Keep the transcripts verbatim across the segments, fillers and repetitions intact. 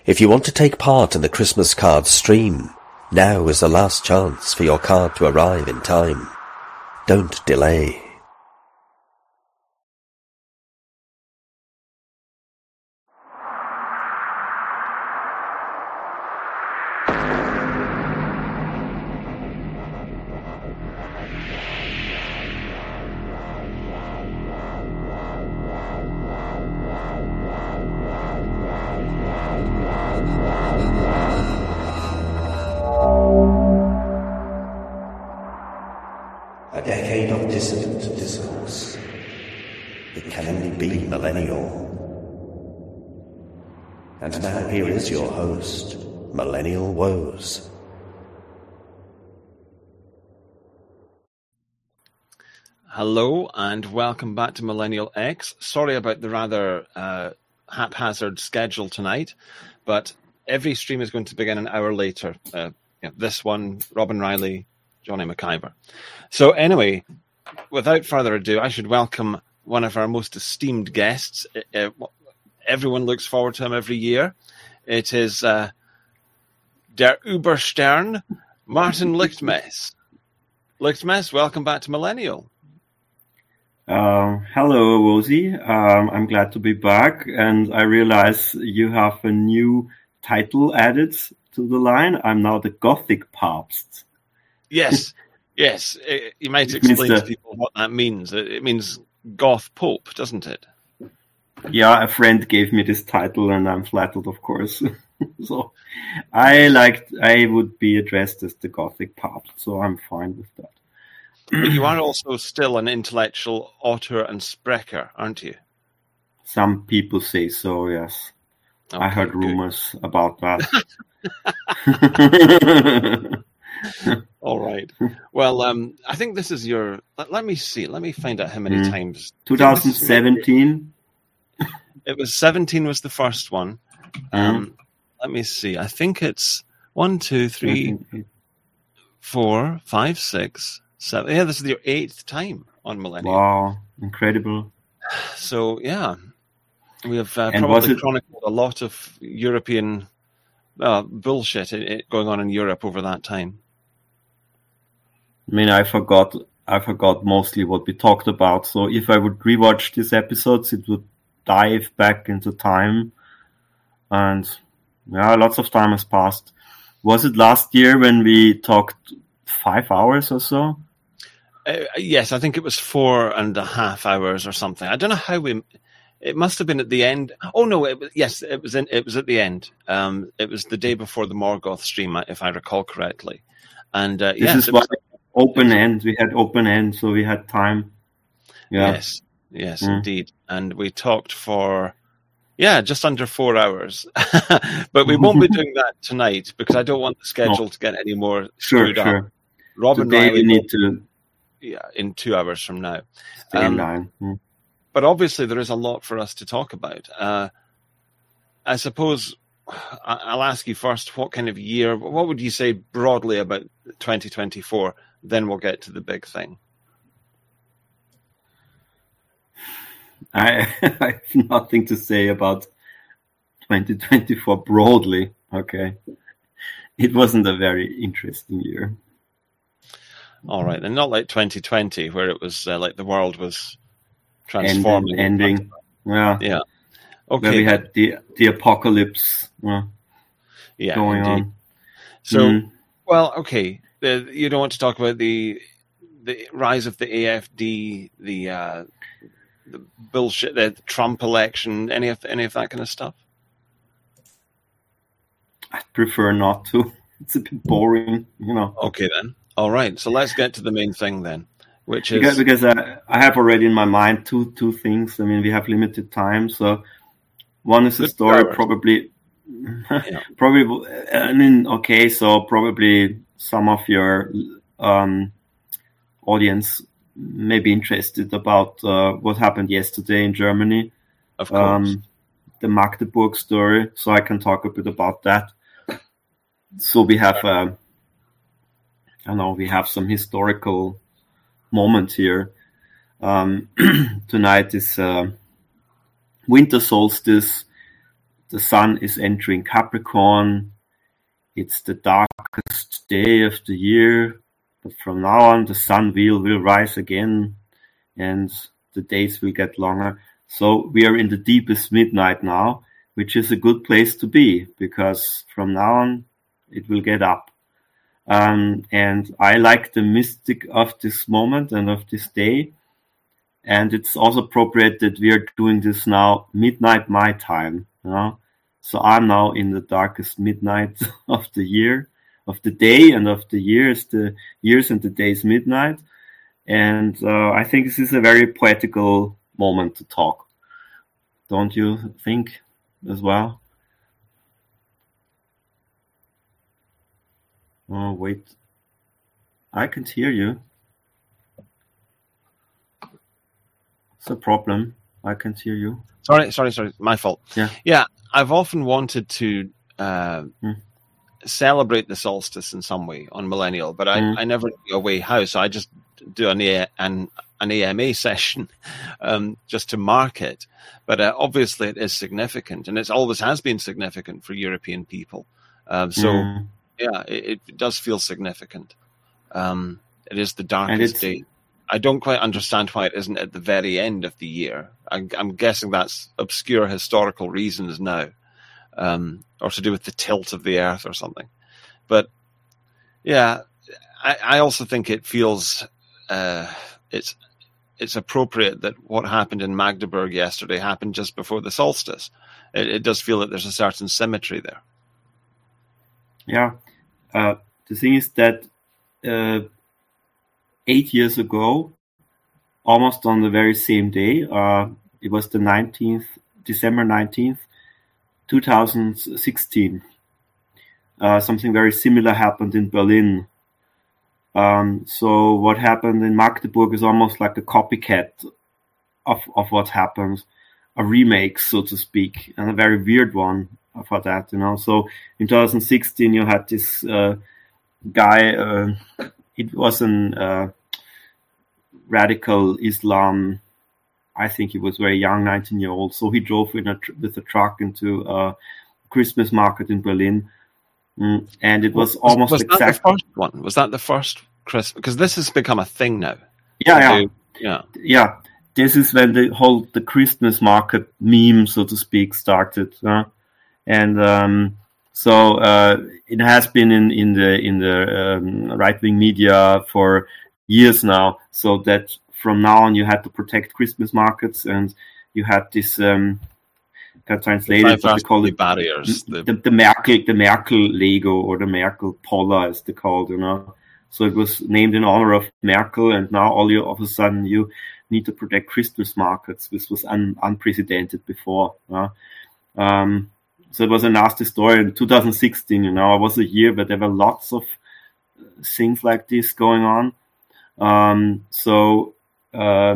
If you want to take part in the Christmas card stream, now is the last chance for your card to arrive in time. Don't delay. A decade of dissident discourse. It can only be millennial. And now here is your host, Millennial Woes. Hello and welcome back to Millennial X. Sorry about the rather uh, haphazard schedule tonight, but every stream is going to begin an hour later. Uh, yeah, this one, Robin Riley, Johnny McIver. So anyway, without further ado, I should welcome one of our most esteemed guests. Uh, everyone looks forward to him every year. It is uh, der Überstern, Martin Lichtmes. Lichtmes, welcome back to Millennial. Uh, hello, Wozy. Um, I'm glad to be back, and I realize you have a new title added to the line. I'm now the Gothic Papst. Yes, yes. It, you might explain to people what that means. It, it means Goth Pope, doesn't it? Yeah, a friend gave me this title, and I'm flattered, of course. So I liked. I would be addressed as the Gothic Papst, so I'm fine with that. But you are also still an intellectual author and sprecher, aren't you? Some people say so, yes. Okay, I heard rumors good. about that. All right. Well, um, I think this is your... Let, let me see. Let me find out how many mm. times... twenty seventeen? It was seventeen was the first one. Mm. Um, let me see. I think it's one, two, three, four, five, six, seven. Yeah, this is your eighth time on Millennium. Wow, incredible. So, yeah. We have uh, probably chronicled a lot of European uh, bullshit going on in Europe over that time. I mean, I forgot I forgot mostly what we talked about. So if I would rewatch these episodes, it would dive back into time. And yeah, lots of time has passed. Was it last year when we talked five hours or so? Uh, yes, I think it was four and a half hours or something. I don't know how we... It must have been at the end. Oh, no, it was, yes, it was in, It was at the end. Um, it was the day before the Morgoth stream, if I recall correctly. And uh, This yes, is why... Open end. We had open end, so we had time. Yeah. Yes, yes, mm. indeed. And we talked for, yeah, just under four hours. But we won't be doing that tonight because I don't want the schedule no. to get any more screwed sure, sure. up. Robin Today Riley we need to. Yeah, in two hours from now. Stay um, in line. Mm. But obviously, there is a lot for us to talk about. Uh, I suppose I'll ask you first. What kind of year? What would you say broadly about twenty twenty-four? Then we'll get to the big thing. I, I have nothing to say about twenty twenty-four broadly. Okay. It wasn't a very interesting year. All right. And not like twenty twenty, where it was uh, like the world was transforming. Ending. ending. Yeah. Yeah. Okay. Where we had the, the apocalypse uh, yeah, going indeed. on. So, mm. well, okay. The, you don't want to talk about the the rise of the A F D, the uh, the bullshit, the Trump election, any of any of that kind of stuff? I prefer not to. It's a bit boring, you know. Okay, then. All right. So let's get to the main thing then, which is because, because I, I have already in my mind two two things. I mean, we have limited time, so one is a story, hours. probably. yeah. Probably. I mean, okay, so probably. Some of your um, audience may be interested about uh, what happened yesterday in Germany. Of course. Um, the Magdeburg story, so I can talk a bit about that. So we have, uh, I don't know, we have some historical moment here. Um, tonight is uh, winter solstice. the sun is entering Capricorn. It's the darkest day of the year, but from now on the sun will, will rise again and the days will get longer. So we are in the deepest midnight now, which is a good place to be, because from now on it will get up. Um, and I like the mystic of this moment and of this day. And it's also appropriate that we are doing this now midnight my time, you know. So I'm now in the darkest midnight of the year, of the day and of the years, the years and the days midnight. And uh, I think this is a very poetical moment to talk. Don't you think as well? Oh, wait. I can't hear you. It's a problem. I can't hear you. Sorry, sorry, sorry. My fault. Yeah. Yeah. I've often wanted to uh, mm. celebrate the solstice in some way on Millennial, but I, mm. I never knew a way how, so I just do an A, an, an A M A session um, just to mark it. But uh, obviously it is significant, and it always has been significant for European people. Um, so, mm. yeah, it, it does feel significant. Um, it is the darkest day. I don't quite understand why it isn't at the very end of the year. I, I'm guessing that's obscure historical reasons now, um, or to do with the tilt of the Earth or something. But yeah, I, I also think it feels uh, it's it's appropriate that what happened in Magdeburg yesterday happened just before the solstice. It, it does feel that there's a certain symmetry there. Yeah, uh, the thing is that. Uh, Eight years ago, almost on the very same day, uh, it was the nineteenth, December nineteenth, two thousand sixteen. Uh, something very similar happened in Berlin. Um, so what happened in Magdeburg is almost like a copycat of, of what happened, a remake, so to speak, and a very weird one for that, you know. So in two thousand sixteen, you had this uh, guy, uh, it was an uh, radical Islam. I think he was very young, nineteen year old. So he drove in a tr- with a truck into a Christmas market in Berlin, mm, and it was, was almost was exactly that the first one. Was that the first Christmas? Because this has become a thing now. Yeah, yeah, do, yeah, yeah. This is when the whole the Christmas market meme, so to speak, started, uh, and. Um, So uh, it has been in, in the in the um, right-wing media for years now. So that from now on you had to protect Christmas markets, and you had this um, can translate it, what they call it barriers, the, the, the Merkel the Merkel Lego or the Merkel Poller, as they called, you know. So it was named in honor of Merkel, and now all you all of a sudden you need to protect Christmas markets. This was un, unprecedented before. Uh, um, So it was a nasty story in two thousand sixteen, you know. It was a year where there were lots of things like this going on. Um, so, uh,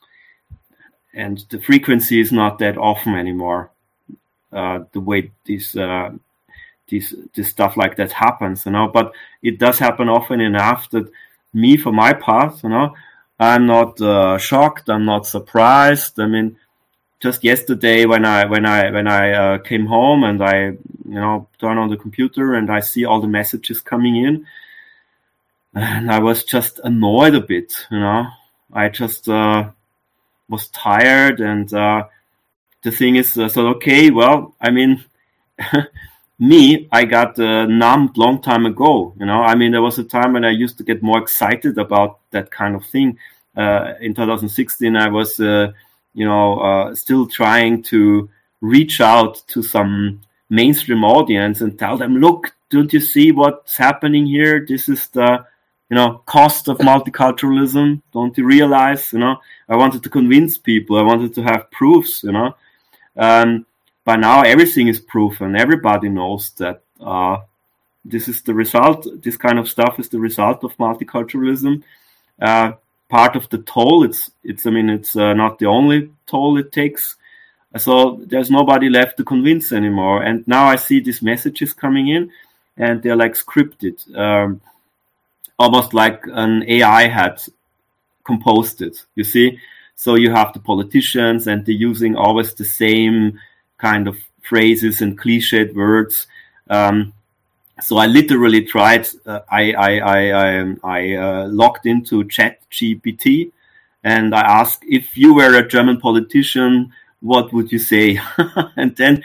and the frequency is not that often anymore. Uh, the way this, uh, this, this stuff like that happens, you know. But it does happen often enough that me, for my part, you know, I'm not uh, shocked. I'm not surprised. I mean, just yesterday when I when I when I uh, came home and I you know turn on the computer and I see all the messages coming in, and I was just annoyed a bit. You know, I just uh, was tired, and uh, the thing is, uh, so okay, well, I mean, me, I got uh, numbed long time ago. You know, I mean, there was a time when I used to get more excited about that kind of thing. Uh, in two thousand sixteen, I was. Uh, you know, uh, still trying to reach out to some mainstream audience and tell them, look, don't you see what's happening here? This is the, you know, cost of multiculturalism. Don't you realize, you know, I wanted to convince people. I wanted to have proofs, you know. Um, by now, everything is proof, and everybody knows that uh, this is the result. This kind of stuff is the result of multiculturalism. Uh, part of the toll. It's, it's. I mean, it's uh, not the only toll it takes. So there's nobody left to convince anymore. And now I see these messages coming in, and they're like scripted, um, almost like an A I had composed it. You see, so you have the politicians, and they're using always the same kind of phrases and cliched words. Um, so I literally tried. Uh, I I I I, I uh, logged into ChatGPT and I asked, if you were a German politician, what would you say? And then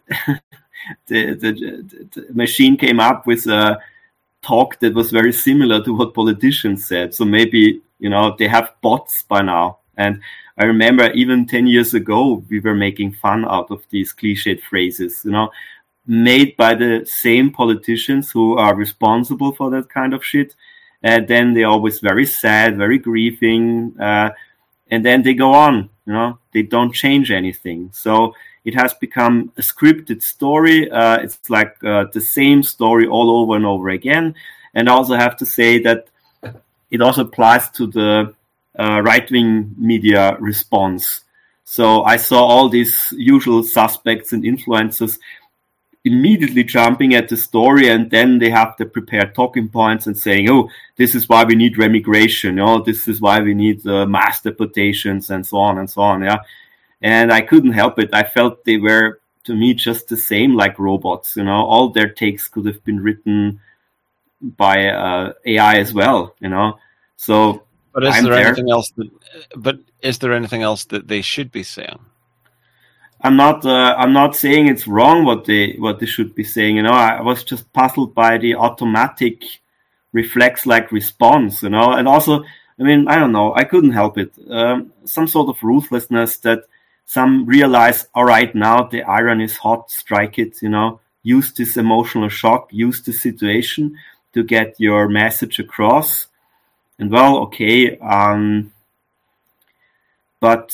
the, the the machine came up with a talk that was very similar to what politicians said. So maybe, you know, they have bots by now. And I remember even ten years ago, we were making fun out of these cliched phrases, you know, made by the same politicians who are responsible for that kind of shit. And then they're always very sad, very grieving. Uh, and then they go on, you know, they don't change anything. So it has become a scripted story. Uh, it's like uh, the same story all over and over again. And I also have to say that it also applies to the uh, right-wing media response. So I saw all these usual suspects and influencers immediately jumping at the story, and then they have the prepared talking points and saying, oh, this is why we need remigration, you know, this is why we need uh, mass deportations and so on and so on, yeah. And I couldn't help it. I felt they were, to me, just the same like robots, you know. All their takes could have been written by uh, A I as well, you know. So, but is I'm there there. anything else that? But is there anything else that they should be saying? I'm not. Uh, I'm not saying it's wrong what they what they should be saying. You know, I was just puzzled by the automatic reflex-like response. You know, and also, I mean, I don't know. I couldn't help it. Um, some sort of ruthlessness that some realize. All right, now the iron is hot. Strike it. You know, use this emotional shock. Use the situation to get your message across. And well, okay, um, but.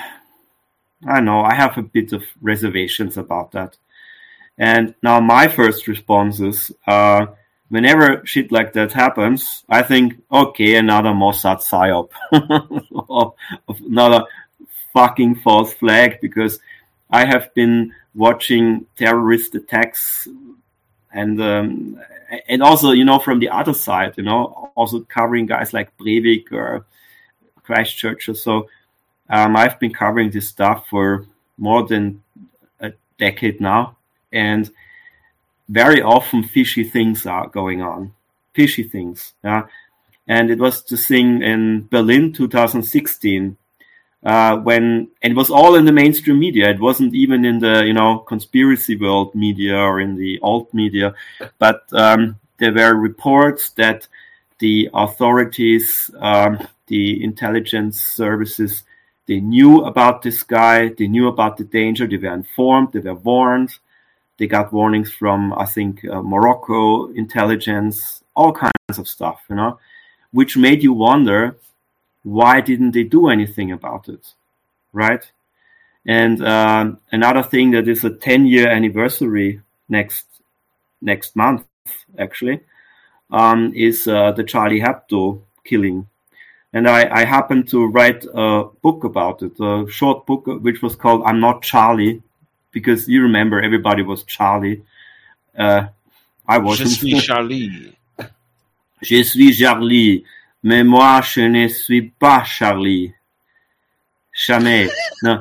I know, I have a bit of reservations about that. And now my first response is, uh, whenever shit like that happens, I think, okay, another Mossad psyop. of, of another fucking false flag, because I have been watching terrorist attacks and um, and also, you know, from the other side, you know, also covering guys like Breivik or Christchurch or so. Um, I've been covering this stuff for more than a decade now, and very often fishy things are going on. Fishy things, yeah. And it was the thing in Berlin twenty sixteen, uh, when, and it was all in the mainstream media. It wasn't even in the, you know, conspiracy world media or in the alt media, but um, there were reports that the authorities, um, the intelligence services, they knew about this guy. They knew about the danger. They were informed. They were warned. They got warnings from, I think, uh, Morocco intelligence, all kinds of stuff, you know, which made you wonder, why didn't they do anything about it, right? And uh, another thing that is a ten-year anniversary next next month, actually, um, is uh, the Charlie Hebdo killing. And I, I happened to write a book about it, a short book, which was called I'm Not Charlie, because you remember everybody was Charlie. Uh, I wasn't. Je suis Charlie. Je suis Charlie. Mais moi, je ne suis pas Charlie. Jamais. No.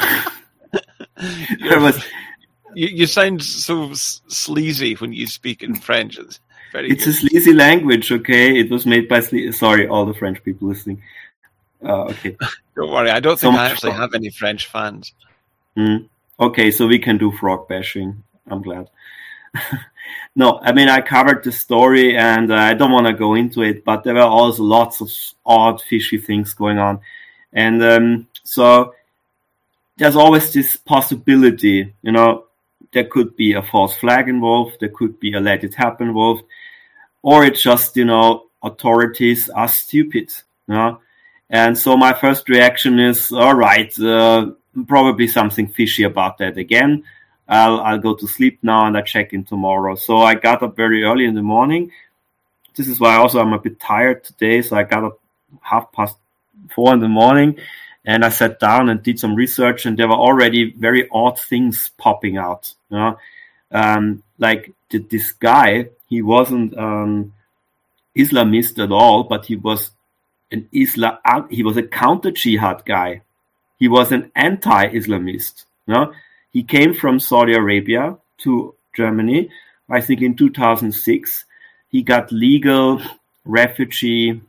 was, you, you sound so sleazy when you speak in French. It's very It's good. a sleazy language, okay? It was made by sle- sorry, all the French people listening. Uh, okay. Don't worry, I don't think So I much actually frog. have any French fans. Mm. Okay, so we can do frog bashing. I'm glad. No, I mean, I covered the story and uh, I don't want to go into it, but there were also lots of odd, fishy things going on. And um, so there's always this possibility, you know, there could be a false flag involved, there could be a let it happen involved, or it's just, you know, authorities are stupid, you know. And so my first reaction is, all right, uh, probably something fishy about that again. I'll, I'll go to sleep now and I check in tomorrow. So I got up very early in the morning. This is why also I'm a bit tired today. So I got up half past four in the morning and I sat down and did some research, and there were already very odd things popping out. You know, um, like th- this guy, he wasn't um, Islamist at all, but he was an Islam. He was a counter jihad guy. He was an anti-Islamist. You know, He came from Saudi Arabia to Germany, I think in two thousand six. He got legal refugee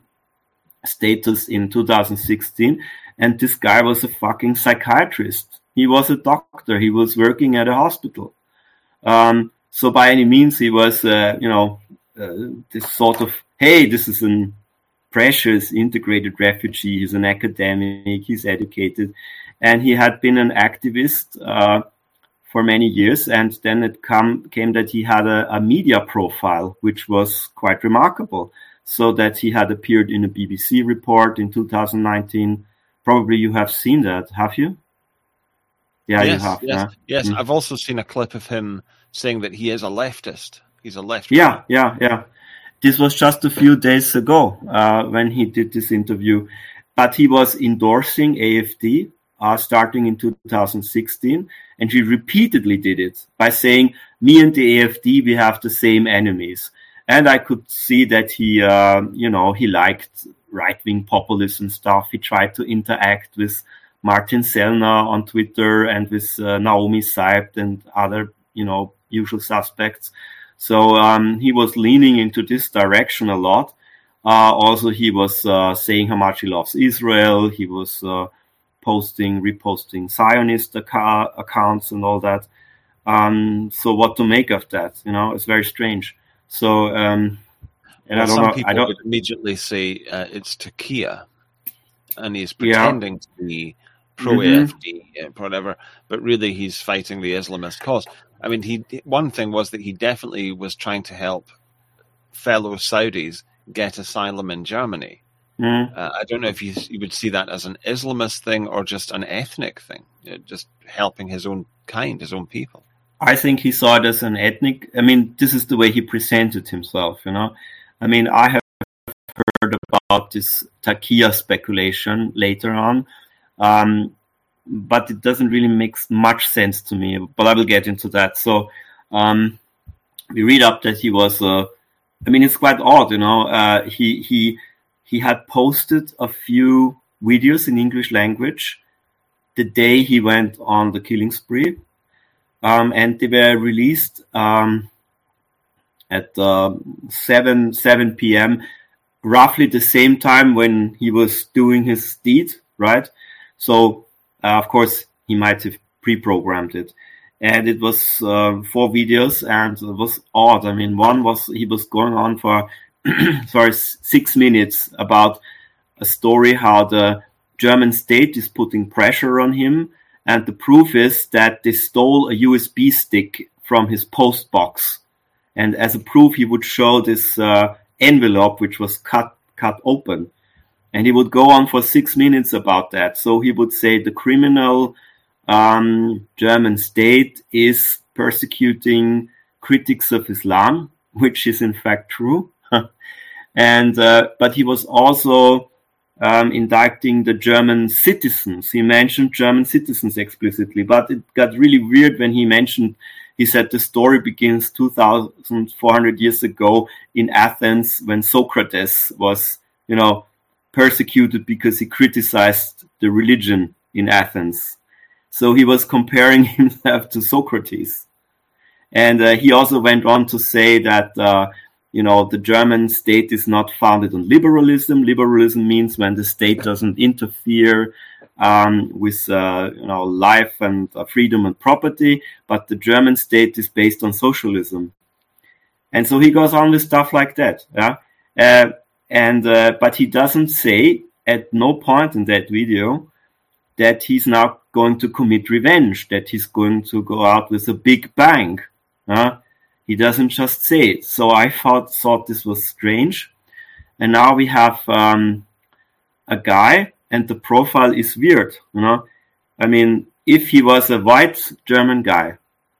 status in two thousand sixteen, and this guy was a fucking psychiatrist. He was a doctor. He was working at a hospital. Um, so by any means, he was, uh, you know, uh, this sort of, hey, this is an precious integrated refugee. He's an academic. He's educated. And he had been an activist uh, for many years. And then it come, came that he had a, a media profile, which was quite remarkable. So that he had appeared in a B B C report in two thousand nineteen. Probably you have seen that, have you? Yeah, yes, you have. Yes, yeah. yes. Mm. I've also seen a clip of him saying that he is a leftist. He's a leftist. Yeah, yeah, yeah. This was just a few days ago uh, when he did this interview. But he was endorsing A F D uh, starting in two thousand sixteen. And he repeatedly did it by saying, me and the A F D, we have the same enemies. And I could see that he, uh, you know, he liked right-wing populism stuff. He tried to interact with Martin Sellner on Twitter and with uh, Naomi Seibt and other, you know, usual suspects. So um, he was leaning into this direction a lot. Uh, also, he was uh, saying how much he loves Israel. He was uh, posting, reposting Zionist ac- accounts and all that. Um, so what to make of that? You know, it's very strange. So, um, and well, I don't some know, people I don't, would immediately say uh, it's Turkey, and he's pretending yeah. to be pro-A F D, mm-hmm. whatever, but really he's fighting the Islamist cause. I mean, he one thing was that he definitely was trying to help fellow Saudis get asylum in Germany. Mm. Uh, I don't know if you, you would see that as an Islamist thing or just an ethnic thing, you know, just helping his own kind, his own people. I think he saw it as an ethnic. I mean, this is the way he presented himself, you know. I mean, I have heard about this Takia speculation later on, um, but it doesn't really make much sense to me. But I will get into that. So um, we read up that he was. Uh, I mean, it's quite odd, you know. Uh, he he he had posted a few videos in English language the day he went on the killing spree. Um, and they were released um, at uh, seven p.m., roughly the same time when he was doing his deed, right? So, uh, of course, he might have pre-programmed it. And it was uh, four videos, and it was odd. I mean, one was he was going on for sorry, six minutes about a story how the German state is putting pressure on him. And the proof is that they stole a U S B stick from his post box. And as a proof, he would show this uh, envelope, which was cut cut open. And he would go on for six minutes about that. So he would say the criminal um, German state is persecuting critics of Islam, which is in fact true. and uh, but he was also Um, indicting the German citizens. He mentioned German citizens explicitly, but it got really weird when he mentioned, he said the story begins two thousand four hundred years ago in Athens when Socrates was, you know, persecuted because he criticized the religion in Athens. So he was comparing himself to Socrates. And uh, he also went on to say that uh, You know, the German state is not founded on liberalism. Liberalism means when the state doesn't interfere um, with, uh, you know, life and uh, freedom and property, but the German state is based on socialism. And so he goes on with stuff like that. Yeah, uh, and uh, but he doesn't say at no point in that video that he's now going to commit revenge, that he's going to go out with a big bang. Yeah? He doesn't just say it. So I thought, thought this was strange. And now we have um, a guy, and the profile is weird. You know, I mean, if he was a white German guy,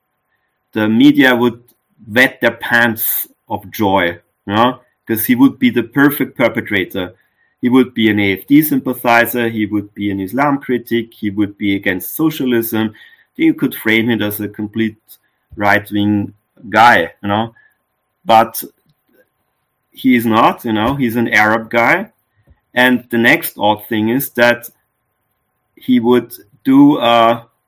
the media would wet their pants of joy, you know, because he would be the perfect perpetrator. He would be an A F D sympathizer. He would be an Islam critic. He would be against socialism. You could frame it as a complete right-wing guy, you know, but he is not, you know, he's an Arab guy. And the next odd thing is that he would do a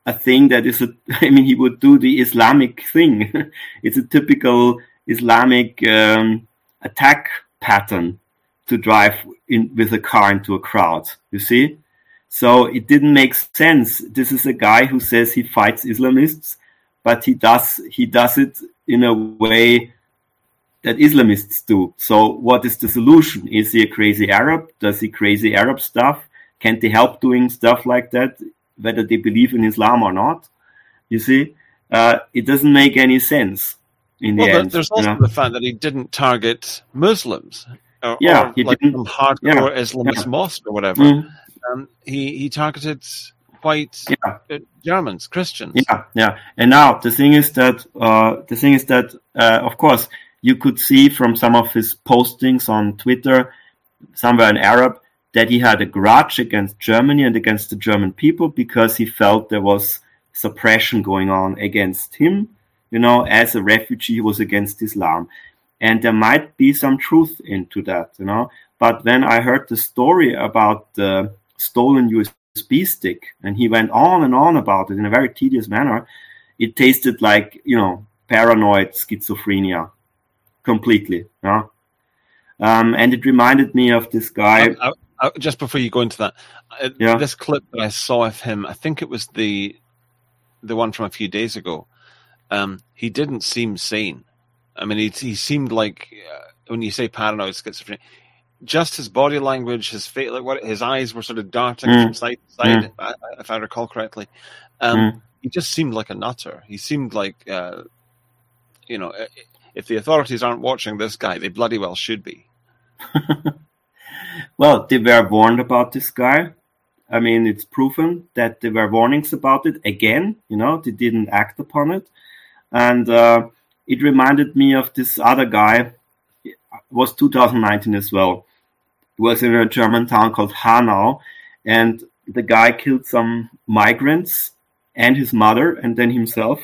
a thing that is a, I mean, he would do the Islamic thing. It's a typical Islamic um, attack pattern to drive in with a car into a crowd, you see? So it didn't make sense. This is a guy who says he fights Islamists, but he does, he does it in a way that Islamists do. So what is the solution? Is he a crazy Arab? Does he crazy Arab stuff? Can't they help doing stuff like that, whether they believe in Islam or not? You see, uh, it doesn't make any sense in the well, end. There's also you know? the fact that he didn't target Muslims, or, yeah, or he like didn't. some hardcore Yeah, Islamist yeah. mosque or whatever. Mm. Um, he he targeted white Yeah. uh, Germans, Christians. Yeah, yeah. And now the thing is that uh, the thing is that uh, of course you could see from some of his postings on Twitter, somewhere in Arab, that he had a grudge against Germany and against the German people because he felt there was suppression going on against him. You know, as a refugee, he was against Islam. And there might be some truth into that, you know. But when I heard the story about the stolen U S B stick, and he went on and on about it in a very tedious manner, it tasted like, you know, paranoid schizophrenia completely. You know? um, and it reminded me of this guy. I, I, I, just before you go into that, uh, Yeah. this clip that I saw of him, I think it was the the one from a few days ago. Um, he didn't seem sane. I mean, he, he seemed like, uh, when you say paranoid schizophrenia, just his body language, his face, like what his eyes were sort of darting Mm. from side to side, Mm. if, I, if I recall correctly. Um, Mm. He just seemed like a nutter. He seemed like, uh, you know, if the authorities aren't watching this guy, they bloody well should be. Well, they were warned about this guy. I mean, it's proven that there were warnings about it. Again, you know, they didn't act upon it. And uh, it reminded me of this other guy. It was two thousand nineteen as well. He was in a German town called Hanau. And the guy killed some migrants and his mother and then himself.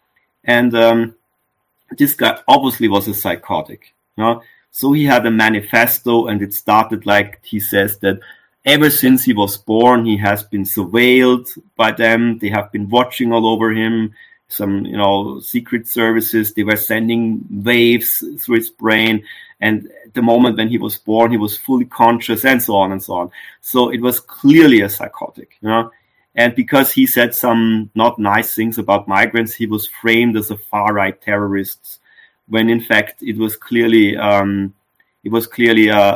And um, this guy obviously was a psychotic. You know? So he had a manifesto, and it started like he says that ever since he was born, he has been surveilled by them. They have been watching all over him. Some, you know, secret services, they were sending waves through his brain. And the moment when he was born, he was fully conscious, and so on and so on. So it was clearly a psychotic, you know. And because he said some not nice things about migrants, he was framed as a far-right terrorist, when in fact it was clearly um, it was clearly a,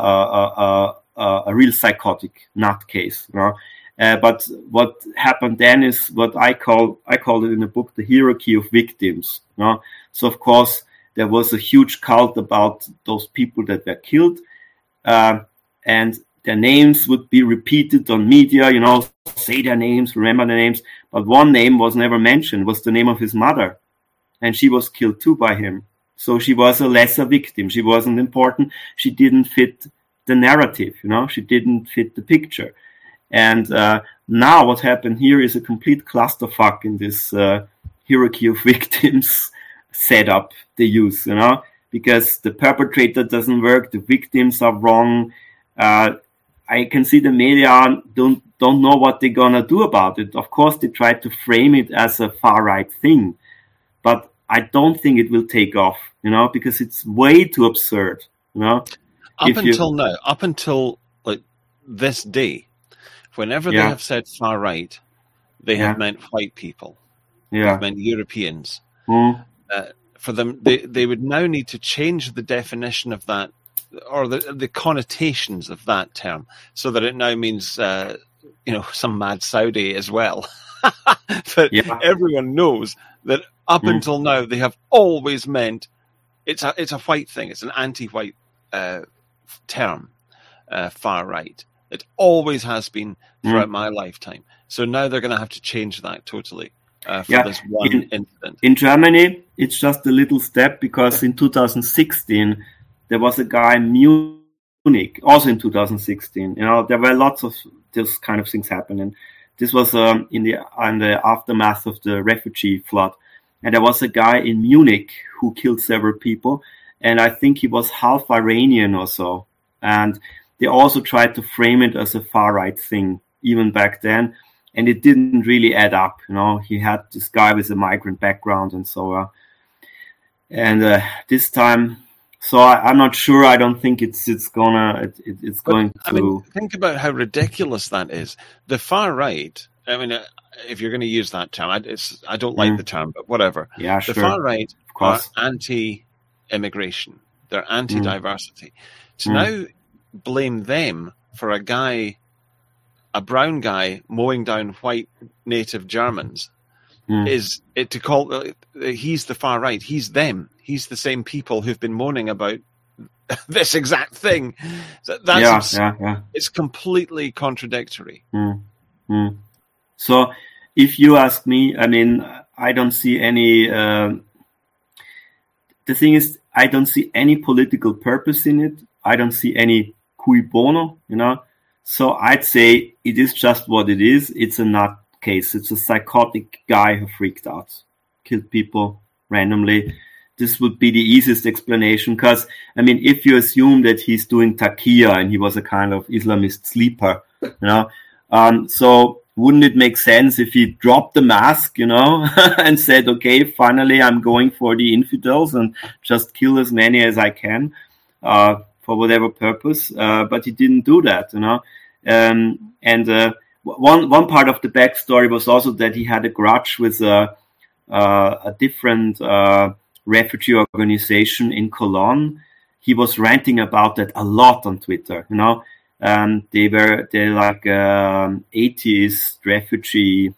a, a, a real psychotic nutcase, you know. Uh, but what happened then is what I call I call it in the book the hierarchy of victims. You know? So of course there was a huge cult about those people that were killed, uh, and their names would be repeated on media. You know, say their names, remember their names. But one name was never mentioned. Was the name of his mother, and she was killed too by him. So she was a lesser victim. She wasn't important. She didn't fit the narrative. You know, she didn't fit the picture. And uh, now what happened here is a complete clusterfuck in this uh, hierarchy of victims setup they use, you know, because the perpetrator doesn't work, the victims are wrong. Uh, I can see the media don't don't know what they're gonna do about it. Of course, they try to frame it as a far-right thing, but I don't think it will take off, you know, because it's way too absurd, you know. Up If until you, now, up until like this day, whenever Yeah. they have said far right, they Yeah. have meant white people, yeah, have meant Europeans. Mm. Uh, for them, they, they would now need to change the definition of that, or the the connotations of that term, so that it now means uh, you know, some mad Saudi as well. But Yeah. everyone knows that up Mm. until now they have always meant it's a it's a white thing. It's an anti-white uh, term, uh, far right. It always has been throughout Mm. my lifetime. So now they're going to have to change that totally uh, for Yeah, this one in- incident. In Germany, it's just a little step, because in two thousand sixteen, there was a guy in Munich, also in two thousand sixteen. You know, there were lots of this kind of things happening. This was um, in the in the aftermath of the refugee flood. And there was a guy in Munich who killed several people. And I think he was half Iranian or so. And they also tried to frame it as a far-right thing, even back then. and it didn't really add up. You know, he had this guy with a migrant background and so on. Uh, and uh, this time, so I, I'm not sure. I don't think it's it's gonna it, it, it's but, going to. I mean, think about how ridiculous that is. The far right. I mean, uh, if you're going to use that term, I, it's, I don't like mm. the term, but whatever. Yeah, the sure. far right of course. are anti-immigration. They're anti-diversity. Mm. To Mm. now blame them for a guy, a brown guy, mowing down white native Germans mm. is it to call uh, he's the far right. He's them. He's the same people who've been moaning about this exact thing. That's yeah, yeah, yeah. It's completely contradictory. Mm. Mm. So, if you ask me, I mean, I don't see any. Uh, the thing is, I don't see any political purpose in it. I don't see any cui bono, you know. So I'd say it is just what it is. It's a nut case. It's a psychotic guy who freaked out, killed people randomly. This would be the easiest explanation because, I mean, if you assume that he's doing taqiyya and he was a kind of Islamist sleeper, you know, um, so wouldn't it make sense if he dropped the mask, you know, and said, okay, finally I'm going for the infidels and just kill as many as I can uh, for whatever purpose. Uh, but he didn't do that, you know. Um, and uh, one one part of the backstory was also that he had a grudge with a, uh, a different uh, refugee organization in Cologne. He was ranting about that a lot on Twitter, you know. Um, they were they're like um, atheist refugee.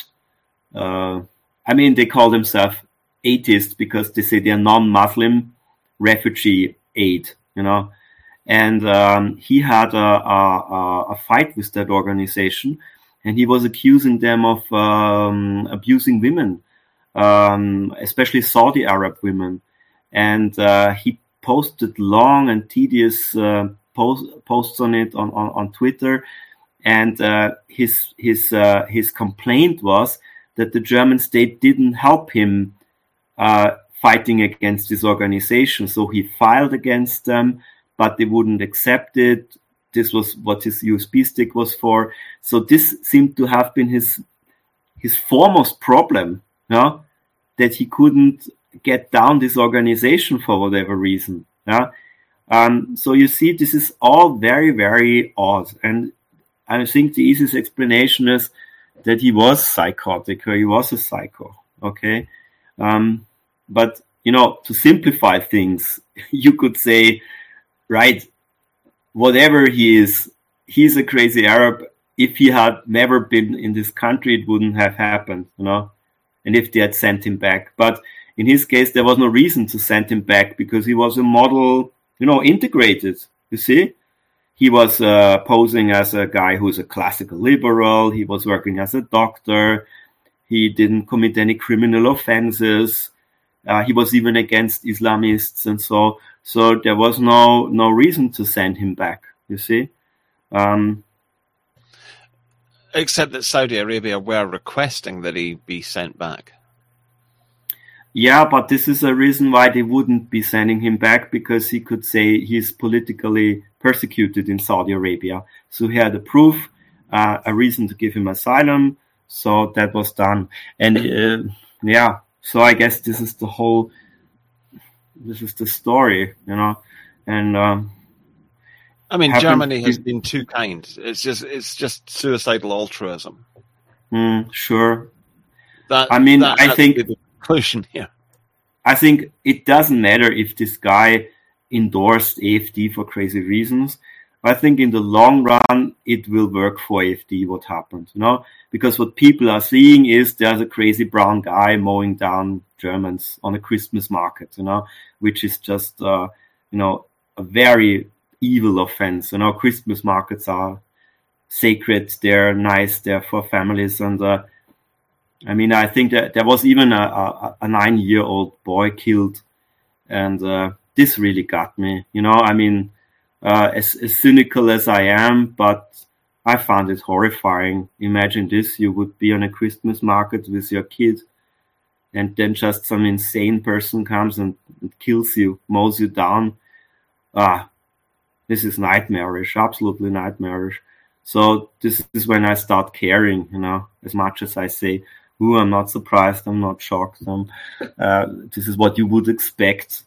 Uh, I mean, they call themselves atheists because they say they're non-Muslim refugee aid, you know. And um, he had a, a, a fight with that organization, and he was accusing them of um, abusing women, um, especially Saudi Arab women. And uh, he posted long and tedious uh, post, posts on it on, on, on Twitter. And uh, his his uh, his complaint was that the German state didn't help him uh, fighting against this organization. So he filed against them, but they wouldn't accept it. This was what his U S B stick was for. So this seemed to have been his his foremost problem, you know, that he couldn't get down this organization for whatever reason. Yeah. Um, so you see, this is all very, very odd. And I think the easiest explanation is that he was psychotic or he was a psycho. Okay. Um, but, you know, to simplify things, you could say, right, whatever he is, he's a crazy Arab. If he had never been in this country, it wouldn't have happened, you know, and if they had sent him back. But in his case, there was no reason to send him back because he was a model, you know, integrated, you see. He was uh, posing as a guy who's a classical liberal. He was working as a doctor. He didn't commit any criminal offenses. Uh, he was even against Islamists and so so there was no no reason to send him back, you see. Um, Except that Saudi Arabia were requesting that he be sent back. Yeah, but this is a reason why they wouldn't be sending him back, because he could say he's politically persecuted in Saudi Arabia. So he had a proof, uh, a reason to give him asylum. So that was done. And uh, yeah, so I guess this is the whole, this is the story, you know. And um, I mean, Germany has been too kind. It's just, it's just suicidal altruism. Mm, sure. That, I mean, that I think the conclusion here. I think it doesn't matter if this guy endorsed A F D for crazy reasons. I think in the long run, it will work for A F D what happened, you know, because what people are seeing is there's a crazy brown guy mowing down Germans on a Christmas market, you know, which is just, uh, you know, a very evil offense. You know, Christmas markets are sacred. They're nice. They're for families. And, uh, I mean, I think that there was even a, a, a nine-year-old boy killed. And uh, this really got me, you know, I mean, Uh, as, as cynical as I am, but I found it horrifying. Imagine this, you would be on a Christmas market with your kid, and then just some insane person comes and, and kills you, mows you down. Ah, this is nightmarish, absolutely nightmarish. So this is when I start caring, you know, as much as I say, ooh, I'm not surprised, I'm not shocked. I'm, uh, this is what you would expect.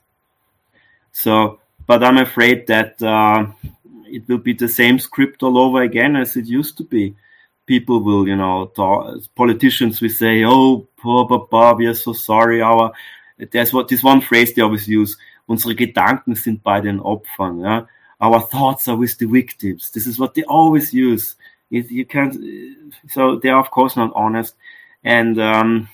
So, but I'm afraid that uh, it will be the same script all over again as it used to be. People will, you know, talk, politicians will say, oh, poor Papa, we are so sorry. Our, there's what this one phrase they always use, unsere Gedanken sind bei den Opfern. Yeah? Our thoughts are with the victims. This is what they always use. It, you can't, so they are, of course, not honest. And um,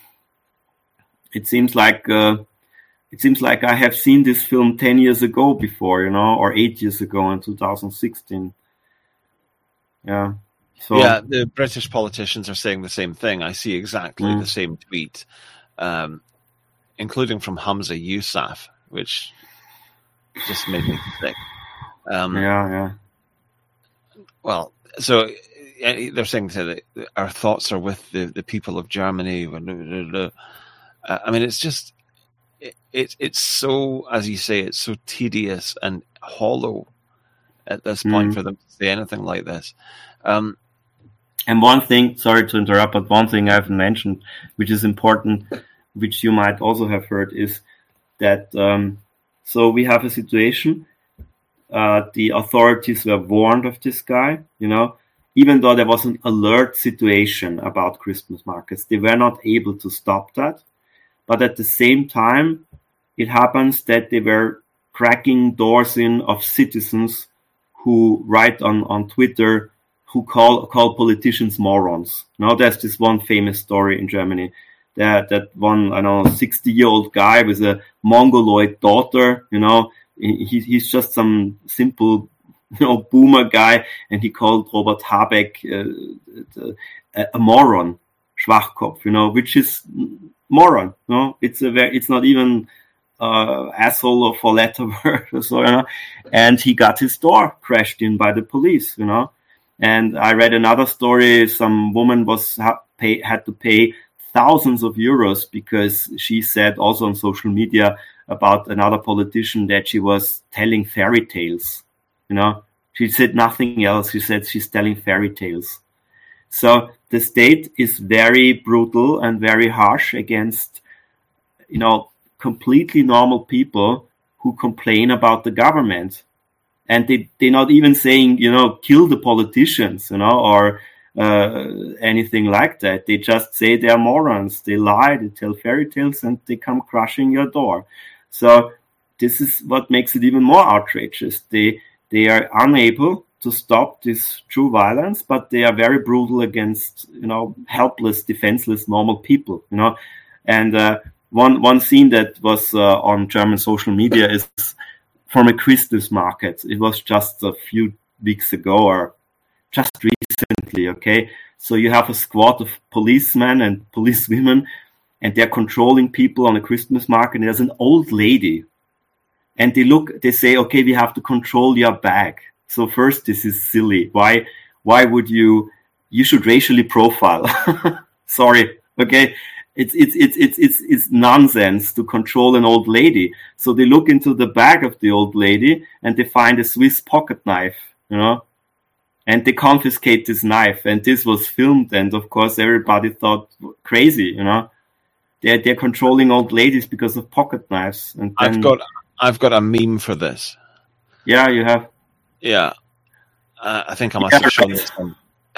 it seems like uh, it seems like I have seen this film ten years ago before, you know, or eight years ago in two thousand sixteen. Yeah. So yeah, the British politicians are saying the same thing. I see exactly mm. the same tweet, um, including from Hamza Yousaf, which just made me sick. Um, yeah, yeah. Well, so they're saying that our thoughts are with the, the people of Germany. Uh, I mean, it's just, it, it, it's so, as you say, it's so tedious and hollow at this point mm. for them to say anything like this. Um, and one thing, sorry to interrupt, but one thing I haven't mentioned, which is important, which you might also have heard, is that, um, so we have a situation. Uh, the authorities were warned of this guy, you know, even though there was an alert situation about Christmas markets, they were not able to stop that. But at the same time, it happens that they were cracking doors in of citizens who write on, on Twitter, who call, call politicians morons. Now there's this one famous story in Germany that, that one, I don't know, sixty year old guy with a mongoloid daughter, you know, He, he's just some simple, you know, boomer guy, and he called Robert Habeck uh, a, a moron, Schwachkopf, you know, which is moron. You know, it's a very, it's not even uh, asshole or four letter word or so, you know. And he got his door crashed in by the police, you know. And I read another story. Some woman was ha- pay, had to pay thousands of euros because she said also on social media about another politician that she was telling fairy tales. You know, she said nothing else. She said she's telling fairy tales. So the state is very brutal and very harsh against, you know, completely normal people who complain about the government. And they, they're not even saying, you know, kill the politicians, you know, or uh, anything like that. They just say they're morons. They lie, they tell fairy tales, and they come crushing your door. So this is what makes it even more outrageous. They they are unable to stop this true violence, but they are very brutal against, you know, helpless, defenseless, normal people, you know. And uh, one one scene that was uh, on German social media is from a Christmas market. It was just a few weeks ago or just recently, okay? So you have a squad of policemen and policewomen, and they're controlling people on a Christmas market. And there's an old lady, and they look, they say, okay, we have to control your bag. So first, this is silly. Why, why would you, you should racially profile. Sorry. Okay. It's, it's, it's, it's, it's, it's nonsense to control an old lady. So they look into the bag of the old lady and they find a Swiss pocket knife, you know, and they confiscate this knife. And this was filmed. And of course, everybody thought crazy, you know, they're, they're controlling old ladies because of pocket knives. And then, I've got, I've got a meme for this. Yeah, you have. Yeah. Uh, I think I must yeah, have shown this one.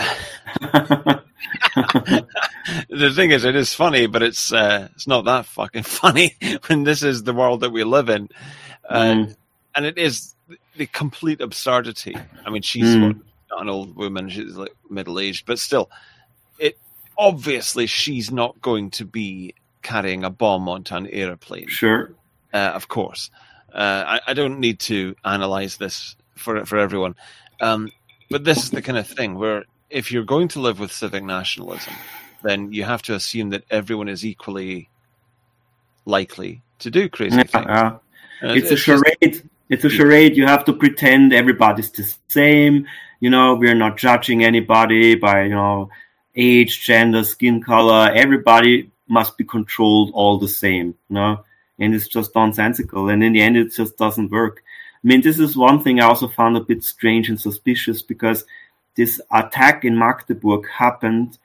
The thing is, it is funny, but it's uh, it's not that fucking funny when this is the world that we live in, uh, mm. and it is the complete absurdity. I mean, she's mm. not an old woman; she's like middle aged, but still, it obviously she's not going to be carrying a bomb onto an airplane. Sure, uh, of course. Uh, I, I don't need to analyze this for for everyone, um, but this is the kind of thing where, if you're going to live with civic nationalism, then you have to assume that everyone is equally likely to do crazy yeah, things. Uh, it's, it's a charade. Just... It's a charade. You have to pretend everybody's the same. You know, we're not judging anybody by, you know, age, gender, skin color. Everybody must be controlled all the same, you know, and it's just nonsensical. And in the end, it just doesn't work. I mean, this is one thing I also found a bit strange and suspicious, because this attack in Magdeburg happened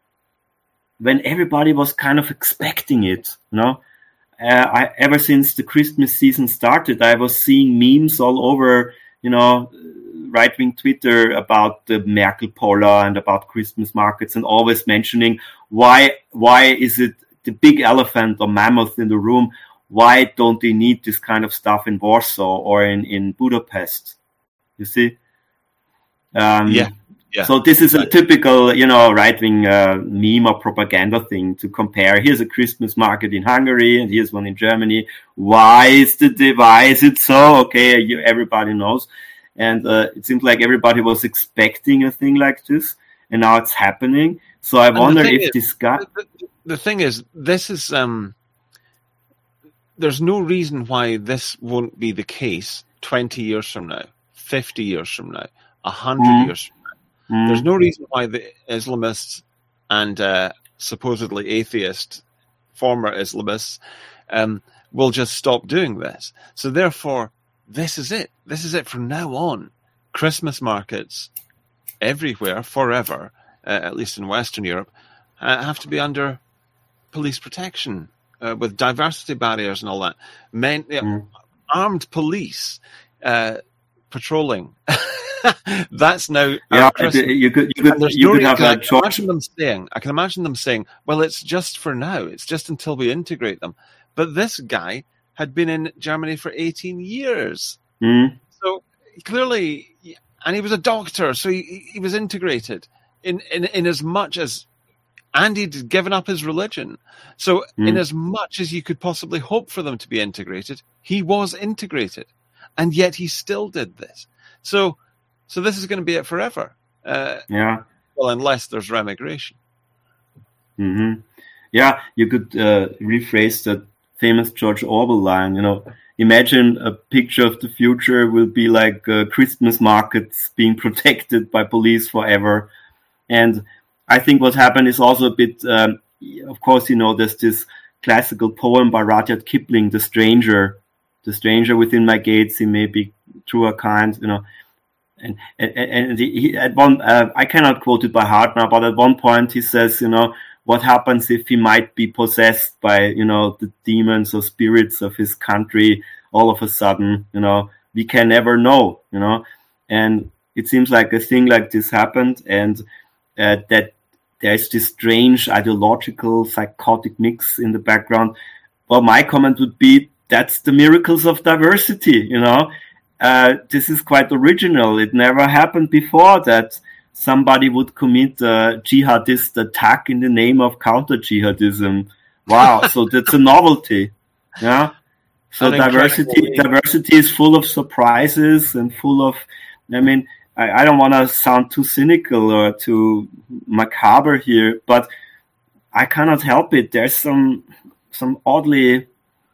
when everybody was kind of expecting it, you know. Uh, I, ever since the Christmas season started, I was seeing memes all over, you know, right-wing Twitter about the Merkel Poller and about Christmas markets, and always mentioning why why is it the big elephant or mammoth in the room? Why don't they need this kind of stuff in Warsaw or in, in Budapest? You see? Um, yeah. Yeah. So this is a typical, you know, right-wing uh, meme or propaganda thing to compare. Here's a Christmas market in Hungary and here's one in Germany. Why is the why is it so? Okay, you, everybody knows. And uh, it seems like everybody was expecting a thing like this, and now it's happening. So I and wonder if is, this guy... The, the thing is, this is... Um, there's no reason why this won't be the case twenty years from now, fifty years from now, one hundred mm. years from now. Mm. There's no reason why the Islamists and uh, supposedly atheist former Islamists um, will just stop doing this. So therefore, this is it. This is it from now on. Christmas markets everywhere, forever, uh, at least in Western Europe, uh, have to be under police protection uh, with diversity barriers and all that. Men, you know, mm. armed police uh, patrolling. That's now yeah. You could you could you could have I that can imagine them saying. I can imagine them saying, "Well, it's just for now. It's just until we integrate them." But this guy had been in Germany for eighteen years, mm. so clearly, and he was a doctor, so he, he was integrated in, in in as much as, and he'd given up his religion. So, mm. in as much as you could possibly hope for them to be integrated, he was integrated, and yet he still did this. So. So this is going to be it forever. Uh, yeah. Well, unless there's remigration. Mm-hmm. Yeah, you could uh, rephrase that famous George Orwell line. You know, imagine a picture of the future will be like uh, Christmas markets being protected by police forever. And I think what happened is also a bit. Um, of course, you know, there's this classical poem by Rudyard Kipling, "The Stranger." The stranger within my gates, he may be true or kind. You know. And, and, and he, at one, uh, I cannot quote it by heart now, but at one point he says, you know, what happens if he might be possessed by, you know, the demons or spirits of his country all of a sudden, you know, we can never know, you know. And it seems like a thing like this happened, and uh, that there's this strange ideological, psychotic mix in the background. Well, my comment would be, that's the miracles of diversity, you know. Uh, this is quite original. It never happened before that somebody would commit a jihadist attack in the name of counter-jihadism. Wow, so that's a novelty. Yeah. So diversity, diversity is full of surprises and full of, I mean, I, I don't want to sound too cynical or too macabre here, but I cannot help it. There's some, some oddly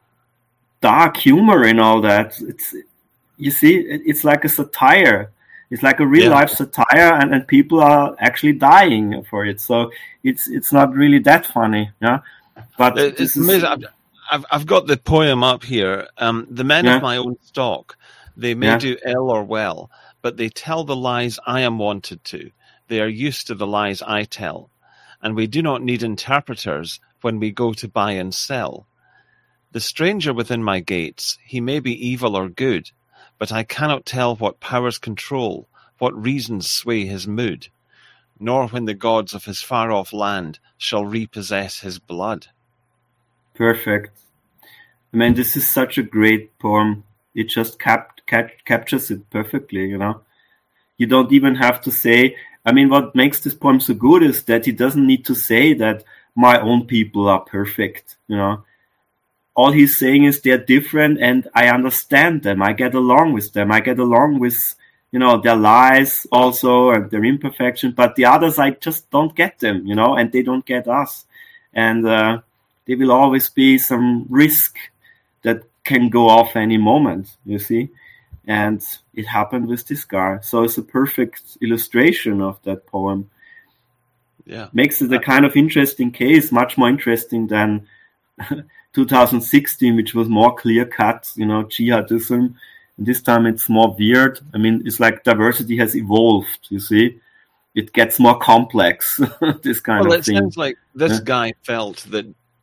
dark humor in all that. It's, You see, it's like a satire. It's like a real-life yeah. satire, and, and people are actually dying for it. So it's it's not really that funny, yeah. But it's this amazing. Is, I've I've got the poem up here. Um, the men yeah. of my own stock, they may yeah. do ill or well, but they tell the lies I am wanted to. They are used to the lies I tell, and we do not need interpreters when we go to buy and sell. The stranger within my gates, he may be evil or good, but I cannot tell what powers control, what reasons sway his mood, nor when the gods of his far-off land shall repossess his blood. Perfect. I mean, this is such a great poem. It just cap- cap- captures it perfectly, you know. You don't even have to say, I mean, what makes this poem so good is that he doesn't need to say that my own people are perfect, you know. All he's saying is they're different and I understand them. I get along with them. I get along with, you know, their lies also and their imperfection. But the others, I just don't get them, you know, and they don't get us. And uh, there will always be some risk that can go off any moment, you see. And it happened with this guy. So it's a perfect illustration of that poem. Yeah. Makes it a kind of interesting case, much more interesting than two thousand sixteen, which was more clear-cut, you know, jihadism. And this time it's more weird. I mean, it's like diversity has evolved, you see. it gets more complex. This kind well, of it thing. sounds like this Yeah. guy felt that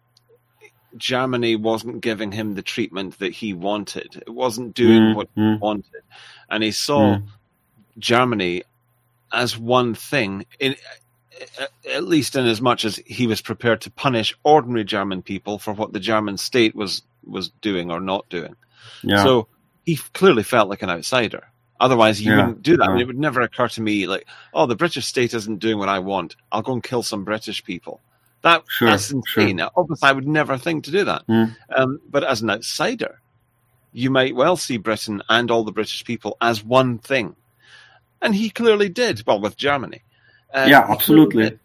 Germany wasn't giving him the treatment that he wanted. It wasn't doing Mm, what mm. he wanted, and he saw Mm. Germany as one thing. In at least in as much as he was prepared to punish ordinary German people for what the German state was was doing or not doing. Yeah. So he clearly felt like an outsider. Otherwise, he Yeah, wouldn't do that. I yeah. mean, it would never occur to me like, oh, the British state isn't doing what I want. I'll go and kill some British people. That, Sure, that's insane. Obviously, I would never think to do that. Mm. Um, but as an outsider, you might well see Britain and all the British people as one thing. And he clearly did, well, with Germany. Uh, Yeah, he absolutely. clearly did.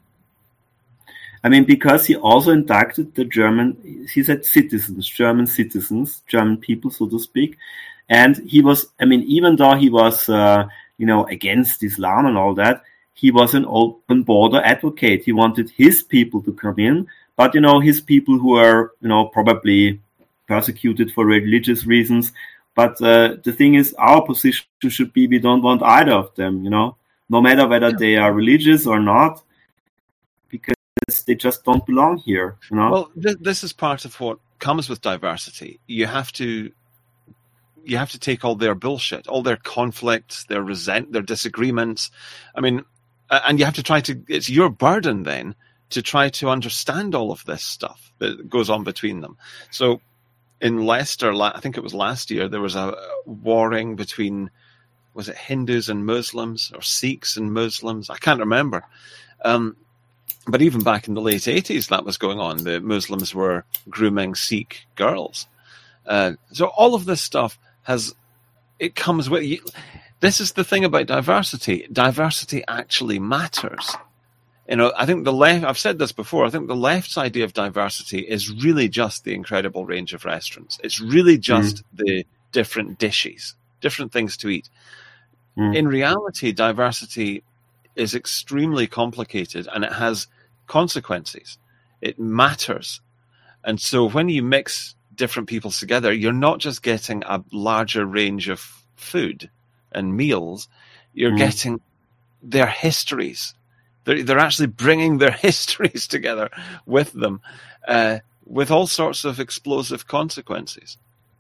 I mean, because he also inducted the German, he said citizens, German citizens, German people, so to speak. And he was, I mean, even though he was, uh, you know, against Islam and all that, he was an open border advocate. He wanted his people to come in, but, you know, his people who are, you know, probably persecuted for religious reasons. But uh, the thing is, our position should be we don't want either of them, you know, no matter whether they are religious or not, because they just don't belong here, you know. Well, th- this is part of what comes with diversity. You have to, you have to take all their bullshit, all their conflicts, their resent, their disagreements. I mean, uh, and you have to try to. It's your burden then to try to understand all of this stuff that goes on between them. So, in Leicester, I think it was last year, there was a warring between, was it Hindus and Muslims or Sikhs and Muslims? I can't remember. Um, But even back in the late eighties, that was going on. The Muslims were grooming Sikh girls. Uh, so all of this stuff has, it comes with you. This is the thing about diversity. Diversity actually matters. You know, I think the left, I've said this before, I think the left's idea of diversity is really just the incredible range of restaurants. It's really just mm. the different dishes, different things to eat. Mm. In reality, diversity is extremely complicated and it has consequences. It matters. And so when you mix different people together, you're not just getting a larger range of food and meals, you're mm. getting their histories. They're, they're actually bringing their histories together with them, uh, with all sorts of explosive consequences.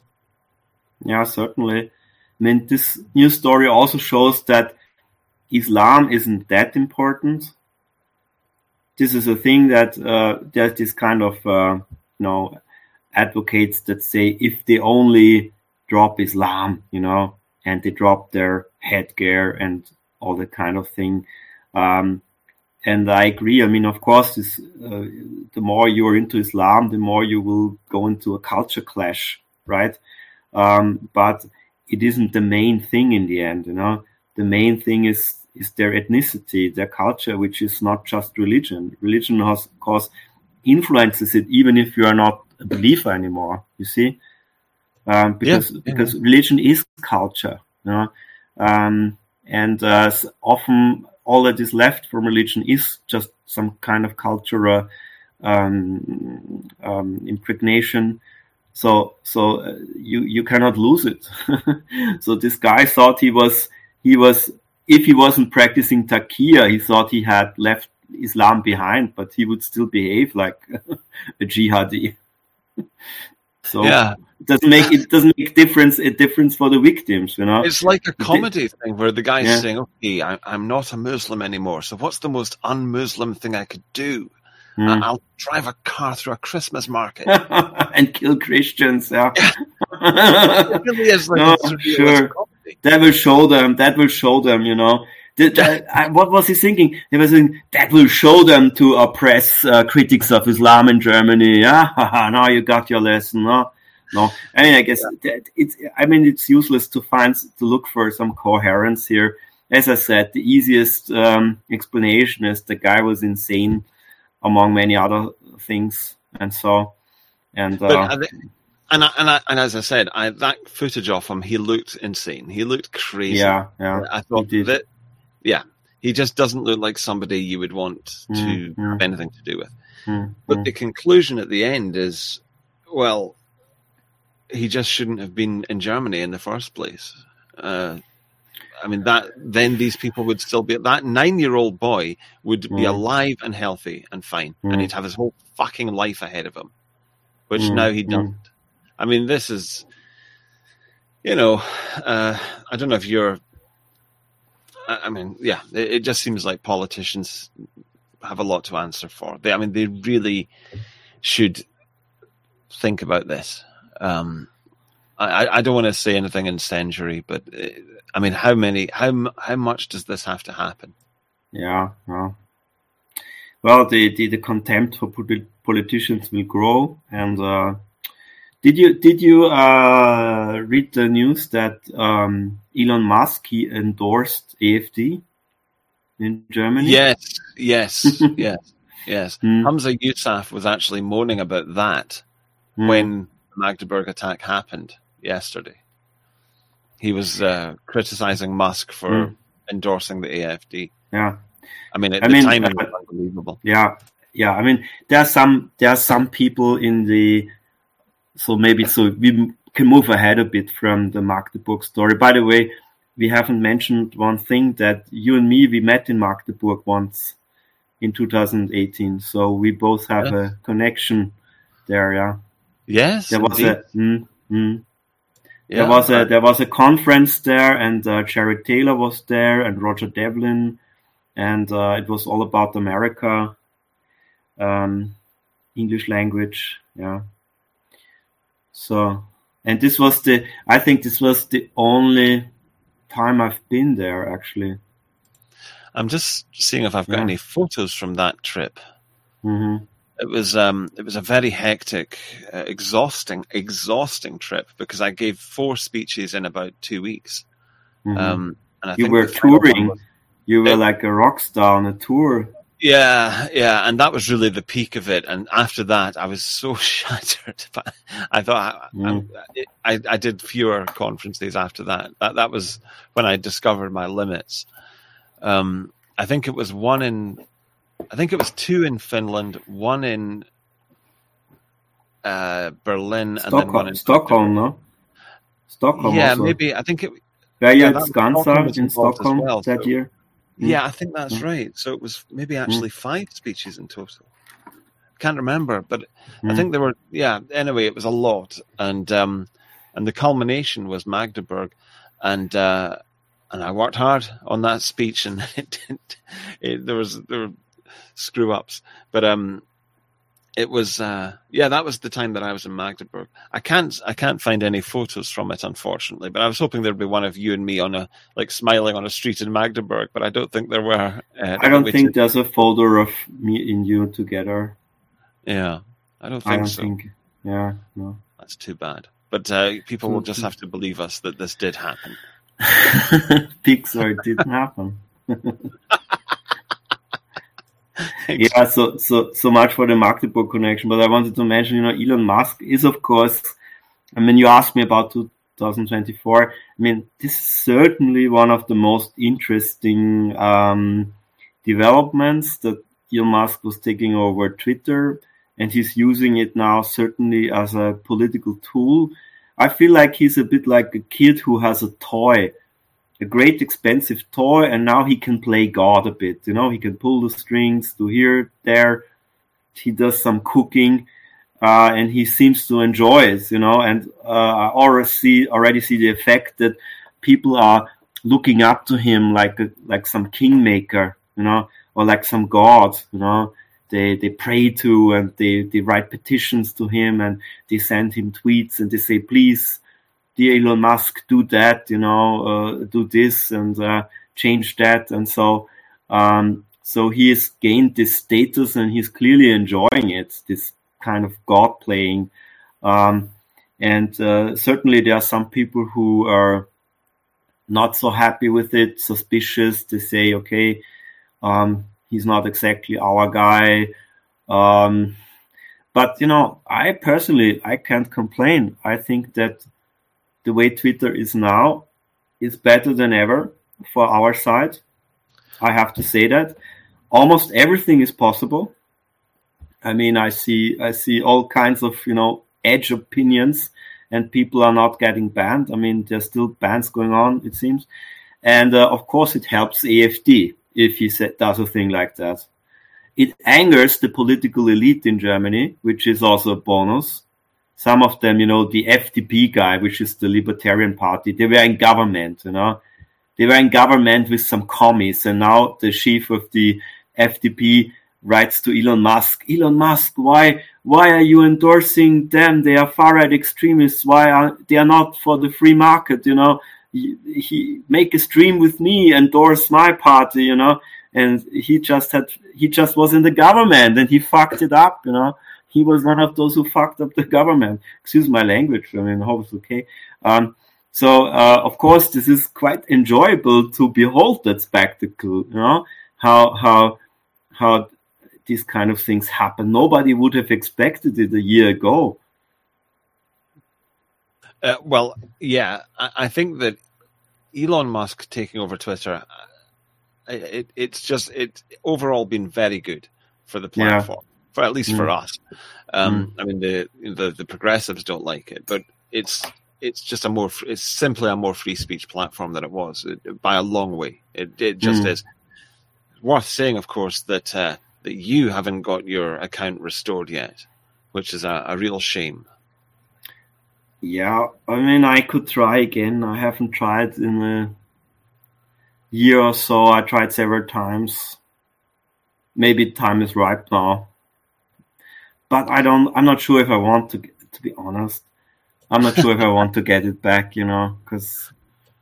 Yeah, certainly. I mean, this new story also shows that Islam isn't that important. This is a thing that uh, there's this kind of, uh, you know, advocates that say if they only drop Islam, you know, and they drop their headgear and all that kind of thing. Um, and I agree. I mean, of course, this, uh, the more you're into Islam, the more you will go into a culture clash, right? Um, but it isn't the main thing in the end, you know. The main thing is is their ethnicity, their culture, which is not just religion. Religion, has, of course, influences it, even if you are not a believer anymore, you see? Um, because yeah. because religion is culture, you know? Um, and uh, often all that is left from religion is just some kind of cultural um, um, impregnation. So so uh, you, you cannot lose it. So this guy thought he was he was... If he wasn't practicing taqiyya, he thought he had left Islam behind, but he would still behave like a jihadi. So yeah. it doesn't make it doesn't make difference a difference for the victims, you know. It's like a comedy it, thing where the guy's yeah. saying, "Okay, I, I'm not a Muslim anymore. So what's the most un-Muslim thing I could do? Mm. I'll drive a car through a Christmas market and kill Christians." Yeah, it really is like no, a sure. That will show them. That will show them. You know, the, the, I, what was he thinking? He was thinking that will show them to oppress uh, critics of Islam in Germany. Yeah, now you got your lesson. No, no. I mean, I guess yeah. it's. I mean, it's useless to find to look for some coherence here. As I said, the easiest um, explanation is the guy was insane, among many other things, and so and. Uh, but, And I, and I, and as I said, I, that footage of him, he looked insane. He looked crazy. Yeah, yeah. I thought that, yeah, he just doesn't look like somebody you would want to mm-hmm. have anything to do with. Mm-hmm. But the conclusion at the end is, well, he just shouldn't have been in Germany in the first place. Uh, I mean, that then these people would still be, that nine-year-old boy would be Mm. alive and healthy and fine, Mm. and he'd have his whole fucking life ahead of him, which Mm. now he Mm. doesn't. I mean, this is, you know, uh, I don't know if you're, I I mean, yeah, it, it just seems like politicians have a lot to answer for. They, I mean, they really should think about this. Um, I, I don't want to say anything incendiary, but uh, I mean, how many, how m- how much does this have to happen? Yeah, yeah. Well, the, the, the contempt for poli- politicians will grow. And uh, did you did you uh, read the news that um, Elon Musk he endorsed A F D in Germany? Yes, yes, yes, yes. Mm. Hamza Yousaf was actually moaning about that Mm. when the Magdeburg attack happened yesterday. He was uh, criticizing Musk for Mm. endorsing the A F D. Yeah. I mean, at I the mean, timing uh, was unbelievable. Yeah, yeah. I mean, there are some there are some people in the so maybe so we m- can move ahead a bit from the Magdeburg story. By the way, we haven't mentioned one thing, that you and me we met in Magdeburg once in two thousand eighteen. So we both have Yes. a connection there. Yeah, Yes, there was indeed. a mm, mm. Yeah. there was a there was a conference there, and uh, Jared Taylor was there, and Roger Devlin. And uh, it was all about America, um, English language, yeah. So, and this was the, I think this was the only time I've been there, actually. I'm just seeing if I've got Yeah. any photos from that trip. hmm It was um, it was a very hectic, uh, exhausting, exhausting trip because I gave four speeches in about two weeks. hmm Um, and I You think were the final one touring. was- You were Yeah. like a rock star on a tour. Yeah, yeah, and that was really the peak of it. And after that, I was so shattered. But I thought Mm. I, I, I did fewer conferences after that. That that was when I discovered my limits. Um, I think it was one in, I think it was two in Finland, one in uh, Berlin, and then one Stockholm, in Stockholm, no? Stockholm Yeah, also. maybe. I think it. Were you yeah, at that was- Stockholm Skansa was in involved as Stockholm well, that so- year? Yeah, I think that's Mm. right. So it was maybe actually five speeches in total. Can't remember, but I Mm. think there were. Yeah. Anyway, it was a lot, and um, and the culmination was Magdeburg, and uh, and I worked hard on that speech, and it didn't. It, there was there were screw ups, but um, it was uh, yeah, that was the time that I was in Magdeburg. I can't I can't find any photos from it, unfortunately, but I was hoping there'd be one of you and me on a like smiling on a street in Magdeburg, but I don't think there were. Uh, I don't we think took- there's a photo of me and you together. Yeah, I don't I think don't so. think. Yeah, no. That's too bad. But uh, people will just Mhm. have to believe us that this did happen. Pixar, it didn't happen. Yeah, so so so much for the Magdeburg connection. But I wanted to mention, you know, Elon Musk is, of course. I mean, you asked me about two thousand twenty-four. I mean, this is certainly one of the most interesting um, developments, that Elon Musk was taking over Twitter, and he's using it now certainly as a political tool. I feel like he's a bit like a kid who has a toy, a great expensive toy, and now he can play God a bit. You know, he can pull the strings to here, there. He does some cooking, uh, and he seems to enjoy it. You know, and uh, I already see already see the effect that people are looking up to him like a, like some kingmaker, you know, or like some god. You know, they they pray to, and they they write petitions to him, and they send him tweets, and they say, please, dear Elon Musk, do that, you know, uh, do this, and uh, change that. And so, um, so he has gained this status, and he's clearly enjoying it, this kind of God playing. Um, and uh, certainly there are some people who are not so happy with it, suspicious. They say, okay, um, he's not exactly our guy. Um, but, you know, I personally, I can't complain. I think that the way Twitter is now is better than ever for our side. I have to say that. Almost everything is possible. I mean, I see I see all kinds of, you know, edge opinions, and people are not getting banned. I mean, there's still bans going on, it seems. And uh, of course, it helps A F D if he sa- does a thing like that. It angers the political elite in Germany, which is also a bonus. Some of them, you know, the F D P guy, which is the Libertarian Party, they were in government, you know. They were in government with some commies, and now the chief of the F D P writes to Elon Musk, Elon Musk, why why are you endorsing them? They are far-right extremists. Why are they are not for the free market, you know? He, he make a stream with me, endorse my party, you know? And he just had he just was in the government and he fucked it up, you know. He was one of those who fucked up the government. Excuse my language. I mean, I hope it's okay. Um, so, uh, of course, this is quite enjoyable to behold that spectacle, you know, how, how, how these kind of things happen. Nobody would have expected it a year ago. Uh, well, yeah, I, I think that Elon Musk taking over Twitter, it, it's just, it's overall been very good for the platform. Yeah. For at least mm. for us, um, mm. I mean the, the the progressives don't like it, but it's it's just a more it's simply a more free speech platform than it was it, by a long way. It it just mm. is. Worth saying, of course, that uh, that you haven't got your account restored yet, which is a, a real shame. Yeah, I mean I could try again. I haven't tried in a year or so. I tried several times. Maybe time is ripe now. But I don't, I'm not sure if I want to, to be honest. I'm not sure if I want to get it back, you know, because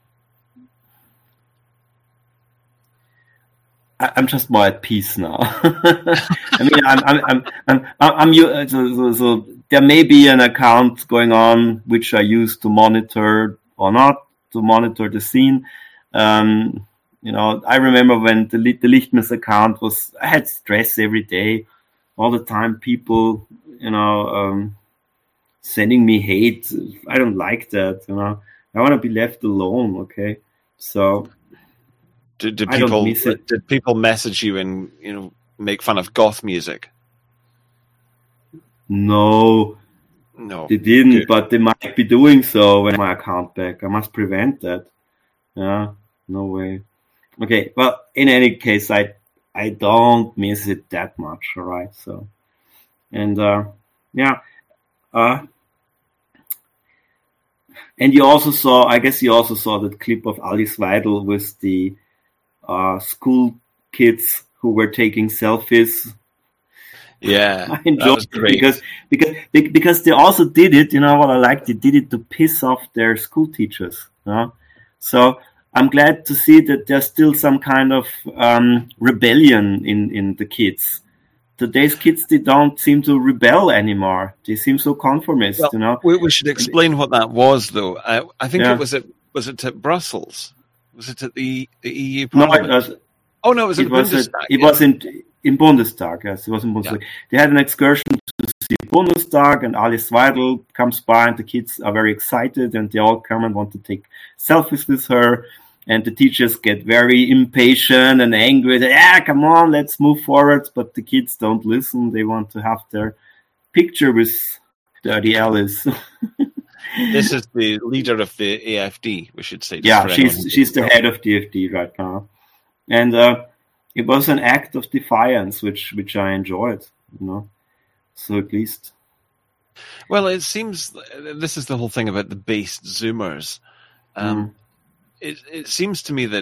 I'm just more at peace now. I mean, I'm, I'm, I'm, I'm, I'm, I'm so, so, so there may be an account going on which I use to monitor or not, to monitor the scene. Um, you know, I remember when the, the Lichtmess account was, I had stress every day. All the time, people, you know, um, sending me hate. I don't like that, you know. I want to be left alone, okay? So, did, did people did people message you and, you know, make fun of goth music? No, no, they didn't. Good. But they might be doing so when my account back. I must prevent that. Yeah, no way. Okay, well, in any case, I. I don't miss it that much, all right? So, and uh, yeah, uh, and you also saw, I guess you also saw that clip of Alice Weidel with the uh, school kids who were taking selfies. Yeah, I enjoyed it because because because they also did it. You know what I like? They did it to piss off their school teachers. You know? So. I'm glad to see that there's still some kind of um, rebellion in, in the kids. Today's kids, they don't seem to rebel anymore. They seem so conformist, well, you know. We, we should explain what that was, though. I, I think yeah. it was at was it at Brussels? Was it at the, the E U Parliament? No, it was. Oh no, it was it at was Bundestag. At, it yeah. was in in Bundestag. Yes, it was in Bundestag. Yeah. They had an excursion to see Bundestag, and Alice Weidel comes by, and the kids are very excited, and they all come and want to take selfies with her. And the teachers get very impatient and angry. They, yeah, come on, let's move forward. But the kids don't listen. They want to have their picture with Dirty Alice. This is the leader of the A F D, we should say. Yeah, she's she's the head of the A F D right now. And uh, it was an act of defiance, which which I enjoyed, you know. So at least. Well, it seems this is the whole thing about the based Zoomers. Um, mm. It it seems to me that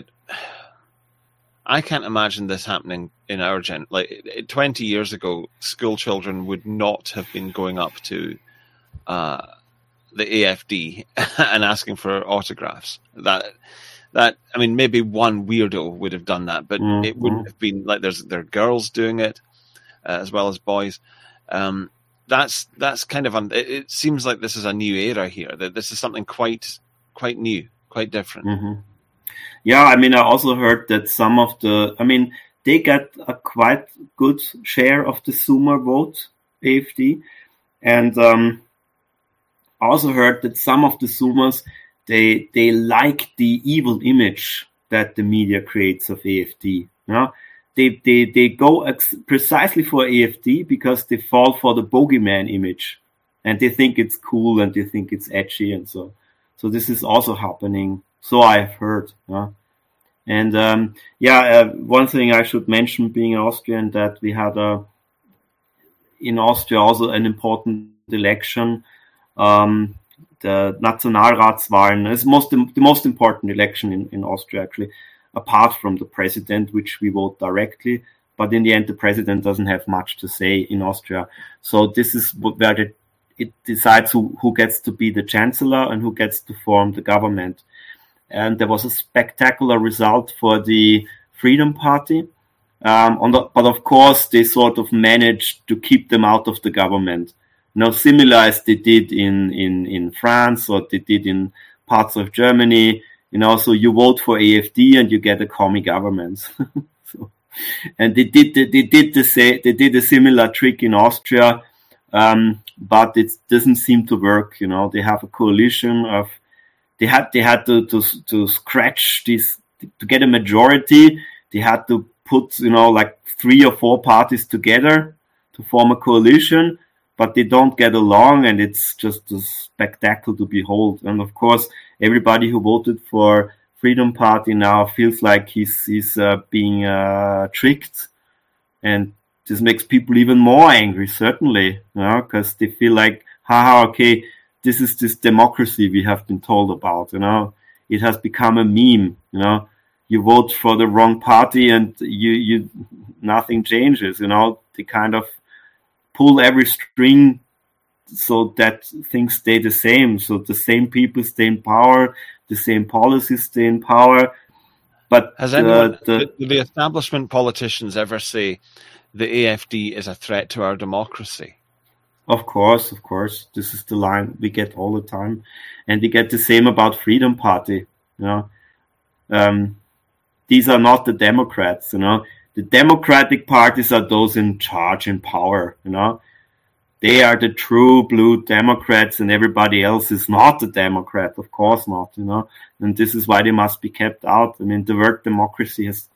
I can't imagine this happening in our gen. Like twenty years ago, school children would not have been going up to uh, the A F D and asking for autographs. That that I mean, maybe one weirdo would have done that, but mm-hmm. it wouldn't have been like there's there are girls doing it uh, as well as boys. Um, that's that's kind of un- it, it seems like this is a new era here. That this is something quite quite new. Quite different. Mm-hmm. Yeah, I mean, I also heard that some of the, I mean, they got a quite good share of the Zoomer vote, A F D. And um, I also heard that some of the Zoomers, they they like the evil image that the media creates of A F D. You know? They, they, they go ex- precisely for A F D because they fall for the bogeyman image. And they think it's cool and they think it's edgy and so. So this is also happening. So I've heard. Yeah? And um, yeah, uh, one thing I should mention, being Austrian, that we had a in Austria also an important election. Um, the Nationalratswahlen is most the most important election in, in Austria, actually, apart from the president, which we vote directly. But in the end, the president doesn't have much to say in Austria. So this is where the, it decides who, who gets to be the chancellor and who gets to form the government. And there was a spectacular result for the Freedom Party. Um, on the, but of course, they sort of managed to keep them out of the government. Now, similar as they did in, in, in France or they did in parts of Germany. You know, so you vote for A F D and you get a commie government. so, and they did the, they did the say they did a similar trick in Austria, um, but it doesn't seem to work. You know, they have a coalition of they had they had to to to scratch this to get a majority. They had to put you know like three or four parties together to form a coalition, but they don't get along, and it's just a spectacle to behold. And of course, everybody who voted for Freedom Party now feels like he's he's uh, being uh, tricked, and this makes people even more angry, certainly, you know, because they feel like, haha, okay, this is this democracy we have been told about, you know, it has become a meme, you know, you vote for the wrong party and you you nothing changes, you know, they kind of pull every string so that things stay the same, so the same people stay in power, the same policies stay in power. But has anyone, uh, the, do the establishment politicians ever say the A F D is a threat to our democracy? Of course, of course. This is the line we get all the time. And we get the same about Freedom Party, you know. Um, these are not the Democrats, you know. The Democratic parties are those in charge, in power, you know. They are the true blue Democrats, and everybody else is not a Democrat, of course not, you know. And this is why they must be kept out. I mean, the word democracy has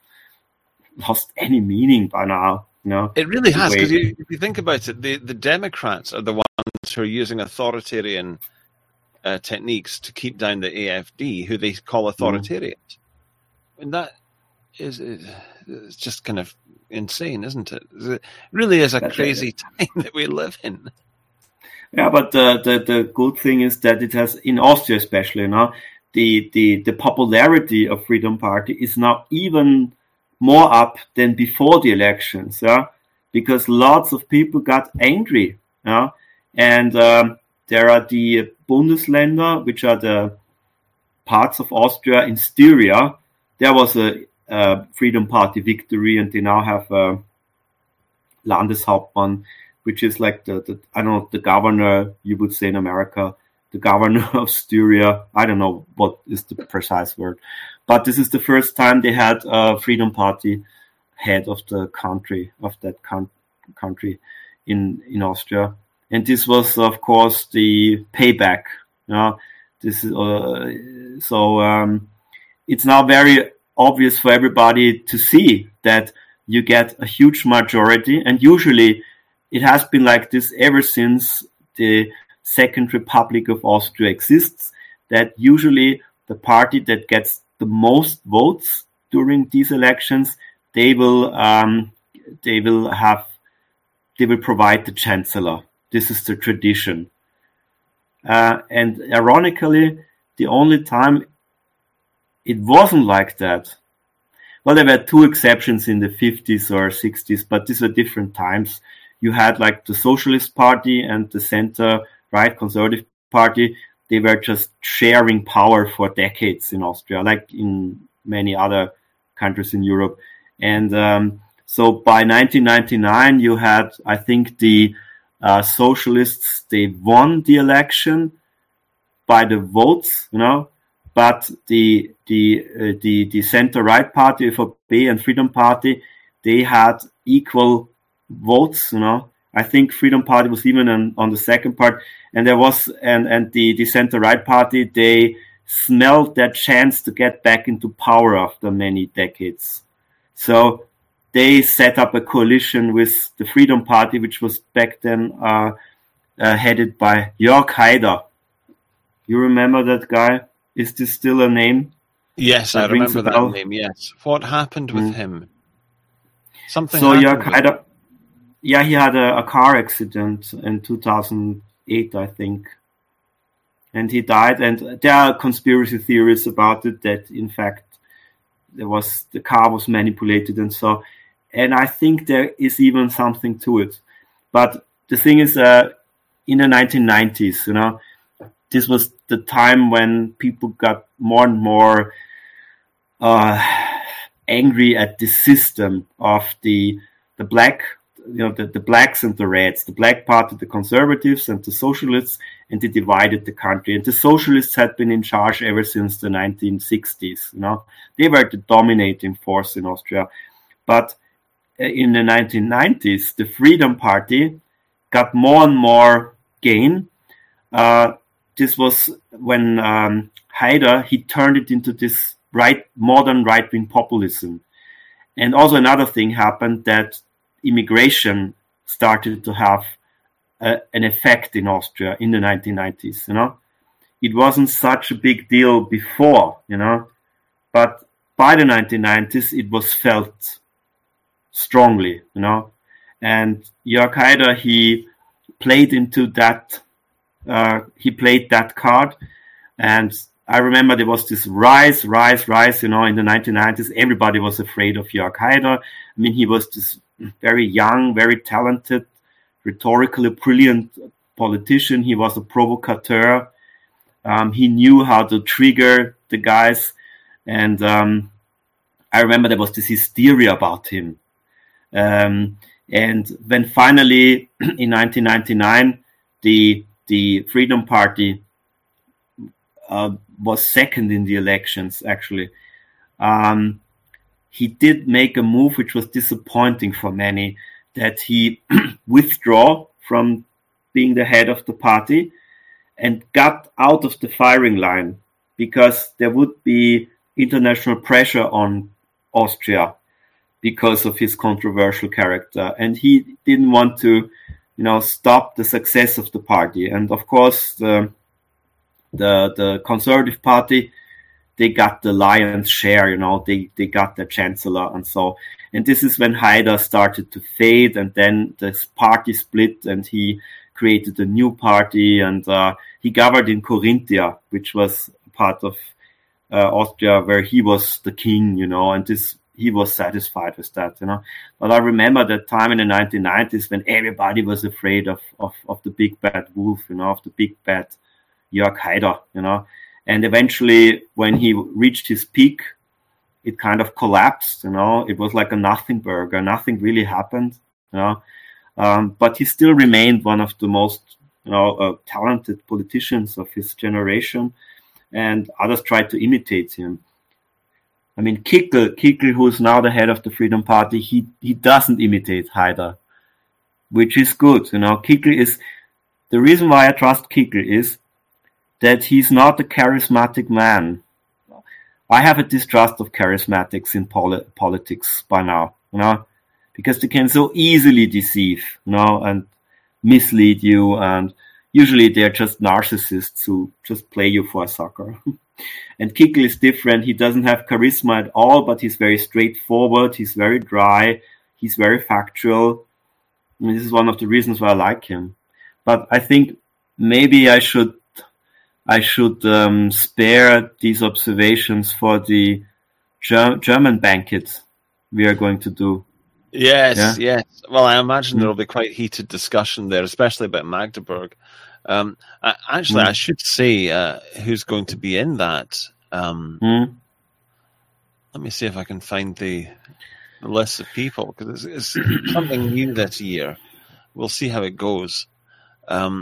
lost any meaning by now, you know. It really has, because if you think about it, the, the Democrats are the ones who are using authoritarian uh, techniques to keep down the A F D, who they call authoritarians. Mm. And that is, is it's just kind of insane, isn't it? It really is a That's crazy it. time that we live in. Yeah, but the, the the good thing is that it has, in Austria especially, you know, the, the, the popularity of Freedom Party is now even more up than before the elections, yeah, because lots of people got angry, yeah, and um, there are the Bundesländer, which are the parts of Austria in Styria. There was a Uh, Freedom Party victory, and they now have a Landeshauptmann, which is like the, the I don't know, the governor, you would say in America, the governor of Styria. I don't know what is the precise word, but this is the first time they had a Freedom Party head of the country, of that con- country in, in Austria. And this was, of course, the payback. You know, this is, uh, so um, it's now very obvious for everybody to see that you get a huge majority, and usually it has been like this ever since the Second Republic of Austria exists, that usually the party that gets the most votes during these elections, they will um, they will have they will provide the chancellor. This is the tradition, uh, and ironically, the only time it wasn't like that. Well, there were two exceptions in the fifties or sixties, but these were different times. You had like the Socialist Party and the center-right Conservative Party. They were just sharing power for decades in Austria, like in many other countries in Europe. And um, so by nineteen ninety-nine, you had, I think, the uh, Socialists, they won the election by the votes, you know, but the the uh, the the center right party, F O P, and Freedom Party, they had equal votes. You know, I think Freedom Party was even on, on the second part, and there was and and the the center right party, they smelled their chance to get back into power after many decades. So they set up a coalition with the Freedom Party, which was back then uh, uh, headed by Jörg Haider. You remember that guy? Is this still a name? Yes, that I remember that name, yes. What happened with mm. him? Something so Jörg Haider, yeah, he had a, a car accident in two thousand eight, I think. And he died, and there are conspiracy theories about it, that in fact there was the car was manipulated and so, and I think there is even something to it. But the thing is, uh, in the nineteen nineties, you know, this was the time when people got more and more uh, angry at the system of the the black, you know, the, the blacks and the reds, the black party, the conservatives and the socialists, and they divided the country. And the socialists had been in charge ever since the nineteen sixties. You know, they were the dominating force in Austria. But in the nineteen nineties, the Freedom Party got more and more gain. Uh, this was when um, Haider, he turned it into this right modern right-wing populism. And also another thing happened, that immigration started to have uh, an effect in Austria in the nineteen nineties, you know. It wasn't such a big deal before, you know, but by the nineteen nineties, it was felt strongly, you know. And Jörg Haider, he played into that, uh, he played that card. And I remember there was this rise, rise, rise, you know, in the nineteen nineties. Everybody was afraid of Jörg Haider. I mean, he was this very young, very talented, rhetorically brilliant politician. He was a provocateur. Um, he knew how to trigger the guys. And um, I remember there was this hysteria about him. Um, and when finally, in nineteen ninety-nine, the the Freedom Party uh, was second in the elections, actually, um, he did make a move which was disappointing for many, that he withdrew from being the head of the party and got out of the firing line, because there would be international pressure on Austria because of his controversial character. And he didn't want to, you know, stop the success of the party. And of course, the the, the Conservative Party, they got the lion's share, you know, they, they got the chancellor and so. And this is when Haider started to fade, and then this party split, and he created a new party, and uh, he governed in Carinthia, which was part of uh, Austria, where he was the king, you know, and this he was satisfied with that, you know. But I remember that time in the nineteen nineties when everybody was afraid of, of, of the big bad wolf, you know, of the big bad Jörg Haider, you know. And eventually, when he reached his peak, it kind of collapsed, you know. It was like a nothing burger. Nothing really happened, you know. Um, but he still remained one of the most, you know, uh, talented politicians of his generation, and others tried to imitate him. I mean, Kickl, Kickl, who is now the head of the Freedom Party, he, he doesn't imitate Haider, which is good, you know. Kickl is, the reason why I trust Kickl is that he's not a charismatic man. I have a distrust of charismatics in poli- politics by now, you know, because they can so easily deceive, you know, and mislead you, and usually they're just narcissists who just play you for a sucker. And Kickl is different. He doesn't have charisma at all, but he's very straightforward. He's very dry. He's very factual. I mean, this is one of the reasons why I like him. But I think maybe I should I should um, spare these observations for the Ger- German banquet we are going to do. Yes, yeah? yes. Well, I imagine mm. there will be quite heated discussion there, especially about Magdeburg. Um, I, actually, mm. I should say uh, who's going to be in that. Um, mm. Let me see if I can find the, the list of people, because it's, it's something new this year. We'll see how it goes. Um,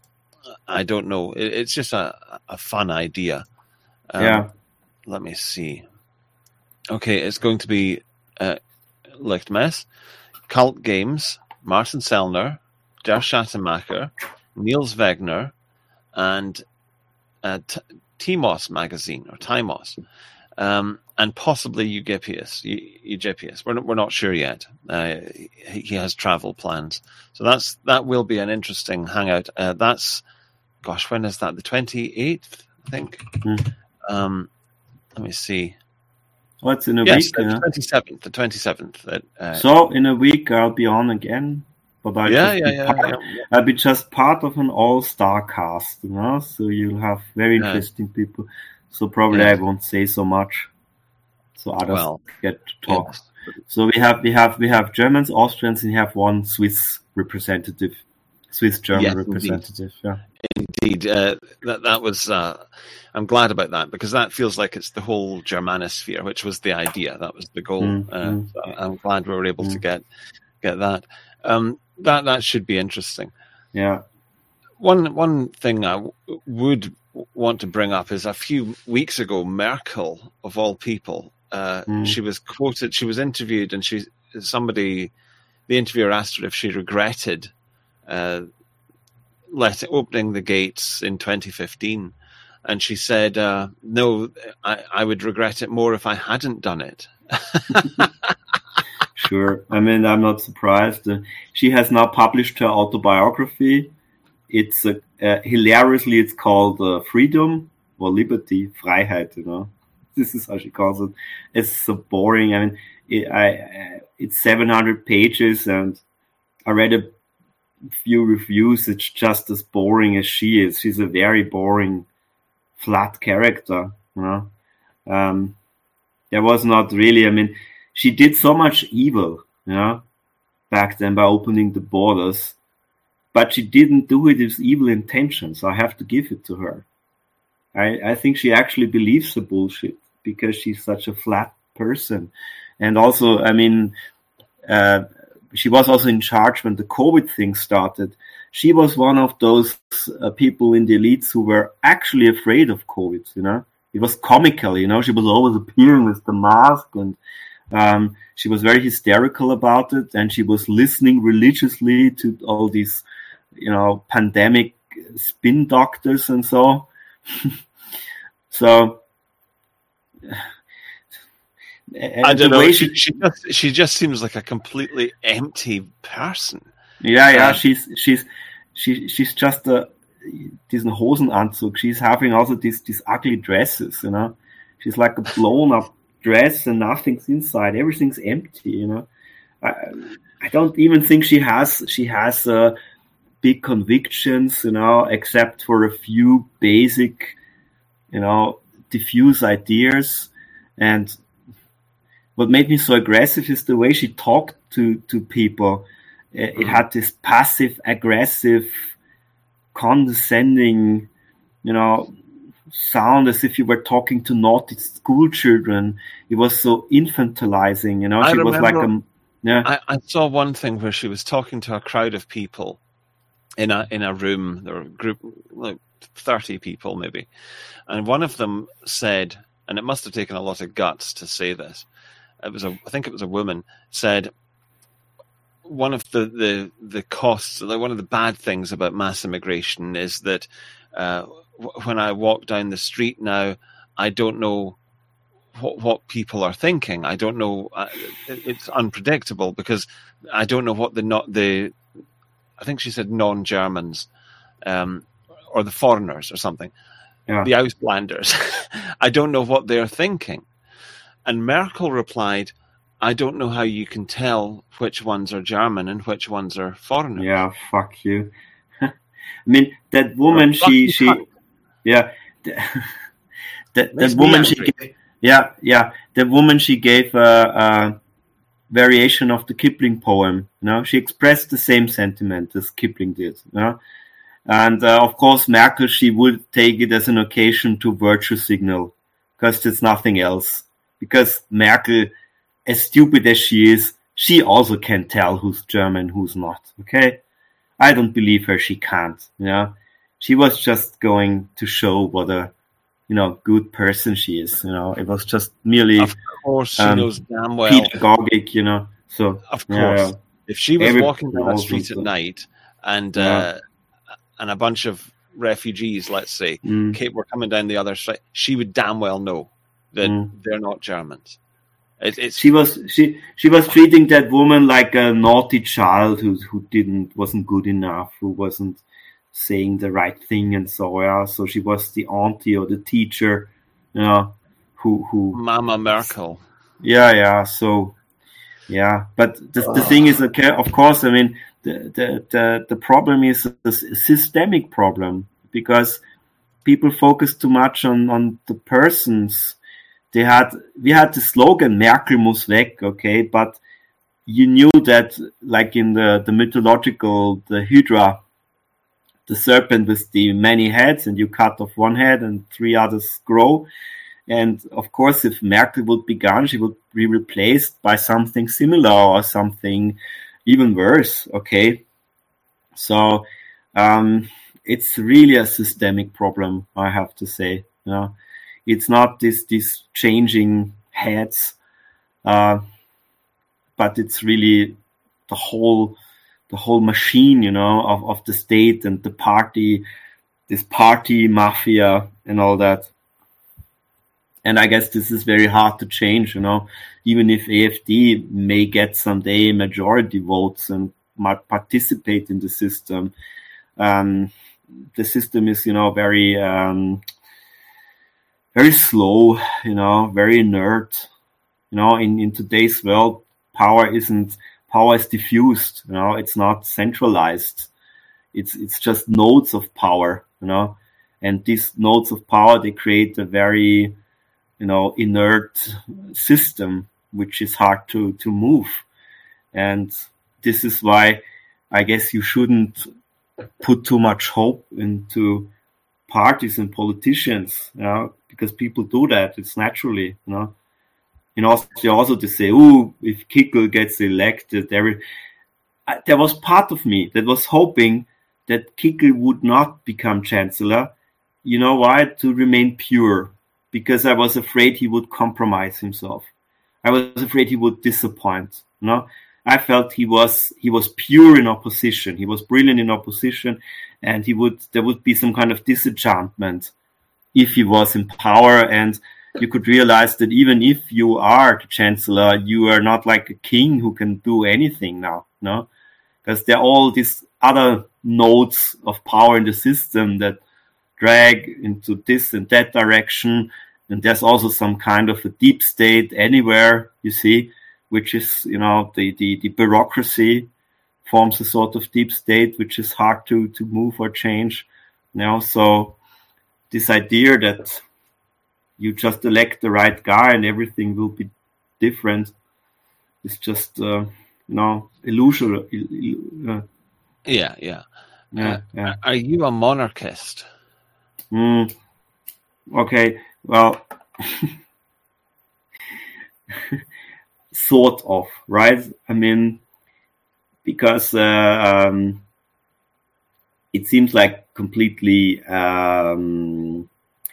I don't know. It, it's just a, a fun idea. Um, yeah. Let me see. Okay, it's going to be uh, Lichtmess, Cult Games, Martin Sellner, Der Schattenmacher, Niels Wegner, and uh, T- Timos magazine, or Timos, um, and possibly Eugipius. Eugipius. We're not, we're not sure yet. Uh, he, he has travel plans, so that's that will be an interesting hangout. Uh, that's, gosh, when is that? The twenty-eighth, I think. Mm. Um, let me see. Oh, it's in a yes, week. the yeah. twenty-seventh. The twenty-seventh. Uh, so in a week I'll be on again. But I'll, yeah, just yeah, be yeah, part, yeah. I'll be just part of an all-star cast, you know. So you'll have very interesting yeah. people. So probably yeah. I won't say so much. So others well, get to talk. Yes. So we have we have we have Germans, Austrians, and we have one Swiss representative, Swiss German yes, representative. Indeed. Yeah, indeed. Uh, that that was. Uh, I'm glad about that because that feels like it's the whole Germanosphere, which was the idea. That was the goal. Mm, uh, mm, so I'm glad we were able mm. to get get that. Um, that that should be interesting. Yeah. One one thing I w- would want to bring up is a few weeks ago, Merkel, of all people, uh, mm. she was quoted. She was interviewed, and she somebody, the interviewer asked her if she regretted uh, letting opening the gates in twenty fifteen, and she said, uh, "No, I, I would regret it more if I hadn't done it." Sure. I mean, I'm not surprised. Uh, she has now published her autobiography. It's uh, uh, hilariously, it's called uh, Freedom or Liberty, Freiheit. You know, this is how she calls it. It's so boring. I mean, it, I, uh, it's seven hundred pages, and I read a few reviews. It's just as boring as she is. She's a very boring, flat character. You know, um, there was not really. I mean. She did so much evil, you know, back then by opening the borders, but she didn't do it with evil intentions. I have to give it to her. I, I think she actually believes the bullshit because she's such a flat person. And also, I mean, uh, she was also in charge when the COVID thing started. She was one of those uh, people in the elites who were actually afraid of COVID, you know. It was comical, you know. She was always appearing with the mask, and Um, she was very hysterical about it, and she was listening religiously to all these, you know, pandemic spin doctors and so. so, I don't know. She, she just she just seems like a completely empty person. Yeah, yeah. Uh, she's she's she she's just a diesen Hosenanzug. She's having also these these ugly dresses, you know. She's like a blown up dress and nothing's inside. Everything's empty, you know. I, I don't even think she has she has uh, big convictions, you know, except for a few basic, you know, diffuse ideas. And what made me so aggressive is the way she talked to to people. It, it had this passive aggressive, condescending, you know, sound as if you were talking to naughty school children. It was so infantilizing, you know. I she remember, was like a yeah. I, I saw one thing where she was talking to a crowd of people in a in a room. There were a group like thirty people maybe, and one of them said, and it must have taken a lot of guts to say this. It was a I think it was a woman said. One of the, the, the costs, like one of the bad things about mass immigration is that uh, w- when I walk down the street now, I don't know what, what people are thinking. I don't know. Uh, it, it's unpredictable because I don't know what the not the. I think she said non-Germans, um, or the foreigners or something, yeah. The Auslanders. I don't know what they're thinking, and Merkel replied, I don't know how you can tell which ones are German and which ones are foreigners. Yeah, fuck you. I mean, that woman, oh, she, she, fuck. yeah, that, that woman, she gave, yeah, yeah, the woman, she gave a, a variation of the Kipling poem, you know, she expressed the same sentiment as Kipling did, you know, and uh, of course, Merkel, she would take it as an occasion to virtue signal, because it's nothing else, because Merkel, as stupid as she is, she also can tell who's German, who's not. Okay, I don't believe her. She can't. You know, she was just going to show what a, you know, good person she is. You know, it was just merely. Of course, she um, knows damn well. Pedagogic, you know. So of course, yeah, if she was walking down the street at night and yeah. uh, and a bunch of refugees, let's say, mm. were coming down the other side, she would damn well know that mm. they're not Germans. It, it's, she was she she was treating that woman like a naughty child who who didn't wasn't good enough, who wasn't saying the right thing, and so yeah. So she was the auntie or the teacher, you know, who who Mama Merkel. Yeah, yeah. So, yeah. But the the thing is, okay. Of course, I mean, the the the, the problem is a systemic problem because people focus too much on on the persons. They had we had the slogan "Merkel muss weg," okay, but you knew that, like in the the mythological, the Hydra, the serpent with the many heads, and you cut off one head and three others grow. And of course, if Merkel would be gone, she would be replaced by something similar or something even worse. Okay, so um, it's really a systemic problem, I have to say. You know, it's not this this changing heads, uh, but it's really the whole the whole machine, you know, of, of the state and the party, this party mafia and all that. And I guess this is very hard to change, you know, even if A F D may get someday majority votes and might participate in the system. Um, the system is, you know, very, um, very slow, you know, very inert. You know, in, in today's world, power isn't, power is diffused, you know, it's not centralized. It's, it's just nodes of power, you know, and these nodes of power, they create a very, you know, inert system, which is hard to, to move. And this is why I guess you shouldn't put too much hope into parties and politicians, you know, because people do that. It's naturally, you know. In Austria also to say, oh, if Kickl gets elected, there, there was part of me that was hoping that Kickl would not become chancellor. You know why? To remain pure. Because I was afraid he would compromise himself. I was afraid he would disappoint. You know, I felt he was he was pure in opposition. He was brilliant in opposition, and he would there would be some kind of disenchantment if he was in power. And you could realize that even if you are the chancellor, you are not like a king who can do anything now. You know, because there are all these other nodes of power in the system that drag into this and that direction. And there's also some kind of a deep state anywhere, you see, which is, you know, the, the, the bureaucracy forms a sort of deep state, which is hard to, to move or change. You know, so this idea that you just elect the right guy and everything will be different is just, uh, you know, illusory. Uh, yeah, yeah. yeah, uh, yeah. Are you a monarchist? Mm, okay, well, sort of, right? I mean, because uh, um, it seems like completely um,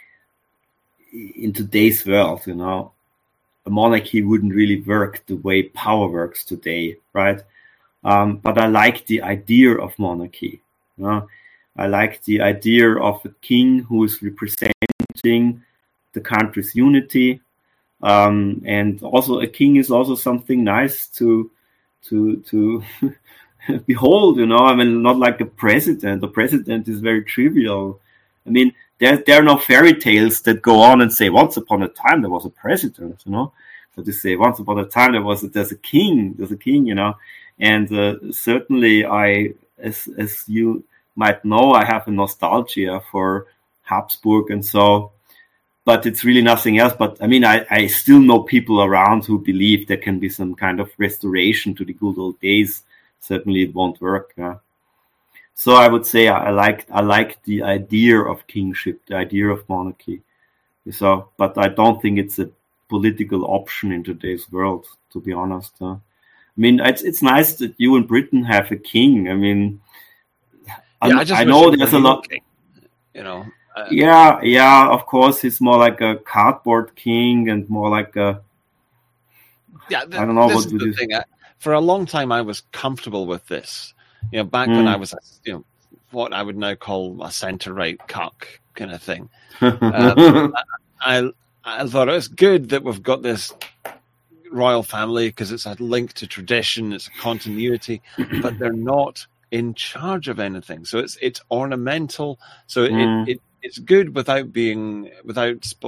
in today's world, you know, a monarchy wouldn't really work the way power works today, right? Um, but I like the idea of monarchy, you know. I like the idea of a king who is representing the country's unity, um, and also a king is also something nice to to to behold. You know, I mean, not like a president. The president is very trivial. I mean, there there are no fairy tales that go on and say once upon a time there was a president. You know, so they say once upon a time there was a, there's a king. There's a king. You know, and uh, certainly I as as you might know, I have a nostalgia for Habsburg and so, but it's really nothing else. But I mean, I, I still know people around who believe there can be some kind of restoration to the good old days. Certainly it won't work. Yeah. So I would say I, I like I like the idea of kingship, the idea of monarchy. So, but I don't think it's a political option in today's world, to be honest. Huh? I mean, it's it's nice that you in Britain have a king. I mean, yeah, I, just I know there's a lot. King, you know. Uh, yeah, yeah. Of course, he's more like a cardboard king and more like a. Yeah, th- I don't know this what is to the do. thing. I, for a long time, I was comfortable with this. You know, back Mm. when I was, you know, what I would now call a centre-right cuck kind of thing. um, I, I thought it's good that we've got this royal family because it's a link to tradition, it's a continuity, but they're not in charge of anything. So it's it's ornamental. So Mm. it, it it's good without being without sp-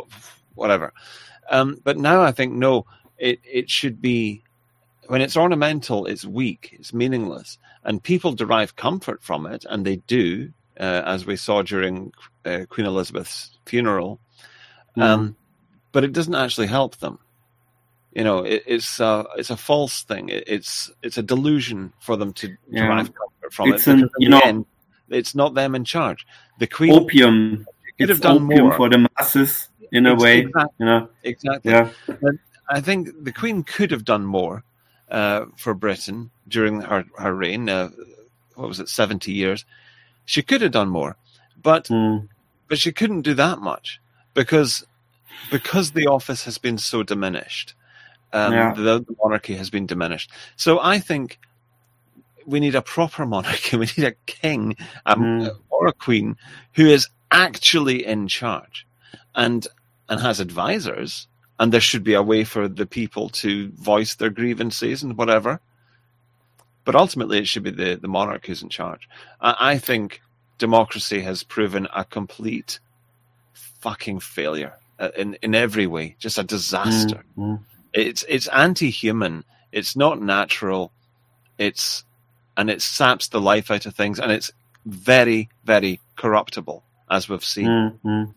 whatever. Um, but now I think, no, it, it should be, when it's ornamental, it's weak, it's meaningless, and people derive comfort from it, and they do, uh, as we saw during uh, Queen Elizabeth's funeral, mm. um, but it doesn't actually help them. You know, it, it's uh, it's a false thing. It, it's it's a delusion for them to yeah. derive comfort from it's it. An, you know, end, it's not them in charge. The Queen opium could have it's done opium more for the masses in a it's, way. Exactly, you know, exactly. Yeah. And I think the Queen could have done more uh, for Britain during her her reign. Uh, what was it, seventy years? She could have done more, but mm. but she couldn't do that much because because the office has been so diminished. Um, yeah. the, the monarchy has been diminished. So I think we need a proper monarchy. We need a king um, mm. or a queen who is actually in charge and and has advisors. And there should be a way for the people to voice their grievances and whatever. But ultimately, it should be the, the monarch who's in charge. I, I think democracy has proven a complete fucking failure uh, in, in every way. Just a disaster. Mm. It's it's anti-human. It's not natural. It's and it saps the life out of things, and it's very, very corruptible, as we've seen. Mm-hmm.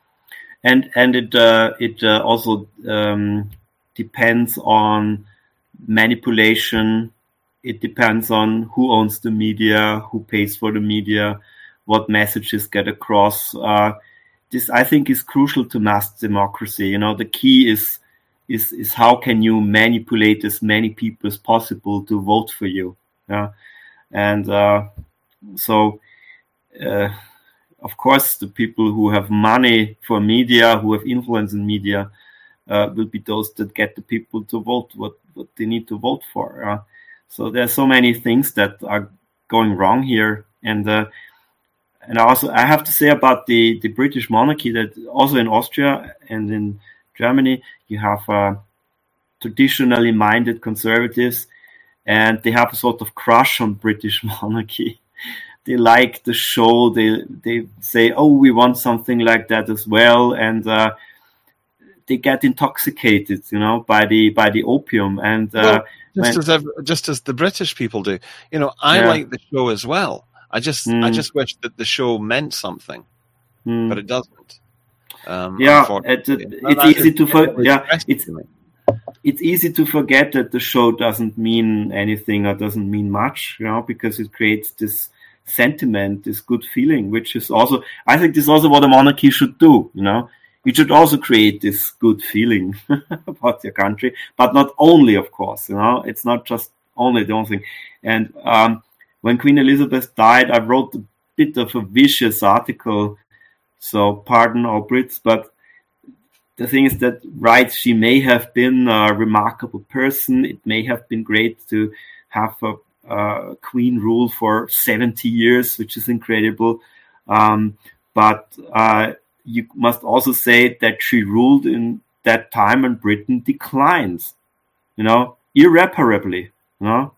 And and it uh, it uh, also um, depends on manipulation. It depends on who owns the media, who pays for the media, what messages get across. Uh, this, I think, is crucial to mass democracy. You know, the key is. Is, is how can you manipulate as many people as possible to vote for you? Yeah, and uh, so uh, of course the people who have money for media, who have influence in media, uh, will be those that get the people to vote what, what they need to vote for. Uh, so there are so many things that are going wrong here, and uh, and also I have to say about the the British monarchy that also in Austria and in Germany, you have uh, traditionally minded conservatives, and they have a sort of crush on British monarchy. They like the show. They they say, "Oh, we want something like that as well," and uh, they get intoxicated, you know, by the by the opium. And uh, well, just when, as ever, just as the British people do, you know, I yeah. like the show as well. I just mm. I just wish that the show meant something, mm. but it doesn't. Um, yeah, it, it, it's easy to for, yeah, it's it's easy to forget that the show doesn't mean anything or doesn't mean much, you know, because it creates this sentiment, this good feeling, which is also, I think, this is also what a monarchy should do. You know, it should also create this good feeling about your country, but not only, of course. You know, it's not just only the only thing. And um, when Queen Elizabeth died, I wrote a bit of a vicious article. So pardon all Brits, but the thing is that, right, she may have been a remarkable person. It may have been great to have a, a queen rule for seventy years, which is incredible. Um, but uh, you must also say that she ruled in that time and Britain declines, you know, irreparably, you know.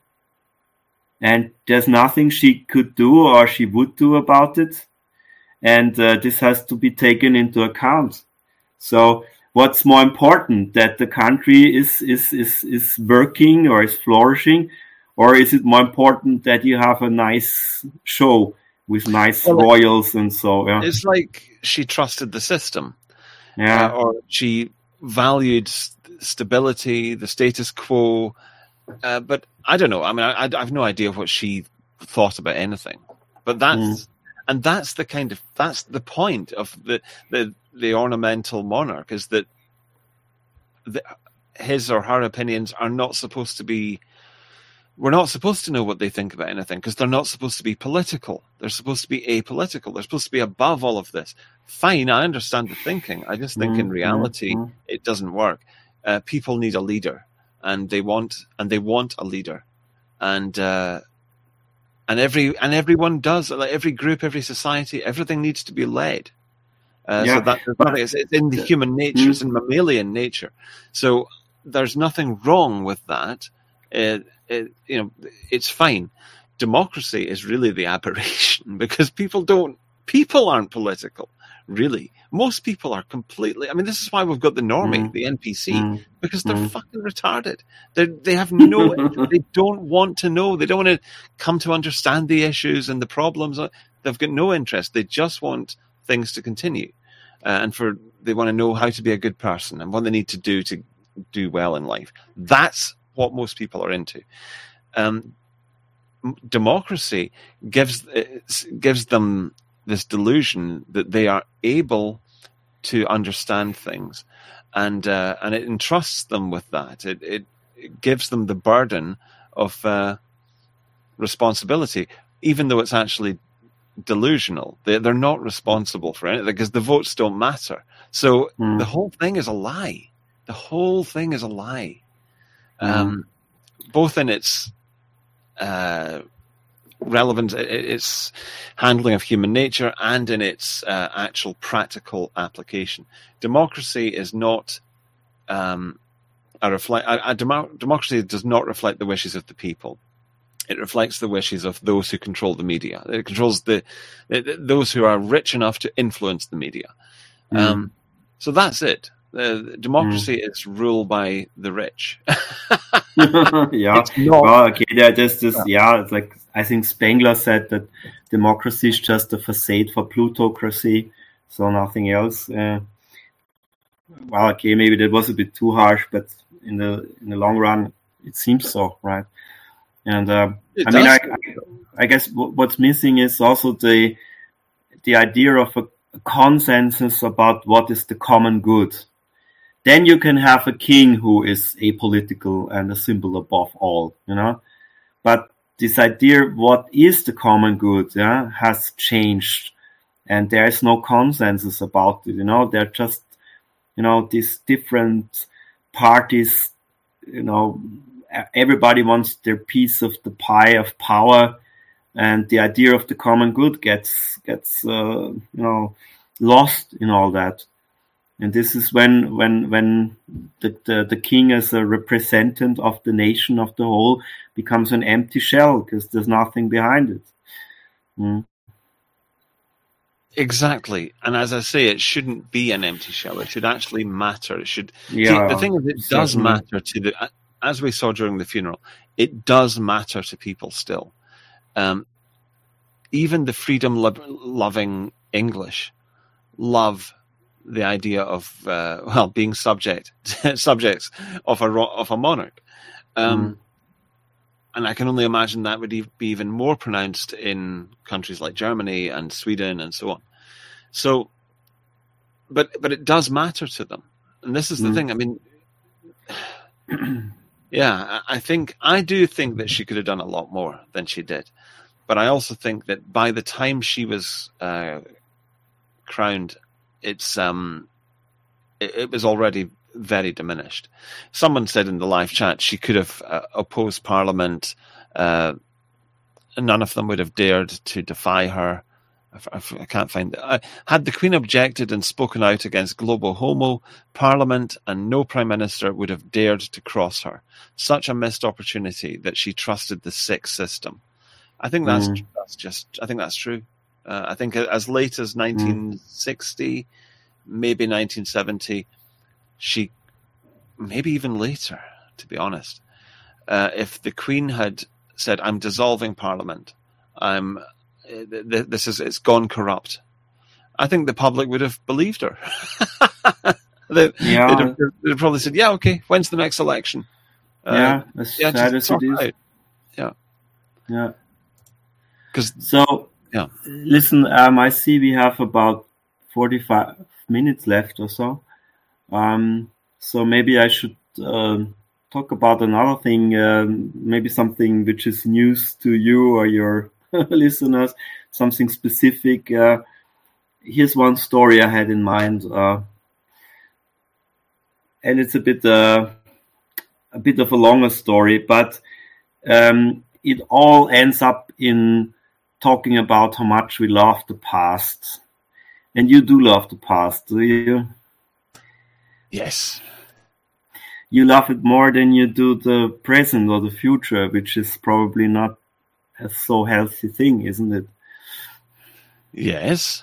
And there's nothing she could do or she would do about it. And uh, this has to be taken into account. So what's more important, that the country is, is, is, is working or is flourishing, or is it more important that you have a nice show with nice well, royals and so? Yeah. It's like she trusted the system. Yeah. Uh, or she valued st- stability, the status quo. Uh, but I don't know. I mean, I, I have no idea what she thought about anything. But that's... Mm. And that's the kind of that's the point of the the, the ornamental monarch, is that the, his or her opinions are not supposed to be. We're not supposed to know what they think about anything because they're not supposed to be political. They're supposed to be apolitical. They're supposed to be above all of this. Fine, I understand the thinking. I just think mm-hmm. in reality mm-hmm. it doesn't work. Uh, people need a leader, and they want and they want a leader, and. Uh, And every and everyone does, like every group, every society, everything needs to be led. Uh, yeah. So that it's, it's in the human nature, mm. it's in mammalian nature. So there's nothing wrong with that. It, it, you know, it's fine. Democracy is really the aberration because people don't, people aren't political, really. Most people are completely... I mean, this is why we've got the normie, mm. the N P C, mm. because they're mm. fucking retarded. They they have no... They don't want to know. They don't want to come to understand the issues and the problems. They've got no interest. They just want things to continue. Uh, and for they want to know how to be a good person and what they need to do to do well in life. That's what most people are into. Um, democracy gives gives them this delusion that they are able to understand things, and uh, and it entrusts them with that. It, it, it gives them the burden of uh, responsibility, even though it's actually delusional. They, they're not responsible for anything because the votes don't matter. So mm. the whole thing is a lie. The whole thing is a lie, mm. um, both in its uh, relevance, its handling of human nature, and in its uh, actual practical application. Democracy is not um, a reflect. A, a demo- democracy does not reflect the wishes of the people. It reflects the wishes of those who control the media. It controls the, the those who are rich enough to influence the media. Mm. Um, so that's it. Uh, democracy mm. is ruled by the rich. yeah. Well, okay. There, there's this. Yeah. It's like I think Spengler said that democracy is just a facade for plutocracy, so nothing else. Uh, well, okay. Maybe that was a bit too harsh, but in the in the long run, it seems so, right? And uh, I mean, I, I guess what's missing is also the the idea of a, a consensus about what is the common good. Then you can have a king who is apolitical and a symbol above all, you know. But this idea, what is the common good, yeah, has changed, and there is no consensus about it. You know, they're just, you know, these different parties, you know. Everybody wants their piece of the pie of power, and the idea of the common good gets gets uh, you know lost in all that. And this is when when when the, the the king as a representative of the nation of the whole becomes an empty shell because there's nothing behind it. Mm. Exactly, and as I say, it shouldn't be an empty shell. It should actually matter. It should. Yeah, see, the thing is, it does certainly. matter to the. As we saw during the funeral, it does matter to people still. Um, even the freedom-loving English love the idea of uh, well being subject subjects of a of a monarch, um, mm. and I can only imagine that would be even more pronounced in countries like Germany and Sweden and so on. So, but but it does matter to them, and this is the mm. thing. I mean. Yeah, I think I do think that she could have done a lot more than she did, but I also think that by the time she was uh, crowned, it's um, it, it was already very diminished. Someone said in the live chat she could have uh, opposed Parliament. Uh, none of them would have dared to defy her. I, I can't find it. Uh, had the Queen objected and spoken out against global homo, Parliament and no Prime Minister would have dared to cross her. Such a missed opportunity that she trusted the sick system. I think that's mm. that's just. I think that's true. Uh, I think as late as nineteen sixty, mm. maybe nineteen seventy, she, maybe even later, to be honest, uh, if the Queen had said, "I'm dissolving Parliament," I'm. This is it's gone corrupt. I think the public would have believed her. they, yeah. they'd, have, they'd have probably said, "Yeah, okay. When's the next election?" Yeah, uh, as yeah, sad as it is. Out. Yeah, yeah. Because so, yeah. Listen, um, I see we have about forty-five minutes left or so. Um, so maybe I should uh, talk about another thing. Um, maybe something which is news to you or your listeners, something specific. Uh, here's one story I had in mind, uh, and it's a bit uh, a bit of a longer story, but um, it all ends up in talking about how much we love the past. And you do love the past, do you? Yes. You love it more than you do the present or the future, which is probably not a so healthy thing, isn't it? Yes.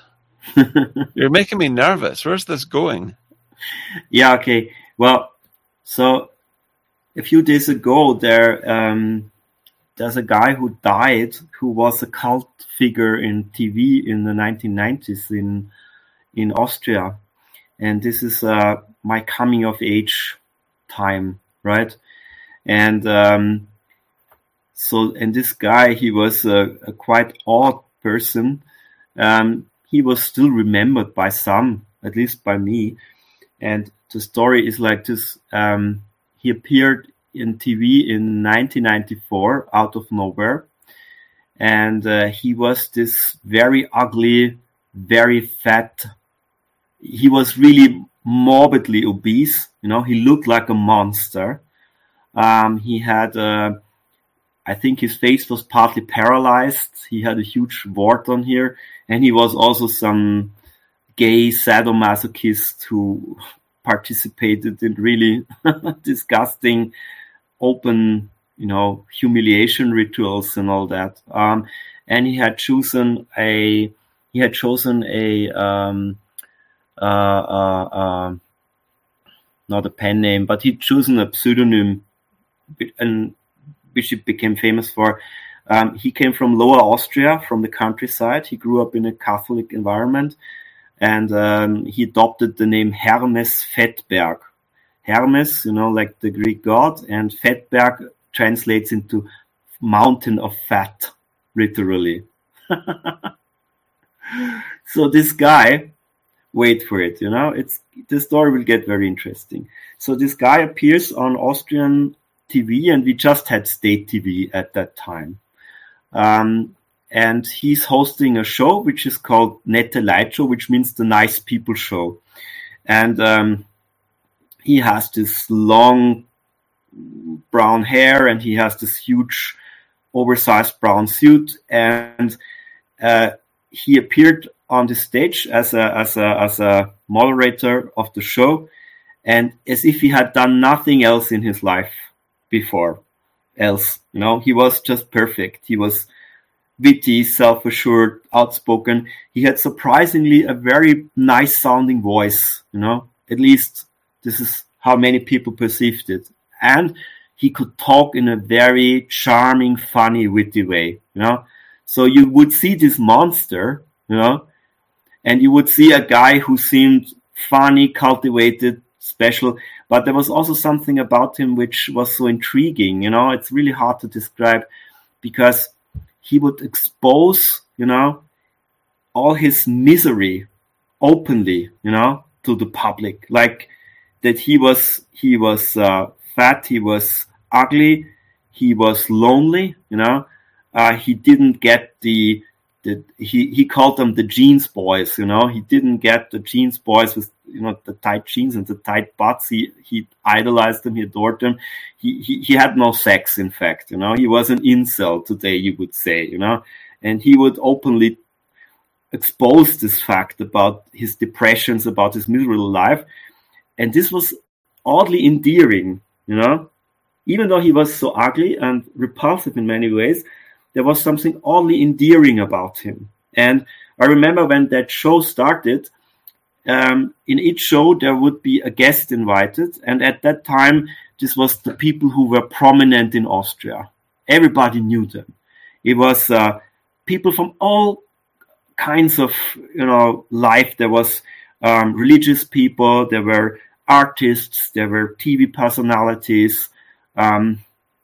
You're making me nervous. Where's this going? Yeah, okay. Well, so a few days ago, there um, there's a guy who died who was a cult figure in T V in the nineteen nineties in in Austria. And this is uh, my coming of age time, right? And um, so, and this guy, he was a, a quite odd person. Um, he was still remembered by some, at least by me. And the story is like this. Um, he appeared in T V in nineteen ninety-four out of nowhere. And uh, he was this very ugly, very fat. He was really morbidly obese. You know, he looked like a monster. Um, he had, uh, I think his face was partly paralyzed. He had a huge wart on here. And he was also some gay sadomasochist who participated in really disgusting, open, you know, humiliation rituals and all that. Um, and he had chosen a, he had chosen a, um, uh, uh, uh, not a pen name, but he'd chosen a pseudonym, and which he became famous for. Um, he came from Lower Austria, from the countryside. He grew up in a Catholic environment, and um, he adopted the name Hermes Fettberg. Hermes, you know, like the Greek god, and Fettberg translates into mountain of fat, literally. So this guy, wait for it, you know, it's the story will get very interesting. So this guy appears on Austrian T V, and we just had state T V at that time. Um, and he's hosting a show which is called Nette Leid Show, which means the nice people show. And um, he has this long brown hair, and he has this huge oversized brown suit, and uh, he appeared on the stage as a as a as a moderator of the show, and as if he had done nothing else in his life before else. You know, he was just perfect. He was witty, self-assured, outspoken. He had surprisingly a very nice sounding voice, you know, at least this is how many people perceived it. And he could talk in a very charming, funny, witty way, you know. So you would see this monster, you know, and you would see a guy who seemed funny, cultivated, special, but there was also something about him which was so intriguing, you know. It's really hard to describe, because he would expose, you know, all his misery openly, you know, to the public, like that he was he was uh, fat, he was ugly, he was lonely, you know. Uh, he didn't get the the he he called them the jeans boys, you know. He didn't get the jeans boys with, you know, the tight jeans and the tight butts. He he idolized them, he adored them. He he he had no sex, in fact, you know. He was an incel today, you would say, you know. And he would openly expose this fact about his depressions, about his miserable life. And this was oddly endearing, you know. Even though he was so ugly and repulsive in many ways, there was something oddly endearing about him. And I remember when that show started, um, in each show there would be a guest invited. And at that time, this was the people who were prominent in Austria. Everybody knew them. It was uh, people from all kinds of, you know, life. There was um, religious people, there were artists, there were T V personalities. Um,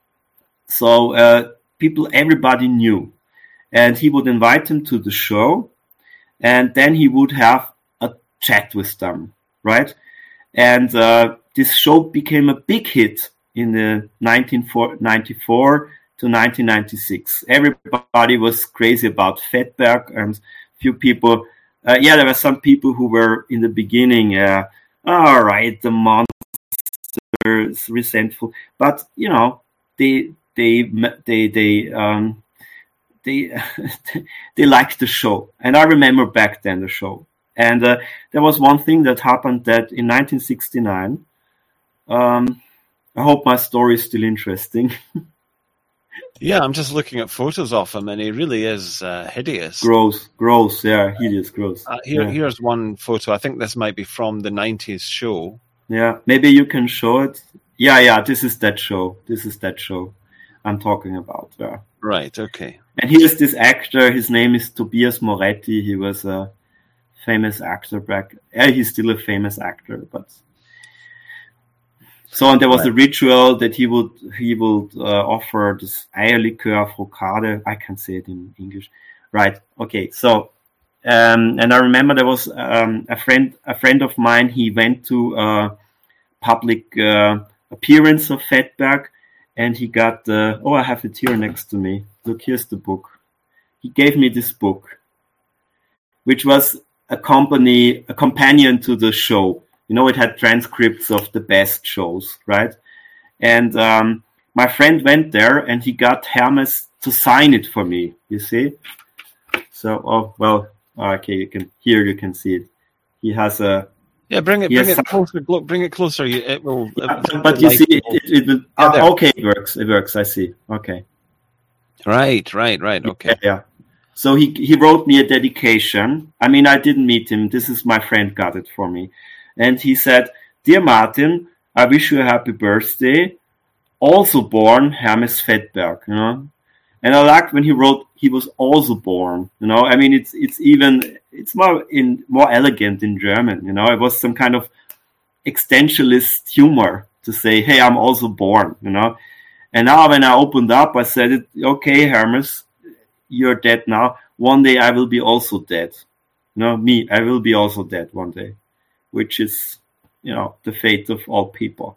so uh, people, everybody knew. And he would invite them to the show, and then he would have a chat with them, right? And uh, this show became a big hit in the nineteen ninety-four to nineteen ninety-six. Everybody was crazy about Fettberg, and few people, uh, yeah, there were some people who were in the beginning, uh, all right, the monster is resentful, but you know, they they they they um they they liked the show. And I remember back then the show. And uh, there was one thing that happened, that in nineteen sixty-nine, um, I hope my story is still interesting. Yeah, I'm just looking at photos of him, and he really is uh, hideous. Gross, gross, yeah, hideous, gross. Uh, here, yeah. Here's one photo. I think this might be from the nineties show. Yeah, maybe you can show it. Yeah, yeah, this is that show. This is that show I'm talking about. Yeah. Right, okay. And here's this actor. His name is Tobias Moretti. He was a famous actor back. Yeah, he's still a famous actor, but... So, and there was right. a ritual that he would he would uh, offer this Eierlikör Frocade. I can't say it in English. Right. Okay. So, um, and I remember there was um, a friend a friend of mine. He went to a public uh, appearance of Fettberg, and he got the. Oh, I have it here next to me. Look, here's the book. He gave me this book, which was a company a companion to the show. You know, it had transcripts of the best shows, right? And um, my friend went there and he got Hermes to sign it for me, you see? So, oh, well, okay, you can here you can see it. He has a... Yeah, bring it, bring it some, closer, bring it closer. It will... Yeah, it, but you see, it, it, it will... Yeah, uh, okay, it works, it works, I see, okay. Right, right, right, okay. Yeah, yeah. So he, he wrote me a dedication. I mean, I didn't meet him. This is my friend got it for me. And he said, "Dear Martin, I wish you a happy birthday. Also born Hermes Fettberg," you know. And I liked when he wrote, "He was also born," you know. I mean, it's it's even it's more in more elegant in German, you know. It was some kind of existentialist humor to say, "Hey, I'm also born," you know. And now when I opened up, I said, "It okay, Hermes, you're dead now. One day I will be also dead. You know, me, I will be also dead one day." Which is, you know, the fate of all people.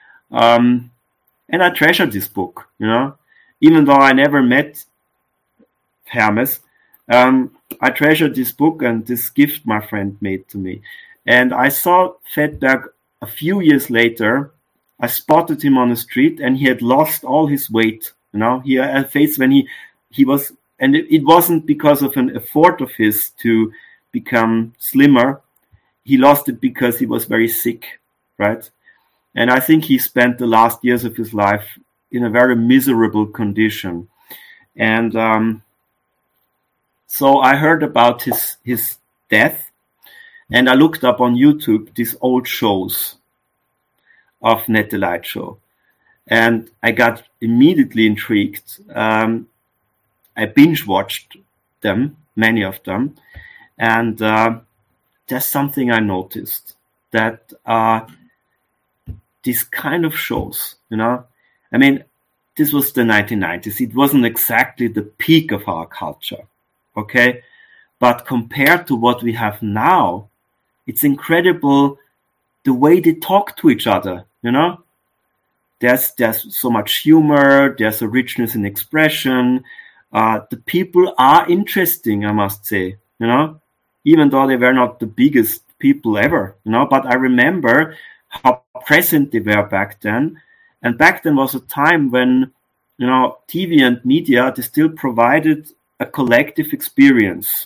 Um, and I treasure this book, you know. Even though I never met Hermes, um, I treasure this book and this gift my friend made to me. And I saw Fettberg a few years later. I spotted him on the street and he had lost all his weight, you know. He had a face when he, he was, and it, it wasn't because of an effort of his to become slimmer. He lost it because he was very sick, right? And I think he spent the last years of his life in a very miserable condition. And um, so I heard about his, his death, and I looked up on YouTube these old shows of Nette Light Show. And I got immediately intrigued. Um, I binge-watched them, many of them. And... Uh, There's something I noticed that uh, these kind of shows, you know, I mean, this was the nineteen nineties. It wasn't exactly the peak of our culture, okay? But compared to what we have now, it's incredible the way they talk to each other, you know? There's there's so much humor, there's a richness in expression. Uh, the people are interesting, I must say, you know? Even though they were not the biggest people ever, you know, but I remember how present they were back then. And back then was a time when, you know, T V and media, they still provided a collective experience.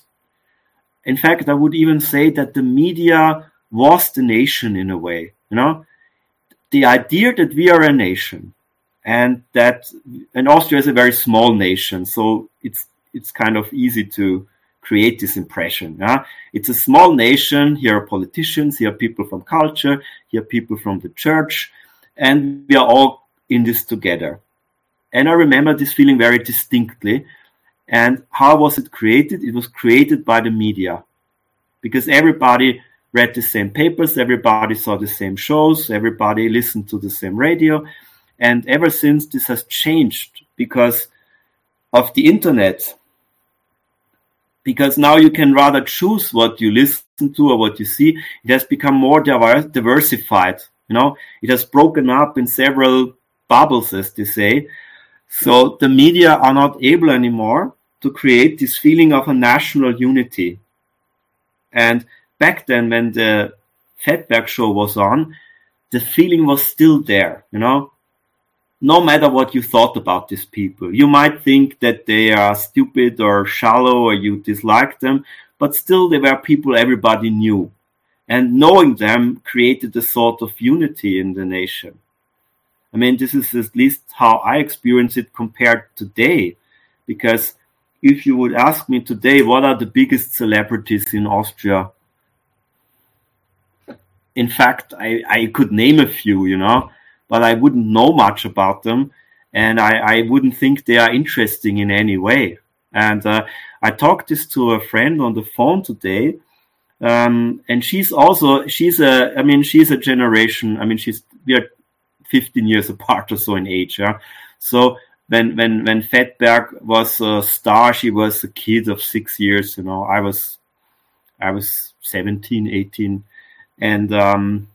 In fact, I would even say that the media was the nation in a way, you know, the idea that we are a nation and that, and Austria is a very small nation. So it's, it's kind of easy to create this impression. Yeah? It's a small nation. Here are politicians, here are people from culture, here are people from the church, and we are all in this together. And I remember this feeling very distinctly. And how was it created? It was created by the media, because everybody read the same papers, everybody saw the same shows, everybody listened to the same radio. And ever since, this has changed because of the internet. Because now you can rather choose what you listen to or what you see. It has become more diversified. You know, it has broken up in several bubbles, as they say. So the media are not able anymore to create this feeling of a national unity. And back then, when the Fettberg show was on, the feeling was still there, you know. No matter what you thought about these people, you might think that they are stupid or shallow or you dislike them, but still they were people everybody knew. And knowing them created a sort of unity in the nation. I mean, this is at least how I experience it compared today. Because if you would ask me today, what are the biggest celebrities in Austria? In fact, I, I could name a few, you know, but I wouldn't know much about them. And I, I wouldn't think they are interesting in any way. And uh, I talked this to a friend on the phone today. Um, and she's also, she's a, I mean, she's a generation. I mean, she's, we are fifteen years apart or so in age. Yeah. So when, when, when Fettberg was a star, she was a kid of six years. You know, I was, I was seventeen, eighteen. And, um,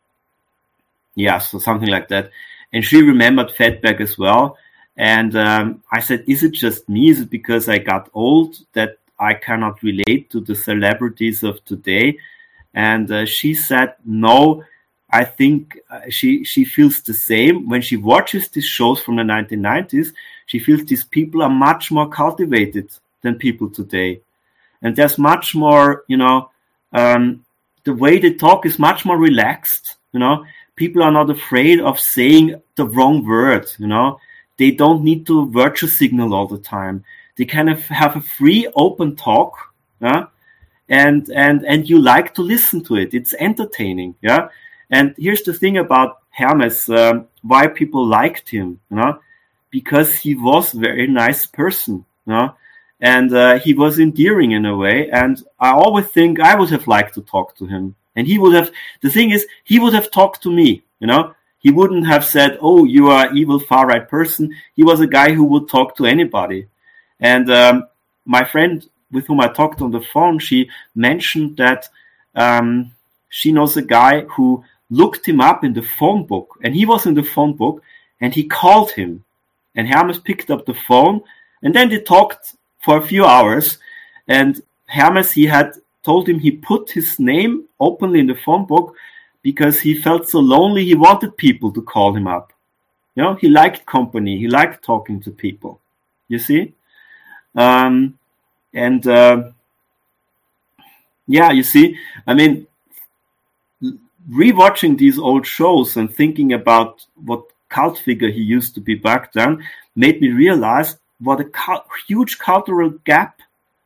yeah, so something like that. And she remembered Fettberg as well. And um, I said, is it just me? Is it because I got old that I cannot relate to the celebrities of today? And uh, she said, no, I think uh, she, she feels the same. When she watches these shows from the nineteen nineties, she feels these people are much more cultivated than people today. And there's much more, you know, um, the way they talk is much more relaxed, you know. People are not afraid of saying the wrong word, you know. They don't need to virtue signal all the time. They kind of have a free, open talk, yeah, and and and you like to listen to it. It's entertaining, yeah. And here's the thing about Hermes: um, why people liked him, you know, because he was a very nice person, you know, and uh, he was endearing in a way. And I always think I would have liked to talk to him, and he would have. The thing is, he would have talked to me, you know. He wouldn't have said, oh, you are an evil far-right person. He was a guy who would talk to anybody. And um, my friend with whom I talked on the phone, she mentioned that um, she knows a guy who looked him up in the phone book. And he was in the phone book, and he called him. And Hermes picked up the phone, and then they talked for a few hours. And Hermes, he had told him he put his name openly in the phone book because he felt so lonely, he wanted people to call him up. You know, he liked company. He liked talking to people. You see? Um, and, uh, yeah, you see, I mean, rewatching these old shows and thinking about what cult figure he used to be back then made me realize what a cu- huge cultural gap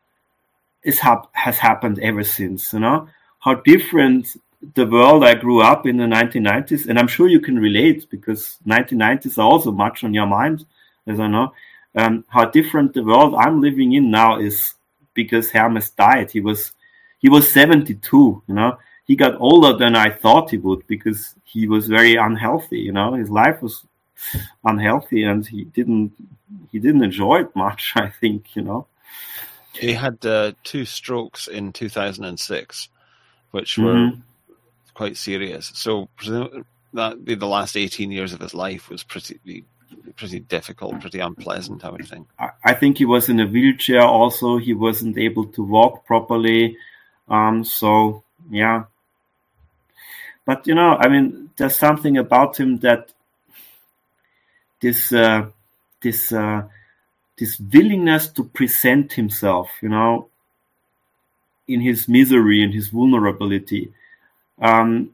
is hap- has happened ever since, you know? How different the world I grew up in the nineteen nineties, and I'm sure you can relate because nineteen nineties are also much on your mind, as I know, um, how different the world I'm living in now is because Hermes died. He was, he was seventy-two, you know, he got older than I thought he would because he was very unhealthy, you know, his life was unhealthy and he didn't, he didn't enjoy it much, I think, you know. He had uh, two strokes in two thousand six, which were Mm-hmm. quite serious. So that the last eighteen years of his life was pretty pretty difficult, pretty unpleasant, I would think. I think he was in a wheelchair also. He wasn't able to walk properly. Um, so, yeah. But, you know, I mean, there's something about him that this, uh, this, uh, this willingness to present himself, you know, in his misery and his vulnerability. Um,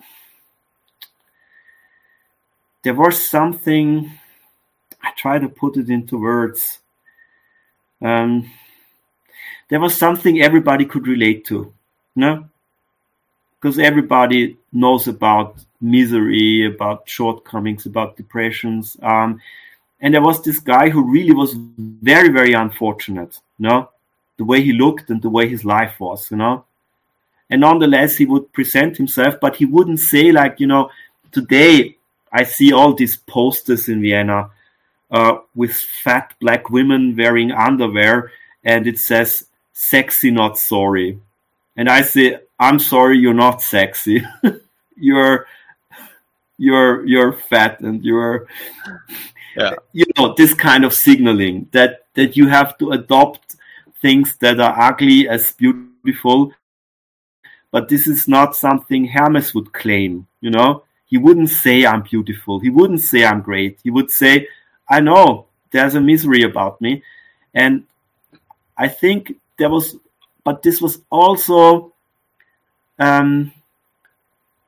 there was something, I try to put it into words. Um, there was something everybody could relate to, you know? Because everybody knows about misery, about shortcomings, about depressions. Um, and there was this guy who really was very, very unfortunate, you know? The way he looked and the way his life was, you know? And nonetheless, he would present himself, but he wouldn't say like, you know, today I see all these posters in Vienna uh, with fat black women wearing underwear, and it says, sexy, not sorry. And I say, I'm sorry, you're not sexy. you're, you're, you're fat and you're, yeah. You know, this kind of signaling that, that you have to adopt things that are ugly as beautiful. But this is not something Hermes would claim, you know. He wouldn't say I'm beautiful. He wouldn't say I'm great. He would say, I know there's a misery about me. And I think there was, but this was also um,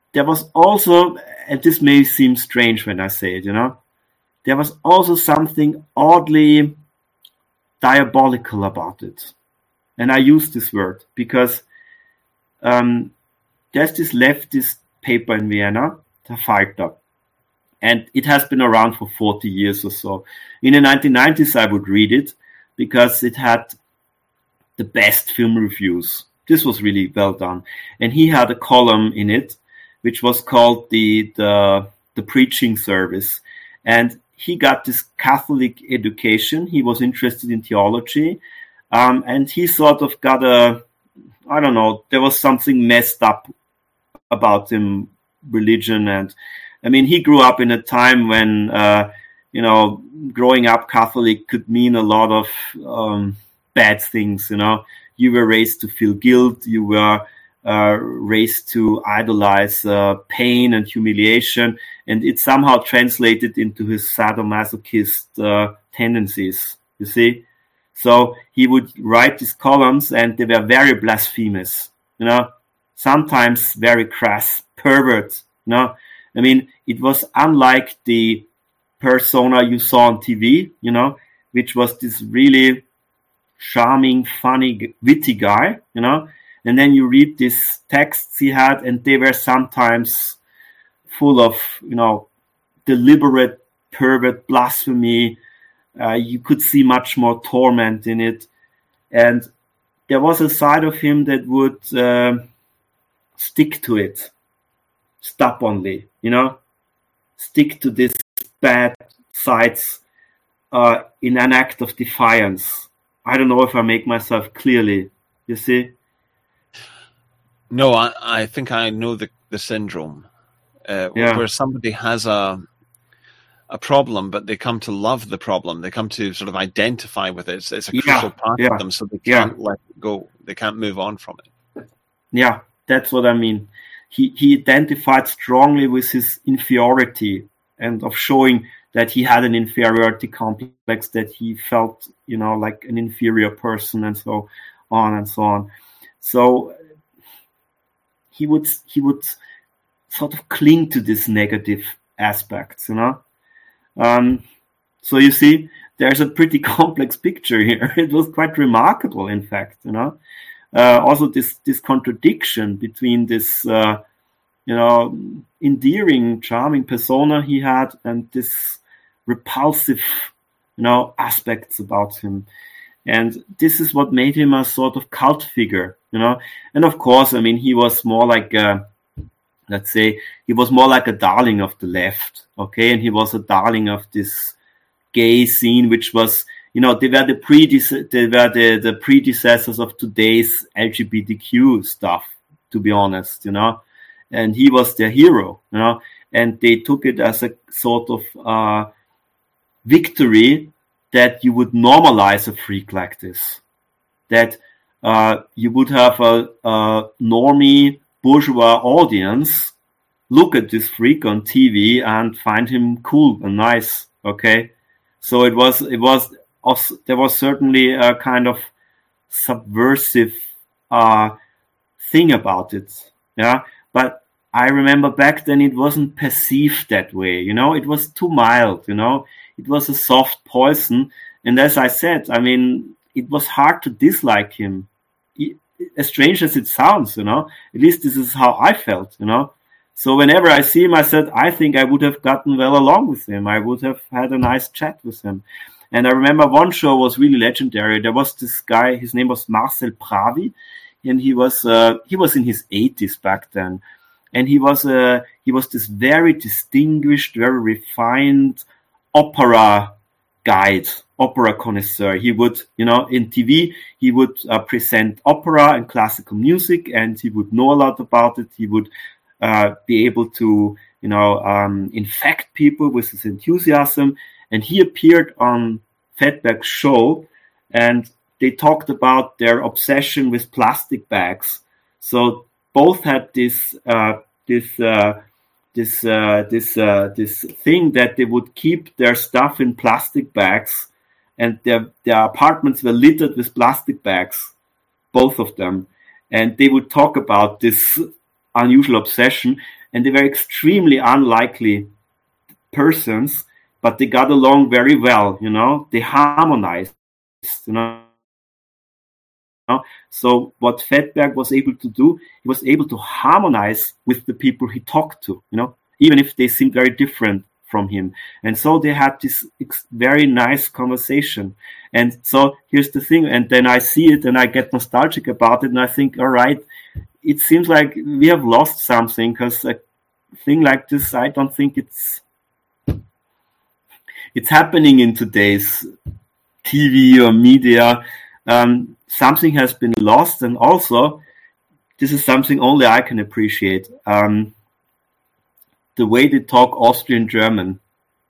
there was also, and this may seem strange when I say it, you know, there was also something oddly diabolical about it. And I use this word because um, there's this leftist paper in Vienna, the Falter, and it has been around for forty years or so. In the nineteen nineties, I would read it because it had the best film reviews. This was really well done. And he had a column in it, which was called the, the, the preaching service. And he got this Catholic education. He was interested in theology. Um, and he sort of got a, I don't know, there was something messed up about him, religion. And I mean, he grew up in a time when, uh, you know, growing up Catholic could mean a lot of um, bad things, you know. You were raised to feel guilt. You were uh, raised to idolize uh, pain and humiliation. And it somehow translated into his sadomasochist uh, tendencies, you see. So he would write these columns, and they were very blasphemous, you know, sometimes very crass, pervert, you know. I mean, it was unlike the persona you saw on T V, you know, which was this really charming, funny, witty guy, you know. And then you read these texts he had, and they were sometimes full of, you know, deliberate pervert blasphemy. Uh, you could see much more torment in it. And there was a side of him that would uh, stick to it stubbornly, you know, stick to these bad sides uh, in an act of defiance. I don't know if I make myself clearly, you see? No, I, I think I know the, the syndrome, uh, yeah. where somebody has a a problem, but they come to love the problem. They come to sort of identify with it. It's, it's a yeah, crucial part yeah, of them, so they can't yeah. let it go. They can't move on from it. Yeah, that's what I mean. He he identified strongly with his inferiority and of showing that he had an inferiority complex, that he felt, you know, like an inferior person, and so on and so on. So he would he would sort of cling to these negative aspects, you know. Um, so you see, there's a pretty complex picture here. It was quite remarkable, in fact, you know. Uh, also, this this contradiction between this, uh, you know, endearing, charming persona he had and this repulsive, you know, aspects about him. And this is what made him a sort of cult figure, you know. And of course, I mean, he was more like a, let's say, he was more like a darling of the left, okay? And he was a darling of this gay scene, which was, you know, they were the, predece- they were the, the predecessors of today's L G B T Q stuff, to be honest, you know. And he was their hero, you know. And they took it as a sort of uh, victory that you would normalize a freak like this, that uh, you would have a, a normie bourgeois audience look at this freak on T V and find him cool and nice. Okay, so it was it was there was certainly a kind of subversive uh, thing about it. Yeah, but I remember back then it wasn't perceived that way. You know, it was too mild. You know, it was a soft poison. And as I said, I mean, it was hard to dislike him. As strange as it sounds, you know, at least this is how I felt, you know. So whenever I see him, I said, I think I would have gotten well along with him. I would have had a nice chat with him. And I remember one show was really legendary. There was this guy, his name was Marcel Pravi, and he was uh, he was in his eighties back then. And he was uh, he was this very distinguished, very refined opera guide, opera connoisseur. He would, you know, in T V, he would uh, present opera and classical music, and he would know a lot about it. He would uh, be able to, you know, um, infect people with his enthusiasm. And he appeared on Fatberg's show, and they talked about their obsession with plastic bags. So both had this uh, this uh, this uh, this uh, this thing that they would keep their stuff in plastic bags, and their their apartments were littered with plastic bags, both of them. And they would talk about this unusual obsession. and they were extremely unlikely persons, but they got along very well, you know, they harmonized, you know. So what Fedberg was able to do, he was able to harmonize with the people he talked to, you know, even if they seemed very different from him. And so they had this ex- very nice conversation. And so here's the thing. And then I see it and I get nostalgic about it. And I think, all right, it seems like we have lost something, because a thing like this, I don't think it's, it's happening in today's T V or media. Um, something has been lost. And also, this is something only I can appreciate. Um, the way they talk Austrian German,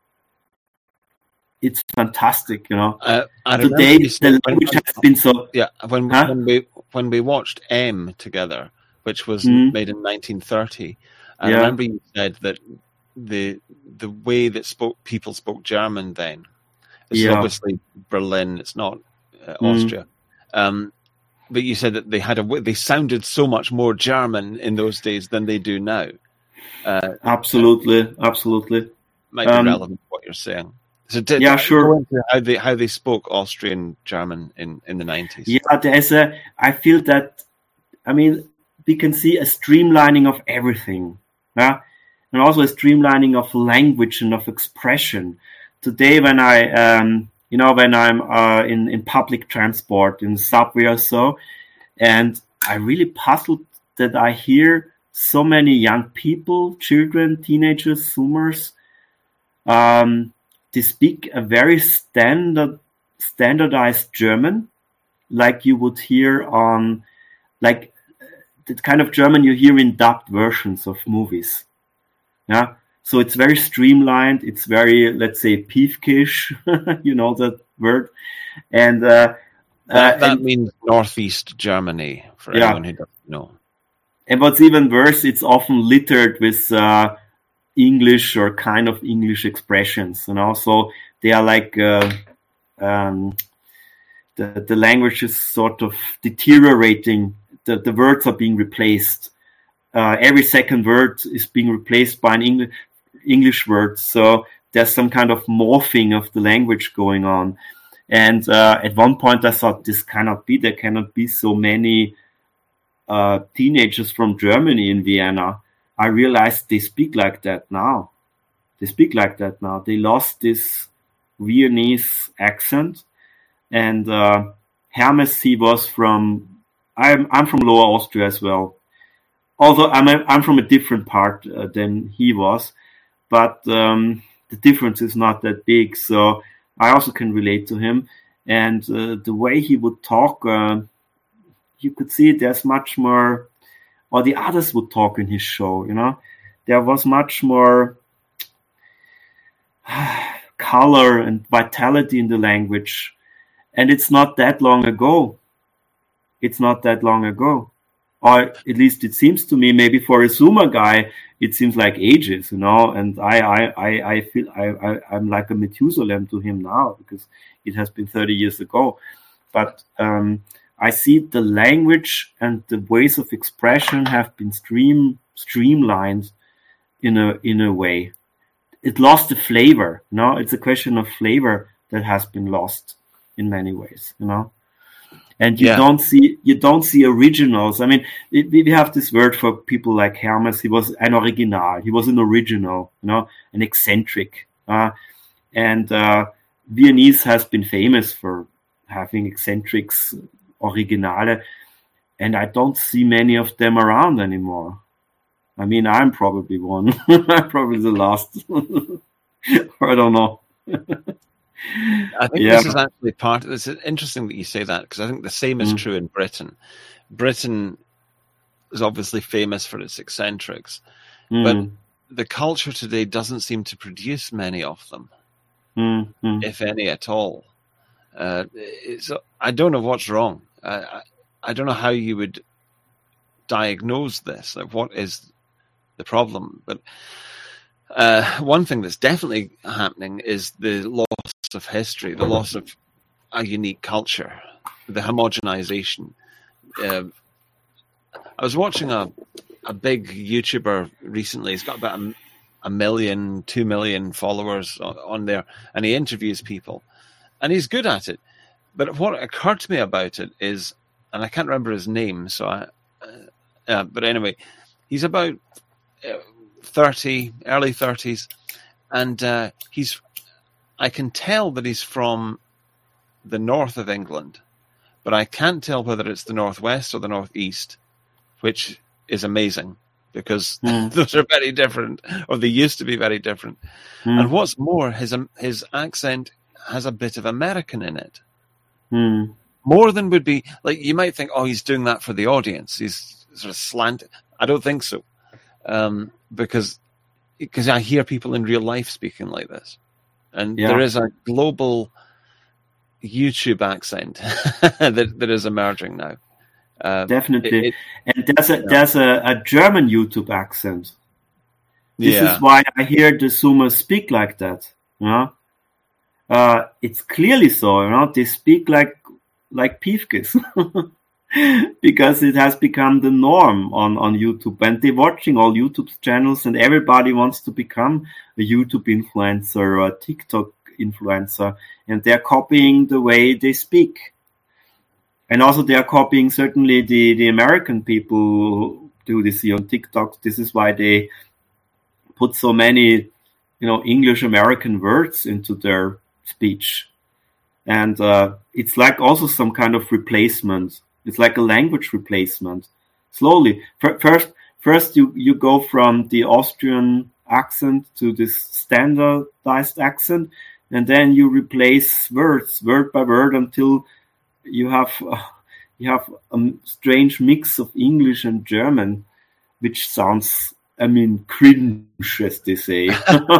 it's fantastic, you know. Uh, I Today the language has been so. Yeah, when huh? when we when we watched M together, which was Mm. made in nineteen thirty, I Yeah. remember you said that the the way that spoke people spoke German then. This Yeah. is obviously Berlin. It's not uh, Mm. Austria. Um, but you said that they had a w- they sounded so much more German in those days than they do now. Uh, Absolutely, absolutely. might be Um, relevant to what you're saying. So did, Yeah, did sure. go into how they how they spoke Austrian German in, in the nineties. Yeah, there's a. I feel that. I mean, we can see a streamlining of everything, yeah, and also a streamlining of language and of expression. Today, when I, um, you know, when I'm uh, in in public transport, in subway or so, and I really puzzled that I hear so many young people, children, teenagers, Zoomers. Um, they speak a very standard, standardized German, like you would hear on, like the kind of German you hear in dubbed versions of movies. Yeah, so it's very streamlined. It's very, let's say, piefkish, you know that word, and uh, That, uh, that and, means Northeast Germany, for Yeah. anyone who doesn't know. and what's even worse, it's often littered with uh, English or kind of English expressions, and also they are like uh, um, the the language is sort of deteriorating. The the words are being replaced. Uh, every second word is being replaced by an English English word. So there's some kind of morphing of the language going on. And uh, at one point, I thought this cannot be. There cannot be so many uh, teenagers from Germany in Vienna. I realized they speak like that now. They speak like that now. They lost this Viennese accent. And uh, Hermes, he was from. I'm I'm from Lower Austria as well. Although I'm a, I'm from a different part uh, than he was, but um, the difference is not that big. So I also can relate to him, and uh, the way he would talk, uh, you could see there's much more, or the others would talk in his show. You know, there was much more color and vitality in the language, and it's not that long ago. It's not that long ago. Or at least it seems to me, maybe for a Zoomer guy, it seems like ages, you know, and I, I, I, I feel I, I, I'm like a Methuselah to him now, because it has been thirty years ago. But um, I see the language and the ways of expression have been stream streamlined in a in a way. It lost the flavor, you know, it's a question of flavor that has been lost in many ways, you know. And you Yeah. don't see you don't see originals. I mean, it, we have this word for people like Hermes. He was an original. He was an original, you know, an eccentric. Uh, and uh, Viennese has been famous for having eccentrics, originale, and I don't see many of them around anymore. I mean, I'm probably one. I'm probably the last. I don't know. I think Yeah. this is actually part of this. It's interesting that you say that, because I think the same is Mm. true in Britain. Britain is obviously famous for its eccentrics, but Mm, the culture today doesn't seem to produce many of them, mm, mm. if any at all. Uh, it's, I don't know what's wrong. I, I, I don't know how you would diagnose this. Like, what is the problem? But uh, one thing that's definitely happening is the loss of history, the loss of a unique culture, the homogenization. Uh, I was watching a a big YouTuber recently. He's got about a, a million, two million followers on, on there, and he interviews people, and he's good at it. But what occurred to me about it is, and I can't remember his name, so I, uh, uh, but anyway, he's about uh, thirty, early thirties, and uh, he's, I can tell that he's from the north of England, but I can't tell whether it's the northwest or the northeast, which is amazing because mm. those are very different, or they used to be very different. Mm. And what's more, his his accent has a bit of American in it. Mm. More than would be, like, you might think, oh, he's doing that for the audience. He's sort of slanted. I don't think so. Um, because because I hear people in real life speaking like this. And yeah. there is a global YouTube accent that, that is emerging now. Uh, Definitely. It, it, and there's a, yeah. there's a, a German YouTube accent. This yeah. is why I hear the Zoomers speak like that. You know? Uh, it's clearly so, you know, they speak like like Piefkes because it has become the norm on, on YouTube. And they're watching all YouTube channels, and everybody wants to become a YouTube influencer or a TikTok influencer, and they're copying the way they speak. And also they are copying certainly the, the American people who do this on TikTok. This is why they put so many, you know, English American words into their speech. And uh, it's like also some kind of replacement. It's like a language replacement. Slowly. First, first you, you go from the Austrian accent to this standardized accent, and then you replace words, word by word, until you have uh, you have a strange mix of English and German, which sounds, I mean, cringe, as they say.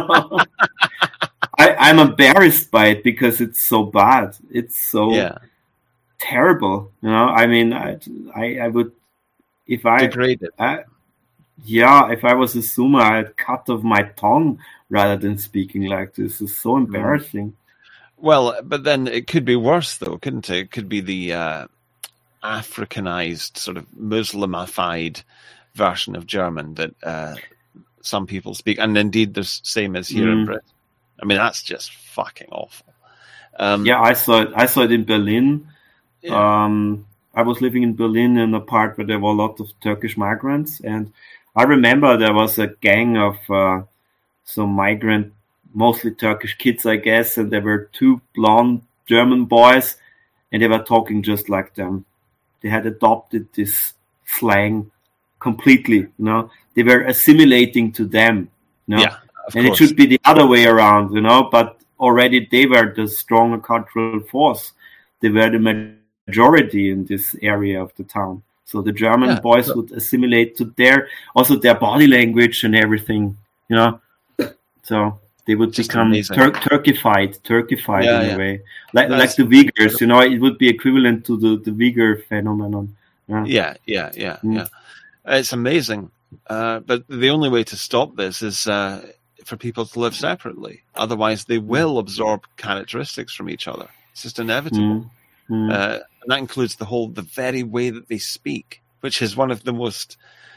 I, I'm embarrassed by it because it's so bad. It's so yeah. terrible. You know, I mean, I, I, I would, if I, Degrade it. I, yeah, if I was a Zoomer, I'd cut off my tongue rather than speaking like this. It's so embarrassing. Well, but then it could be worse, though, couldn't it? It could be the uh, Africanized, sort of Muslimified version of German that uh, some people speak, and indeed the same as here mm. in Britain. I mean, that's just fucking awful. Um, yeah, I saw it. I saw it in Berlin. Yeah. Um, I was living in Berlin in a part where there were a lot of Turkish migrants, and I remember there was a gang of uh, some migrant, mostly Turkish kids, I guess, and there were two blonde German boys, and they were talking just like them. They had adopted this slang completely, you know. They were assimilating to them, you know. Yeah. Of and course. It should be the other way around, you know, but already they were the stronger cultural force. They were the majority in this area of the town. So the German yeah, boys so. would assimilate to their, also their body language and everything, you know. So they would Just become tur- Turkified, Turkified yeah, in yeah. a way. Like That's like the Uyghurs, you know, it would be equivalent to the, the Uyghur phenomenon. Yeah, yeah, yeah, yeah. Mm. yeah. It's amazing. Uh, but the only way to stop this is uh, for people to live separately. Otherwise, they will absorb characteristics from each other. It's just inevitable. Mm. Mm. Uh, and that includes the whole, the very way that they speak, which is one of the most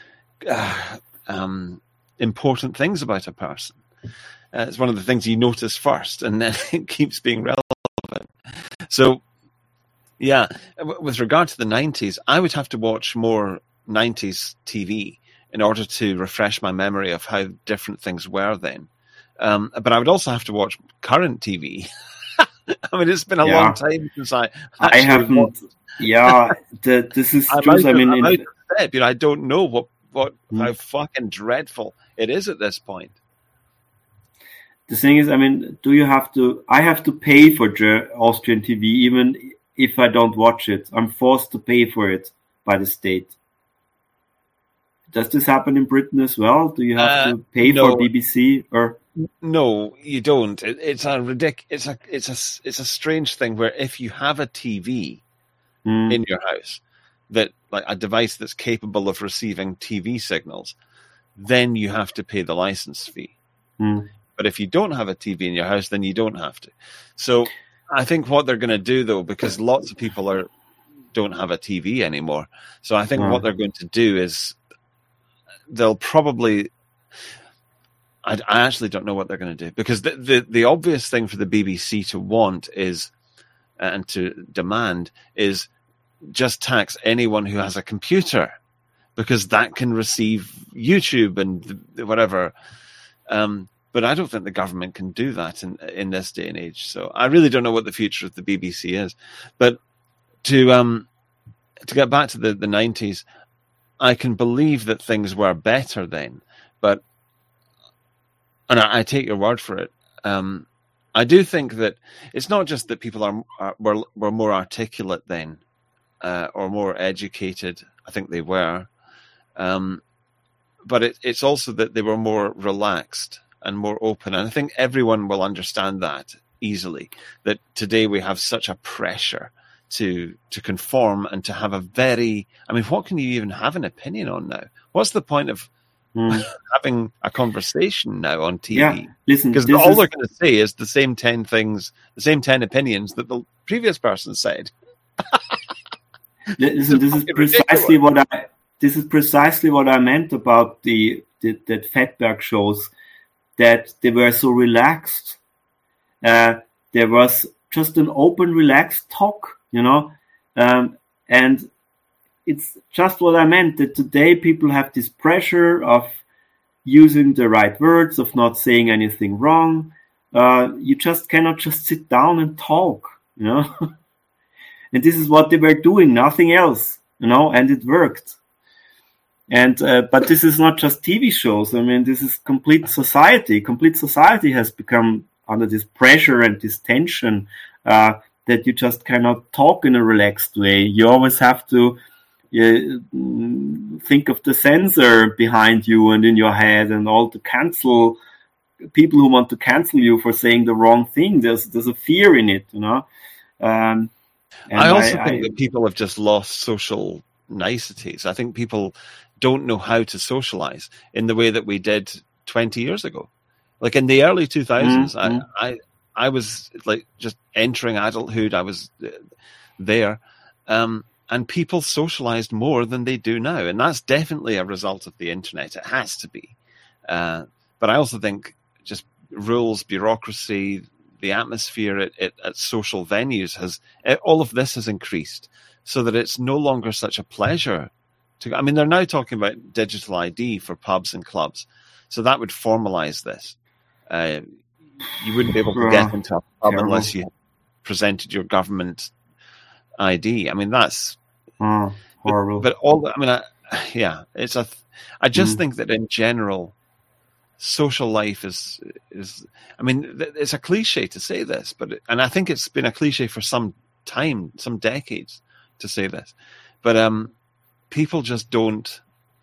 uh, um, important things about a person. Uh, it's one of the things you notice first, and then it keeps being relevant. So, yeah, w- with regard to the nineties, I would have to watch more nineties T V in order to refresh my memory of how different things were then. Um, but I would also have to watch current T V. I mean, it's been a yeah. long time since I. I haven't. Watched. Yeah, the, this is true. I mean, in, in, step, you know, I don't know what what hmm. how fucking dreadful it is at this point. The thing is, I mean, do you have to? I have to pay for Ger- Austrian T V, even if I don't watch it. I'm forced to pay for it by the state. Does this happen in Britain as well? Do you have uh, to pay no. for B B C or? No, you don't. It, it's a ridic- It's a it's a it's a strange thing where if you have a T V mm. in your house, that like a device that's capable of receiving T V signals, then you have to pay the license fee. Mm. But if you don't have a T V in your house, then you don't have to. So I think what they're going to do, though, because lots of people are don't have a T V anymore, so I think mm. what they're going to do is they'll probably. I, I actually don't know what they're going to do, because the, the the obvious thing for the B B C to want is and to demand is just tax anyone who has a computer, because that can receive YouTube and whatever. Um, but I don't think the government can do that in in this day and age. So I really don't know what the future of the B B C is. But to um to get back to the, the nineties, I can believe that things were better then. But and I, I take your word for it. Um, I do think that it's not just that people are, are were were more articulate then, uh, or more educated. I think they were, um, but it, it's also that they were more relaxed and more open. And I think everyone will understand that easily. That today we have such a pressure to to conform and to have a very. I mean, what can you even have an opinion on now? What's the point of Mm. having a conversation now on T V? Yeah, listen, because all is... they're going to say is the same ten things, the same ten opinions that the previous person said. Listen, this is precisely what I. This is precisely what I meant about the, the that Fatberg shows, that they were so relaxed. Uh, there was just an open, relaxed talk, you know, um, and. It's just what I meant, that today people have this pressure of using the right words, of not saying anything wrong. Uh, you just cannot just sit down and talk, you know. And this is what they were doing, nothing else, you know, and it worked. And uh, but this is not just T V shows. I mean, this is complete society. Complete society has become under this pressure and this tension uh, that you just cannot talk in a relaxed way. You always have to You think of the censor behind you and in your head, and all to cancel people who want to cancel you for saying the wrong thing. There's there's a fear in it, you know. Um, I also I, think I, that people have just lost social niceties. I think people don't know how to socialize in the way that we did twenty years ago. Like in the early two thousands, mm-hmm. I, I I was like just entering adulthood. I was there. Um, And people socialized more than they do now. And that's definitely a result of the internet. It has to be. Uh, but I also think just rules, bureaucracy, the atmosphere at, at, at social venues, has it, all of this has increased so that it's no longer such a pleasure to go. I mean, they're now talking about digital I D for pubs and clubs. So that would formalize this. Uh, you wouldn't be able to get into a pub Terrible. unless you presented your government I D. I mean, that's oh, horrible. But, but all, I mean, I, yeah, it's a. I just mm. think that in general, social life is is. I mean, it's a cliche to say this, but and I think it's been a cliche for some time, some decades, to say this. But um, people just don't.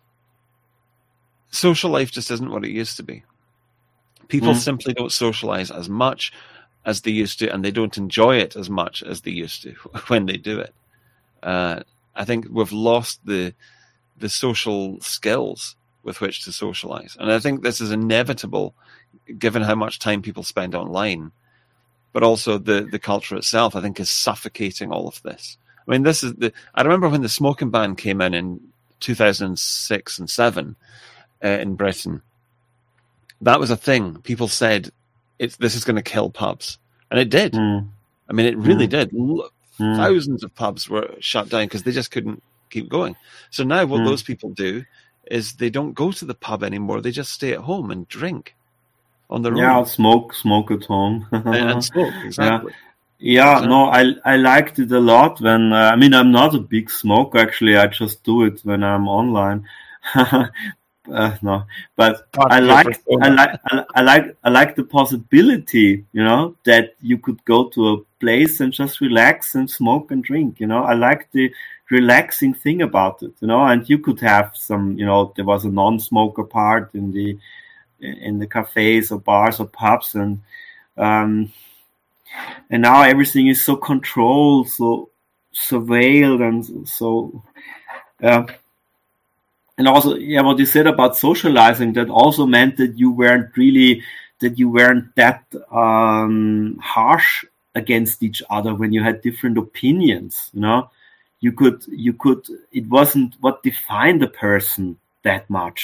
Social life just isn't what it used to be. People mm. simply don't socialize as much as they used to, and they don't enjoy it as much as they used to when they do it. Uh, I think we've lost the the social skills with which to socialize. And I think this is inevitable given how much time people spend online. But also the, the culture itself, I think, is suffocating all of this. I mean, this is the. I remember when the smoking ban came in in two thousand six and seven uh, in Britain. That was a thing. People said, It's, this is going to kill pubs. And it did. Mm. I mean, it really mm. did. Mm. Thousands of pubs were shut down because they just couldn't keep going. So now what mm. those people do is they don't go to the pub anymore. They just stay at home and drink on their yeah, own. Yeah, smoke, smoke at home. and, and smoke, exactly. Yeah, yeah exactly. no, I I liked it a lot when, uh, I mean, I'm not a big smoker, actually. I just do it when I'm online. Uh, no, but I like, I like, I, I like, I like the possibility, you know, that you could go to a place and just relax and smoke and drink, you know. I like the relaxing thing about it, you know, and you could have some, you know, there was a non-smoker part in the, in the cafes or bars or pubs, and, um, and now everything is so controlled, so surveilled, and so, uh, And also, yeah, what you said about socializing, that also meant that you weren't really, that you weren't that um, harsh against each other when you had different opinions. You know, you could, you could. It wasn't what defined the person that much.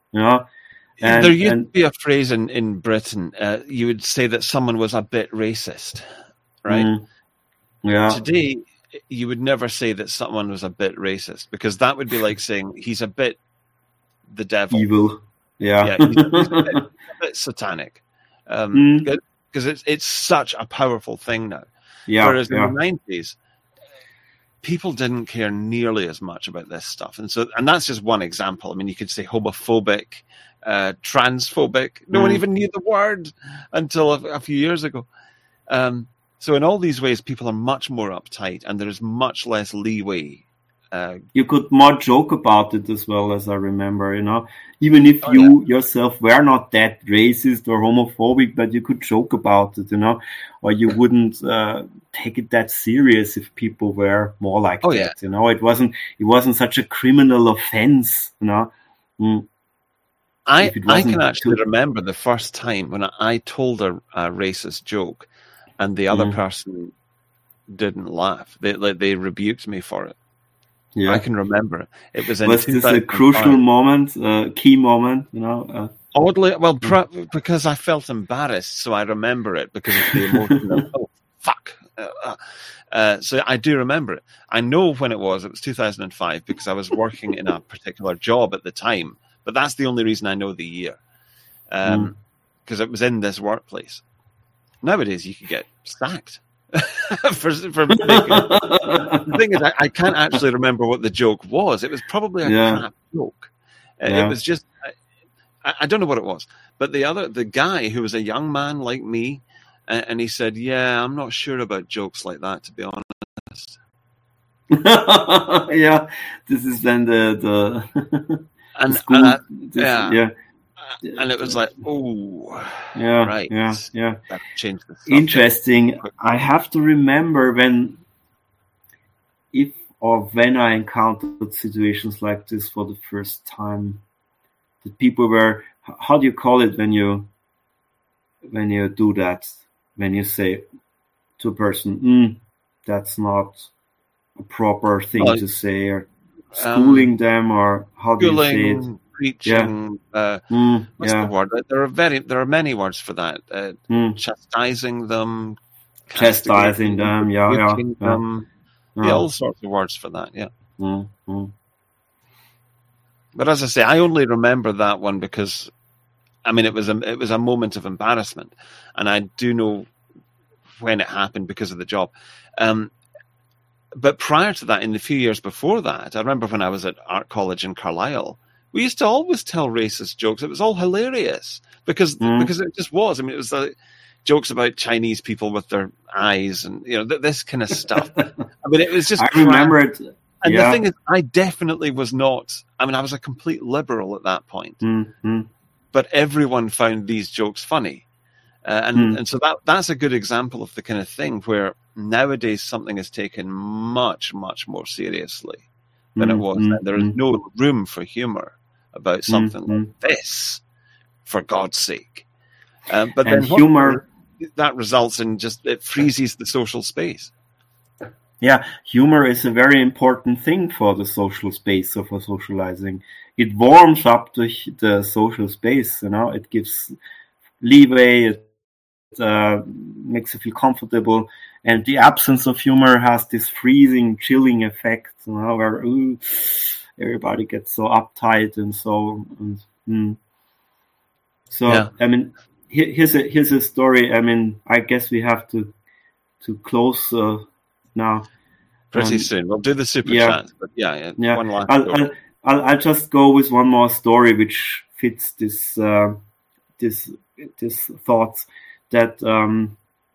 you know. And, there used and, to be a phrase in, in Britain, uh, you would say that someone was a bit racist, right? Mm, yeah. Today, you would never say that someone was a bit racist, because that would be like saying he's a bit the devil. Evil. Yeah. Yeah, he's, he's a, bit, a bit satanic. Um, mm. Because it's, it's such a powerful thing now. Yeah, Whereas yeah. in the nineties, people didn't care nearly as much about this stuff. And so, and that's just one example. I mean, you could say homophobic, uh, transphobic. No mm. one even knew the word until a, a few years ago. Um, so in all these ways, people are much more uptight, and there is much less leeway. Uh, you could more joke about it as well, as I remember, you know, even if oh, you yeah. yourself were not that racist or homophobic, but you could joke about it, you know, or you wouldn't uh, take it that serious if people were more like oh, that, yeah. you know, it wasn't, it wasn't such a criminal offense, you know. Mm. I, I can actually too... remember the first time when I told a, a racist joke and the other mm. person didn't laugh. They, like, they rebuked me for it. Yeah. I can remember it. It was in Was this a crucial moment, a key moment, you know? Uh, Oddly, well, pr- because I felt embarrassed, so I remember it because of the emotion of, oh, fuck. Uh, uh, so I do remember it. I know when it was. It was two thousand five because I was working in a particular job at the time, but that's the only reason I know the year. Um, because mm. it was in this workplace. Nowadays, you could get sacked. for, for making it. The thing is, I, I can't actually remember what the joke was. It was probably a yeah. crap joke. Uh, yeah. It was just, I, I don't know what it was. But the other, the guy who was a young man like me, and, and he said, "Yeah, I'm not sure about jokes like that, to be honest." Yeah, this is then the the, and, the school. And I, this, yeah. yeah. And it was like, oh, yeah, right, yeah, yeah. That changed the subject. Interesting. I have to remember when, if or when I encountered situations like this for the first time, that people were. How do you call it when you, when you do that? When you say to a person, mm, "That's not a proper thing well, to say," or schooling um, them, or how do you say it? Preaching, yeah. uh, mm, what's yeah. the word? There are very, there are many words for that. Uh, mm. Chastising them, chastising them, yeah, yeah, them, yeah. yeah, all sorts of words for that. Yeah. Mm, mm. But as I say, I only remember that one because, I mean, it was a it was a moment of embarrassment, and I do know when it happened because of the job. Um, but prior to that, in the few years before that, I remember when I was at art college in Carlisle. We used to always tell racist jokes. It was all hilarious because mm. because it just was. I mean, it was like jokes about Chinese people with their eyes and, you know, th- this kind of stuff. I mean, it was just. I crap. remember it. And yeah. the thing is, I definitely was not. I mean, I was a complete liberal at that point. Mm-hmm. But everyone found these jokes funny, uh, and mm. and so that that's a good example of the kind of thing where nowadays something is taken much much more seriously than mm. it was mm. then. There is mm. no room for humor about something mm-hmm. like this, for God's sake. Um, but and then humor what, that results in just it freezes the social space. Yeah, humor is a very important thing for the social space or for socializing. It warms up the, the social space, you know. It gives leeway. It uh, makes you feel comfortable. And the absence of humor has this freezing, chilling effect, you know, where ooh, everybody gets so uptight and so. And, mm. So yeah. I mean, here, here's a here's a story. I mean, I guess we have to to close uh, now. Pretty um, soon. We'll do the super yeah. chat. But yeah, yeah, yeah. one last I'll, I'll, I'll I'll just go with one more story which fits this uh, this this thoughts that. Um,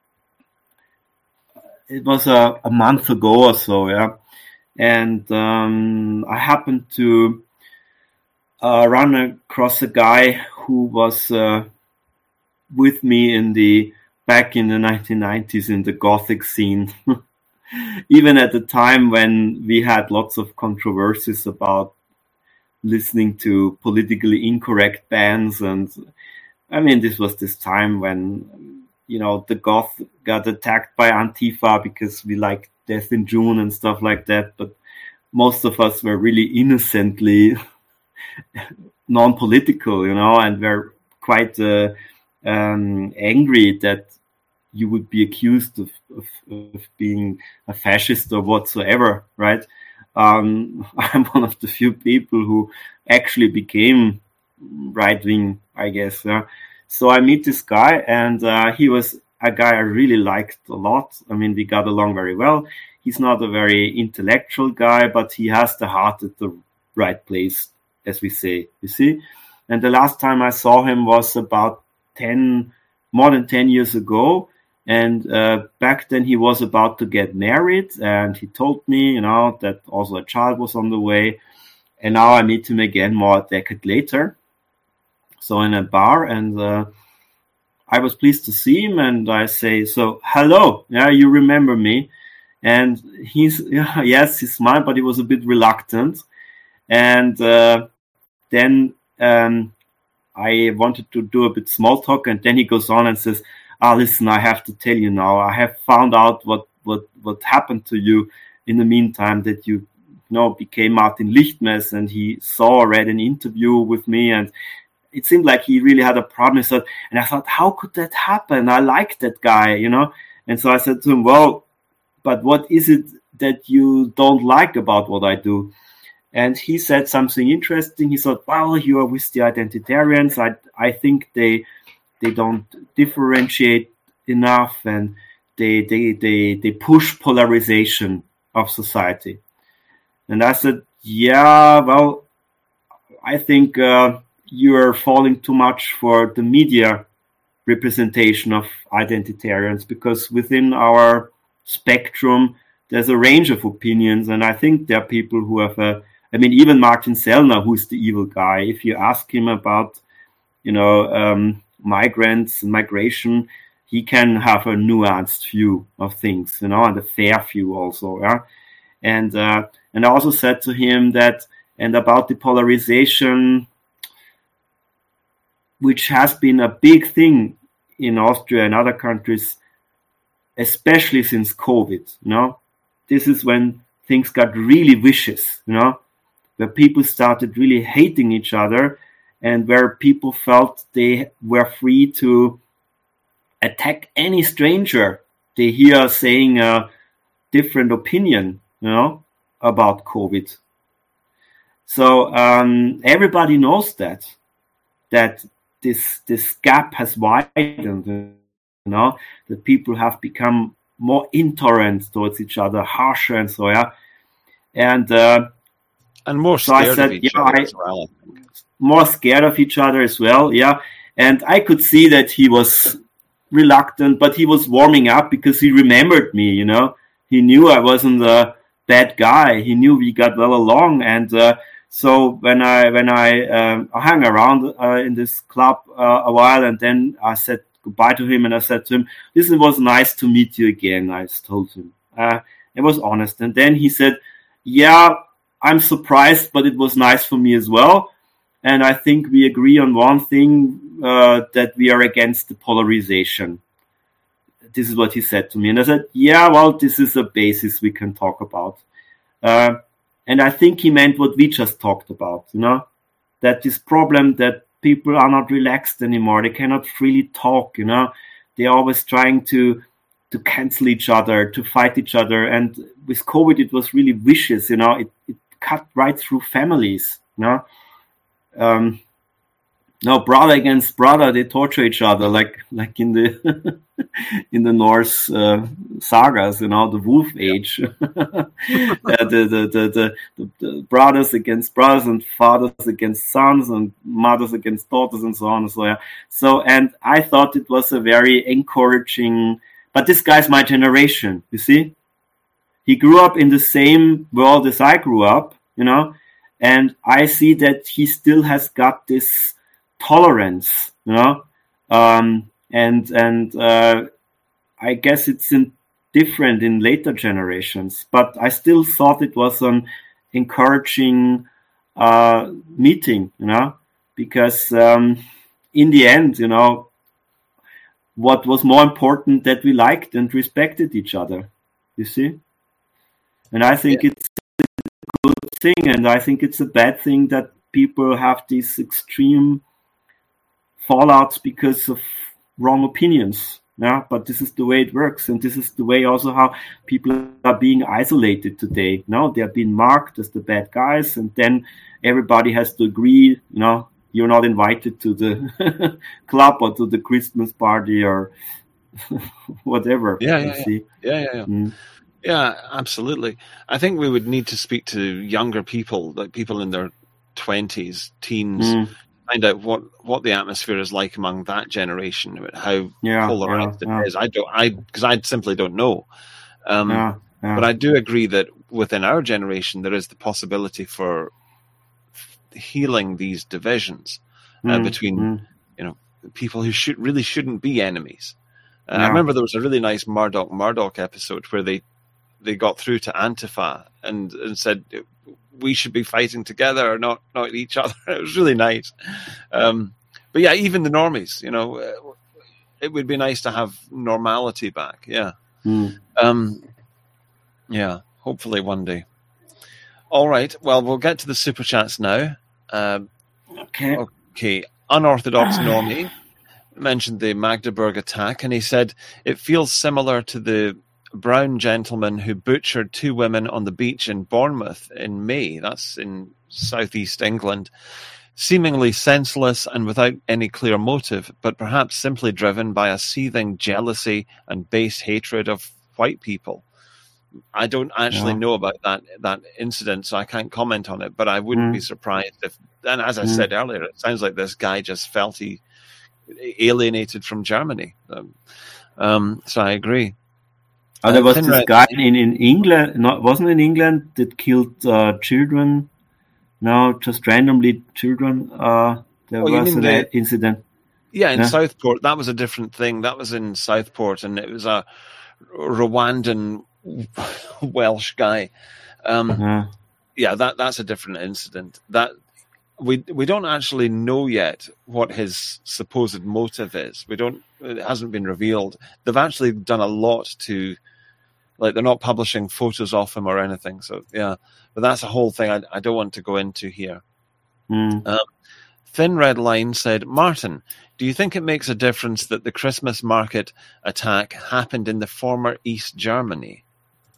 It was a, a month ago or so, yeah, and um, I happened to uh, run across a guy who was uh, with me in the back in the nineteen nineties in the Gothic scene, even at the time when we had lots of controversies about listening to politically incorrect bands, and I mean, this was this time when. You know, the goth got attacked by Antifa because we like Death in June and stuff like that. But most of us were really innocently non-political, you know, and were quite uh, um, angry that you would be accused of, of, of being a fascist or whatsoever, right? Um, I'm one of the few people who actually became right-wing, I guess. Yeah. So I meet this guy, and uh, he was a guy I really liked a lot. I mean, we got along very well. He's not a very intellectual guy, but he has the heart at the right place, as we say, you see. And the last time I saw him was about ten, more than ten years ago. And uh, back then he was about to get married, and he told me, you know, that also a child was on the way. And now I meet him again more a decade later. So in a bar, and uh, I was pleased to see him, and I say, so, hello, yeah, you remember me? And he's, yeah, yes, he smiled, but he was a bit reluctant. And uh, then um, I wanted to do a bit small talk, and then he goes on and says, ah, listen, I have to tell you now, I have found out what, what, what happened to you in the meantime, that you, you know, became Martin Lichtmes, and he saw, read an interview with me, and it seemed like he really had a problem. He said, and I thought, how could that happen? I like that guy, you know? And so I said to him, well, but what is it that you don't like about what I do? And he said something interesting. He said, well, you are with the identitarians. I, I think they, they don't differentiate enough, and they, they, they, they push polarization of society. And I said, yeah, well, I think, uh, you are falling too much for the media representation of identitarians, because within our spectrum, there's a range of opinions. And I think there are people who have a, I mean, even Martin Sellner, who's the evil guy, if you ask him about, you know, um, migrants and migration, he can have a nuanced view of things, you know, and a fair view also. Yeah. And, uh, and I also said to him that, and about the polarization, which has been a big thing in Austria and other countries, especially since COVID, you know. This is when things got really vicious, you know, where people started really hating each other, and where people felt they were free to attack any stranger they hear saying a different opinion, you know, about COVID. So um, everybody knows that, that This this gap has widened, you know, that people have become more intolerant towards each other, harsher, and so yeah, and uh, and more so scared I said, of each yeah, other I, as well. More scared of each other as well, yeah. And I could see that he was reluctant, but he was warming up because he remembered me, you know. He knew I wasn't a bad guy. He knew we got well along, and. Uh, So when I when I um, hung around uh, in this club uh, a while, and then I said goodbye to him, and I said to him, "Listen, it was nice to meet you again." I told him. Uh, it was honest, and then he said, "Yeah, I'm surprised, but it was nice for me as well." And I think we agree on one thing, uh, that we are against the polarization. This is what he said to me, and I said, "Yeah, well, this is a basis we can talk about." Uh, And I think he meant what we just talked about, you know, that this problem that people are not relaxed anymore. They cannot freely talk, you know. They're always trying to to cancel each other, to fight each other. And with COVID, it was really vicious, you know. It, it cut right through families, you know. Um, no, brother against brother, they torture each other like like in the in the Norse uh, sagas, you know, the Wolf Age. uh, the, the, the, the, the, the brothers against brothers, and fathers against sons, and mothers against daughters, and so on and so on. So, and I thought it was a very encouraging. But this guy's my generation, you see. He grew up in the same world as I grew up, you know, and I see that he still has got this tolerance, you know, um, and and uh, I guess it's in different in later generations, but I still thought it was an encouraging uh, meeting, you know, because um, in the end, you know, what was more important that we liked and respected each other, you see, and I think yeah. It's a good thing, and I think it's a bad thing that people have these extreme fallouts because of wrong opinions. Yeah, but this is the way it works, and this is the way also how people are being isolated today. You know, they are being marked as the bad guys, and then everybody has to agree. You know, you're not invited to the club or to the Christmas party or whatever. Yeah, yeah, yeah. yeah, yeah, yeah. Mm. Yeah, absolutely. I think we would need to speak to younger people, like people in their twenties, teens. Mm. Find out what, what the atmosphere is like among that generation, about how yeah, polarized yeah, it yeah. is. I don't, I because I simply don't know. Um, yeah, yeah. But I do agree that within our generation there is the possibility for healing these divisions uh, mm, between mm. you know people who should really shouldn't be enemies. Uh, yeah. I remember there was a really nice Murdoch Murdoch episode where they they got through to Antifa and, and said, we should be fighting together, not not each other. It was really nice. Um, but yeah, even the normies, you know, it would be nice to have normality back. Yeah. Mm. Um, yeah, hopefully one day. All right. Well, we'll get to the super chats now. Um, okay. Okay. Unorthodox normie mentioned the Magdeburg attack, and he said it feels similar to the brown gentleman who butchered two women on the beach in Bournemouth in May. That's in southeast England. Seemingly senseless and without any clear motive, but perhaps simply driven by a seething jealousy and base hatred of white people. I don't actually yeah. know about that that incident, so I can't comment on it, but I wouldn't mm. be surprised if, and as I mm. said earlier, it sounds like this guy just felt he alienated from Germany. Um, um, so I agree. Oh, there was this guy in, in England, not wasn't in England, that killed uh, children. No, just randomly children. Uh, there oh, was an the, incident. Yeah, in yeah? Southport. That was a different thing. That was in Southport, and it was a Rwandan Welsh guy. Um, yeah. yeah, that that's a different incident. That we we don't actually know yet what his supposed motive is. We don't. It hasn't been revealed. They've actually done a lot to. Like, they're not publishing photos of him or anything. So, yeah. But that's a whole thing I, I don't want to go into here. Mm. Um, Thin Red Line said, Martin, do you think it makes a difference that the Christmas market attack happened in the former East Germany?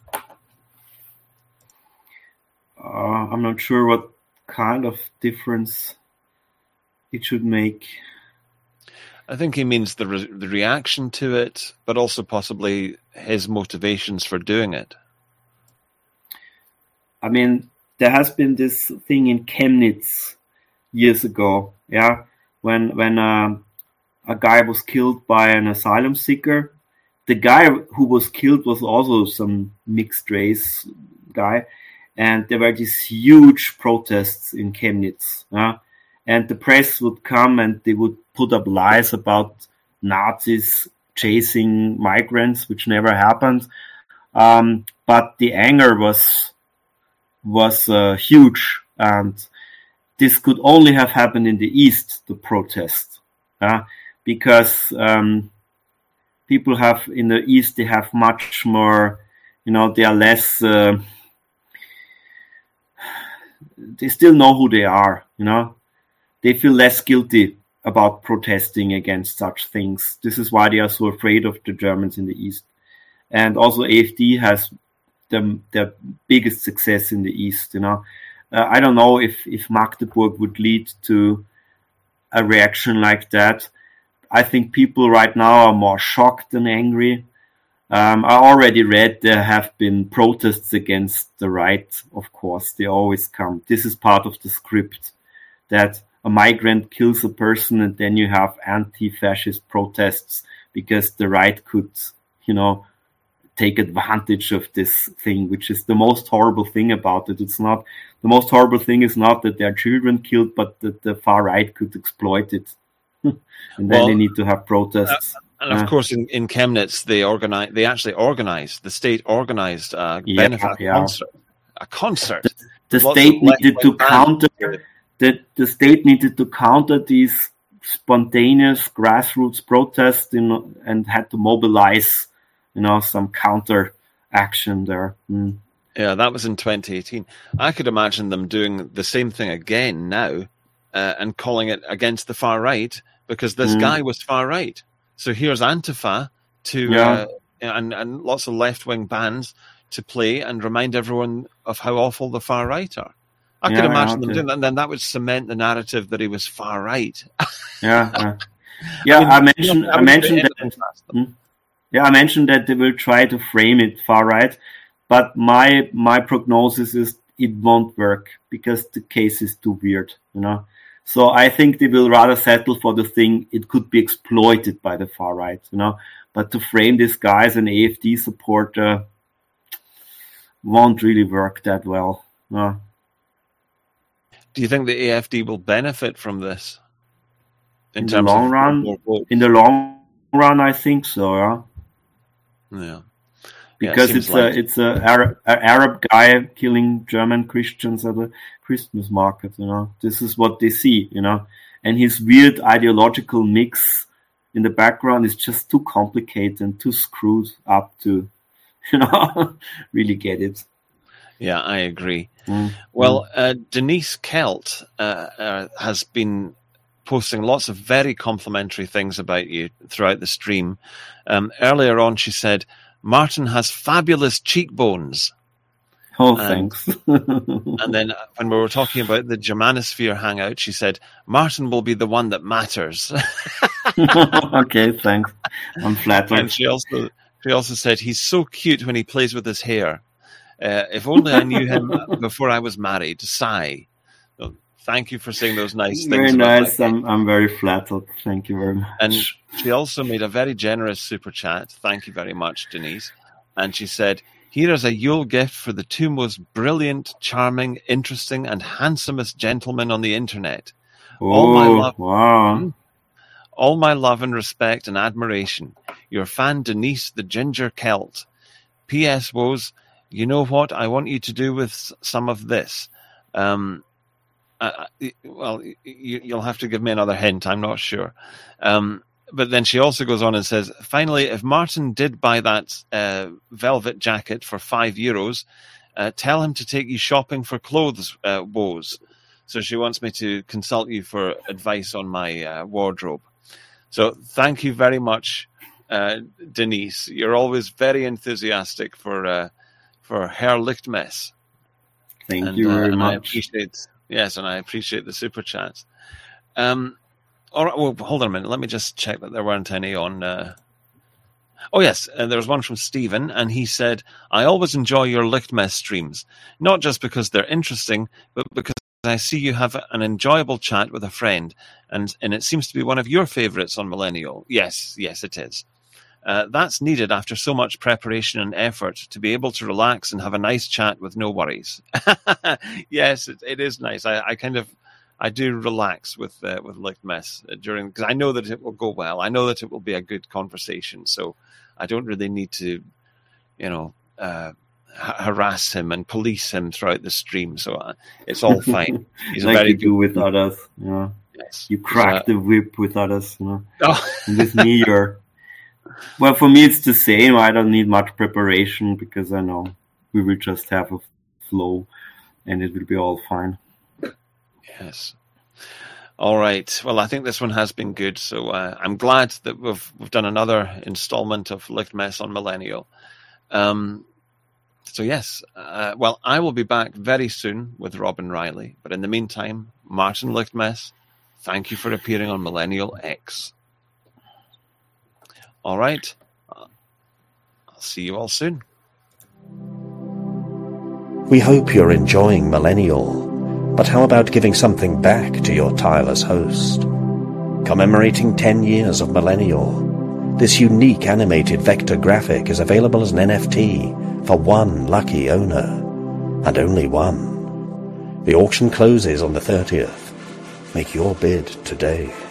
Uh, I'm not sure what kind of difference it should make. I think he means the re- the reaction to it, but also possibly his motivations for doing it. I mean, there has been this thing in Chemnitz years ago, yeah, when when uh, a guy was killed by an asylum seeker. The guy who was killed was also some mixed race guy, and there were these huge protests in Chemnitz, yeah? And the press would come and they would put up lies about Nazis chasing migrants, which never happened. Um, but the anger was was uh, huge, and this could only have happened in the East, the protest, uh, because um, people have in the East, they have much more, you know, they are less, uh, they still know who they are, you know. They feel less guilty about protesting against such things. This is why they are so afraid of the Germans in the East. And also A F D has the, the biggest success in the East, you know. Uh, I don't know if, if Magdeburg would lead to a reaction like that. I think people right now are more shocked than angry. Um, I already read there have been protests against the right, of course. They always come. This is part of the script, that a migrant kills a person and then you have anti-fascist protests because the right could, you know, take advantage of this thing, which is the most horrible thing about it. It's not, the most horrible thing is not that there are children killed, but that the far right could exploit it. And then well, they need to have protests. Uh, and of uh, course, in, in Chemnitz, they organize, they actually organized, the state organized a yeah, benefit yeah. concert. A concert. The, the state needed to counter that the state needed to counter these spontaneous grassroots protests in, and had to mobilize, you know, some counter action there. Mm. Yeah, that was in twenty eighteen. I could imagine them doing the same thing again now uh, and calling it Against the Far Right, because this mm. guy was far right. So here's Antifa to yeah. uh, and, and lots of left-wing bands to play and remind everyone of how awful the far right are. I yeah, could imagine them doing that, and then that would cement the narrative that he was far right. yeah, yeah. yeah I, mean, I mentioned. You know, I mentioned that. Hmm? Yeah, I mentioned that they will try to frame it far right, but my my prognosis is it won't work because the case is too weird, you know. So I think they will rather settle for the thing. It could be exploited by the far right, you know. But to frame this guy as an A F D supporter won't really work that well. No. Do you think the A F D will benefit from this? In, in terms the long of run, in the long run, I think so. Yeah. Yeah. Because yeah, it it's like a it's a Arab, a Arab guy killing German Christians at a Christmas market. You know, this is what they see. You know, and his weird ideological mix in the background is just too complicated and too screwed up to, you know, really get it. Yeah, I agree. Mm. Well, uh, Denise Kelt uh, uh, has been posting lots of very complimentary things about you throughout the stream. Um, earlier on, she said, Martin has fabulous cheekbones. Oh, and, thanks. And then when we were talking about the Germanosphere hangout, she said, Martin will be the one that matters. Okay, thanks. I'm flattered. And she also, she also said, he's so cute when he plays with his hair. Uh, if only I knew him before I was married. Sigh. So thank you for saying those nice things. Very nice. I'm, I'm very flattered. Thank you very much. And she also made a very generous super chat. Thank you very much, Denise. And she said, here is a Yule gift for the two most brilliant, charming, interesting, and handsomest gentlemen on the internet. Oh, all my love, wow. All my love and respect and admiration. Your fan, Denise the Ginger Celt. P S. Woes, you know what I want you to do with some of this? Um, uh, well, you, you'll have to give me another hint. I'm not sure. Um, but then she also goes on and says, finally, if Martin did buy that uh, velvet jacket for five euros, uh, tell him to take you shopping for clothes, uh, Woes. So she wants me to consult you for advice on my uh, wardrobe. So thank you very much, uh, Denise. You're always very enthusiastic for uh, for Herr Lichtmess. Thank and, you very uh, and much. I appreciate, yes, and I appreciate the super chats. Um, all right, well, hold on a minute. Let me just check that there weren't any on. Uh... Oh, yes, uh, there was one from Stephen, and he said, I always enjoy your Lichtmess streams, not just because they're interesting, but because I see you have an enjoyable chat with a friend, and, and it seems to be one of your favorites on Millennial. Yes, yes, it is. Uh, that's needed after so much preparation and effort to be able to relax and have a nice chat with no worries. Yes, it, it is nice. I, I kind of, I do relax with uh, with Lichtmess during, because I know that it will go well. I know that it will be a good conversation, so I don't really need to, you know, uh, harass him and police him throughout the stream. So uh, it's all fine. He's like a very you do with people. Others, you know. Yes. You crack uh, the whip with others, you know. Oh. And with me, you're. Well, for me, it's the same. I don't need much preparation because I know we will just have a flow and it will be all fine. Yes. All right. Well, I think this one has been good. So uh, I'm glad that we've we've done another installment of Lichtmess on Millennial. Um, so, yes. Uh, well, I will be back very soon with Robin Riley. But in the meantime, Martin Lichtmess, thank you for appearing on Millennial X. All right. I'll see you all soon. We hope you're enjoying Millennial, but how about giving something back to your tireless host? Commemorating ten years of Millennial, this unique animated vector graphic is available as an N F T for one lucky owner, and only one. The auction closes on the thirtieth. Make your bid today.